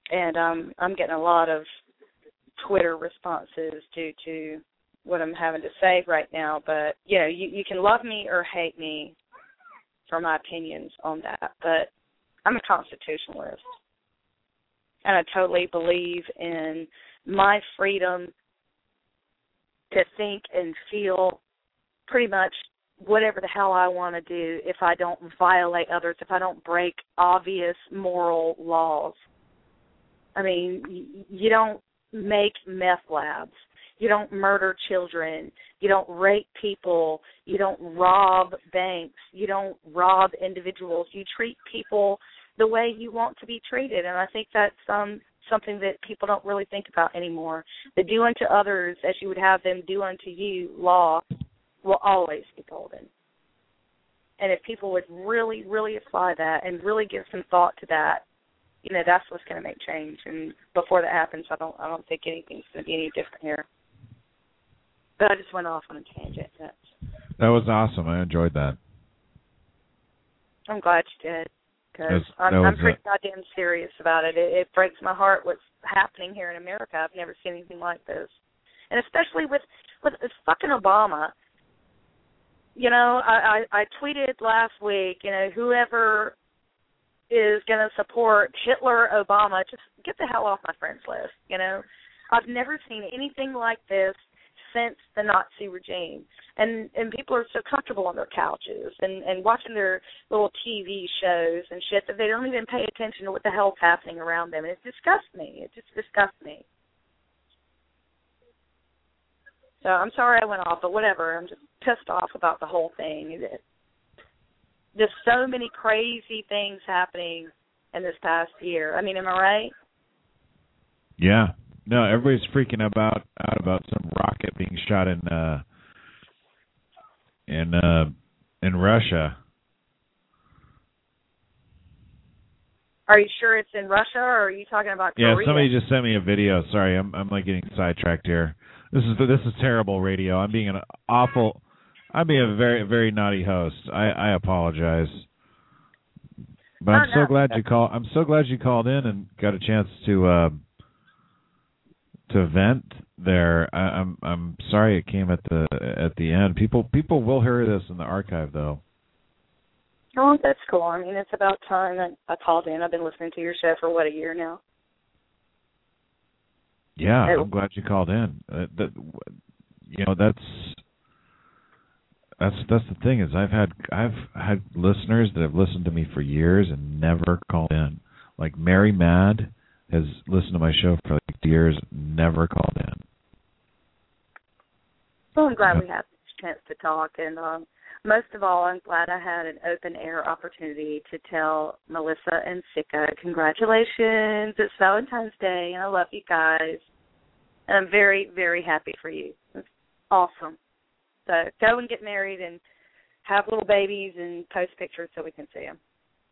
and um, I'm getting a lot of Twitter responses due to what I'm having to say right now. But, you know, you, you can love me or hate me for my opinions on that, but I'm a constitutionalist, and I totally believe in my freedom to think and feel pretty much whatever the hell I want to do if I don't violate others, if I don't break obvious moral laws. I mean, you don't make meth labs. You don't murder children. You don't rape people. You don't rob banks. You don't rob individuals. You treat people the way you want to be treated, and I think that's um, something that people don't really think about anymore. The do unto others as you would have them do unto you law will always be golden. And if people would really, really apply that and really give some thought to that, you know, that's what's going to make change. And before that happens, I don't, I don't think anything's going to be any different here. But I just went off on a tangent. That's, that was awesome. I enjoyed that. I'm glad you did, because That I'm, was I'm pretty a- goddamn serious about it. it. It breaks my heart what's happening here in America. I've never seen anything like this, and especially with with, with fucking Obama. You know, I, I, I tweeted last week, you know, whoever is going to support Hitler, Obama, just get the hell off my friends list, you know. I've never seen anything like this since the Nazi regime. And and people are so comfortable on their couches and, and watching their little T V shows and shit that they don't even pay attention to what the hell's happening around them. And it disgusts me. It just disgusts me. So I'm sorry I went off, but whatever. I'm just pissed off about the whole thing. There's so many crazy things happening in this past year. I mean, am I right? Yeah. No, everybody's freaking about out about some rocket being shot in uh, in uh, in Russia. Are you sure it's in Russia, or are you talking about Yeah, Korea? somebody just sent me a video. Sorry, I'm I'm like getting sidetracked here. This is this is terrible radio. I'm being an awful. I'm being a very very naughty host. I, I apologize. But I'm Oh, so no. glad you called. I'm so glad you called in and got a chance to uh, to vent there. I, I'm I'm sorry it came at the at the end. People people will hear this in the archive though. Oh, that's cool. I mean, it's about time that I called in. I've been listening to your show for, what, a year now? Yeah, Hey. I'm glad you called in. Uh, that, you know, that's that's that's the thing is I've had I've had listeners that have listened to me for years and never called in. Like Mary Mad has listened to my show for like years, never called in. Well, I'm glad Yeah. we had this chance to talk, and um, most of all, I'm glad I had an open-air opportunity to tell Melissa and Sika, congratulations, it's Valentine's Day, and I love you guys. And I'm very, very happy for you. It's awesome. So go and get married and have little babies and post pictures so we can see them.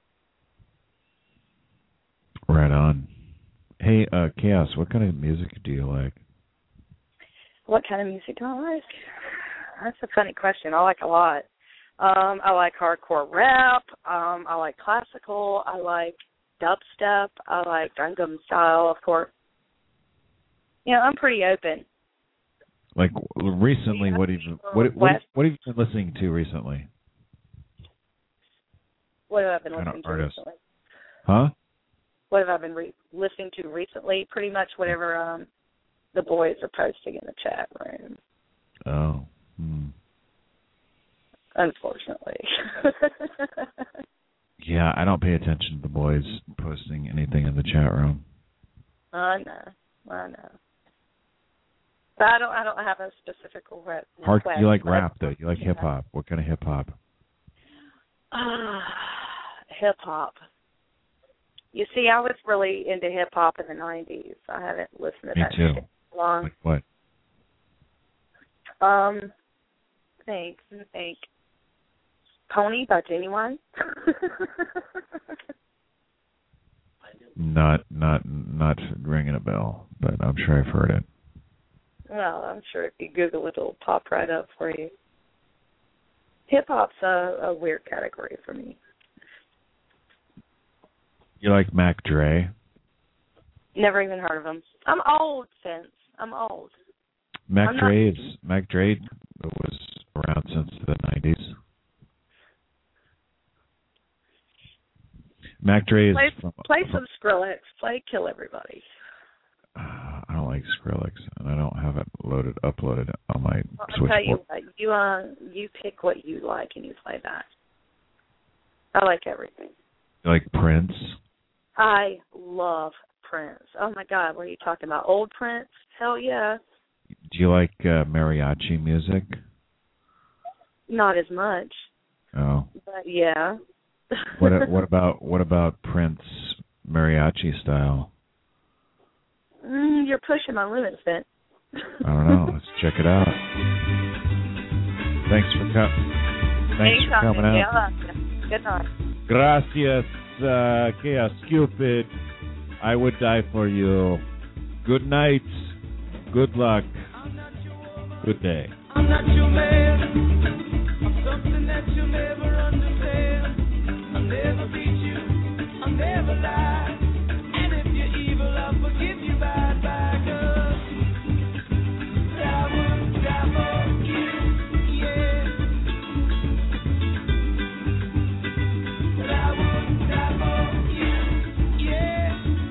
Right on. Hey, uh, Chaos, what kind of music do you like? What kind of music do I like? That's a funny question. I like a lot. Um, I like hardcore rap. Um, I like classical. I like dubstep. I like Gangnam Style, of course. You know, I'm pretty open. Like recently, what have you what what what have you been listening to recently? What have I been Kind of listening to artist. recently? Huh? What have I been re- listening to recently? Pretty much whatever um, the boys are posting in the chat room. Oh. Hmm. Unfortunately. Yeah, I don't pay attention to the boys posting anything in the chat room. I know. I know. But I don't. I don't have a specific re- Hard, request. you like but- rap though? You like hip hop? What kind of hip hop? Ah, hip hop. You see, I was really into hip hop in the nineties. I haven't listened to Me that too. shit for long. Like what? Um, think, think. Pony by Genuine. Not not not ringing a bell, but I'm sure I've heard it. Well, I'm sure if you Google it, it'll pop right up for you. Hip hop's a, a weird category for me. You like Mac Dre? Never even heard of him. I'm old, Vince. I'm old. Mac I'm Dre not... is Mac Dre was around since the nineties. Mac Dre is play, from, play from, some Skrillex. Play Kill Everybody. Uh, I don't like Skrillex, and I don't have it loaded, uploaded on my Well, I'll Switchboard. tell you what. You uh, you pick what you like and you play that. I like everything. You like Prince? I love Prince. Oh my God, what are you talking about? Old Prince? Hell yeah. Do you like uh, mariachi music? Not as much. Oh. But yeah. what what about what about Prince mariachi style? Mm, you're pushing my limits, Ben. I don't know. Let's check it out. Thanks for coming. Thanks for coming out. Yeah, good night. Gracias, uh, que stupid. I would die for you. Good night. Good luck. Good day. I'm not your man. I'm something that you'll never understand. I'll never beat you. I'll never lie. And if you're evil, I'll forgive you bye bye, girl. I would die for you, yeah. I would die for you, yeah.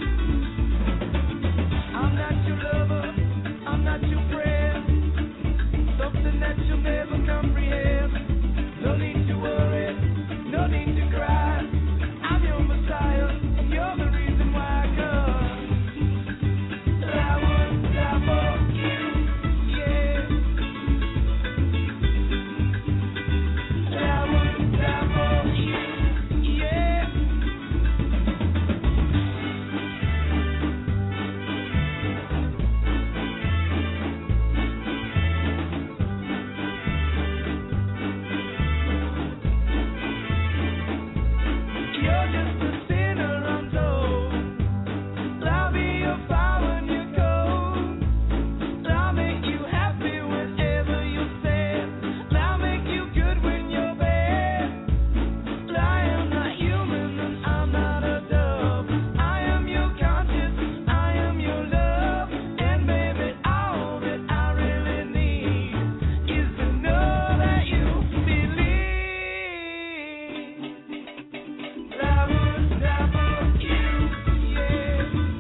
I'm not your lover. I'm not your friend. Something that you'll never comprehend. No need to worry, no need to cry. I'm your Messiah, and you're the reason why, girl. I would die for you, yeah. I would die for you, yeah. You're just a sinner, I'm told. I'll be your fire when you're cold. I'll make you happy whenever you're sad. I'll make you good when you're bad. I am not human and I'm not a dove. I am your conscience, I am your love. And baby, all that I really need is to know that you believe. I would die for you, yeah.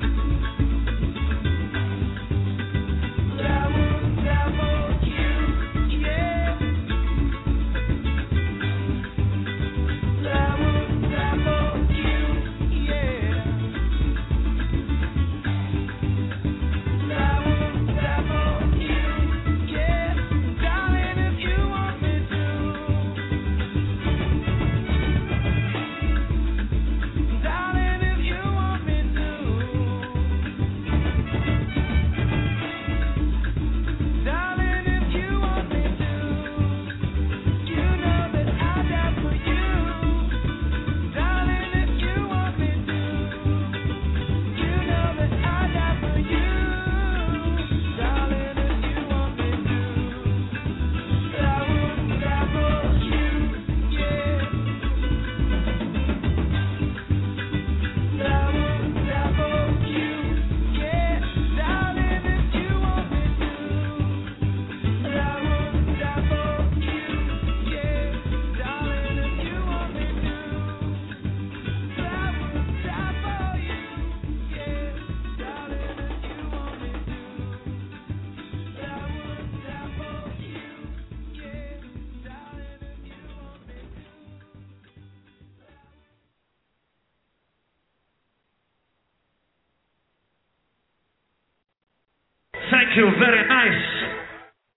I would die for you, yeah. I would die for you, yeah. I would die for you, yeah. Darling, if you want me to. Darling, if you want me to. Darling, if you want me to. You know that I'd die for you. Darling, if you want me to. You know that I'd die for you. Darling, if you want me to. I would die for you, yeah. I would die for you, yeah. Darling, if you want me to. I would die for you, yeah. Darling, if you want me to. I would die for you, yeah. Darling, if you want me to. I would die for you, yeah. Darling, if you want me to. Thank you, very nice.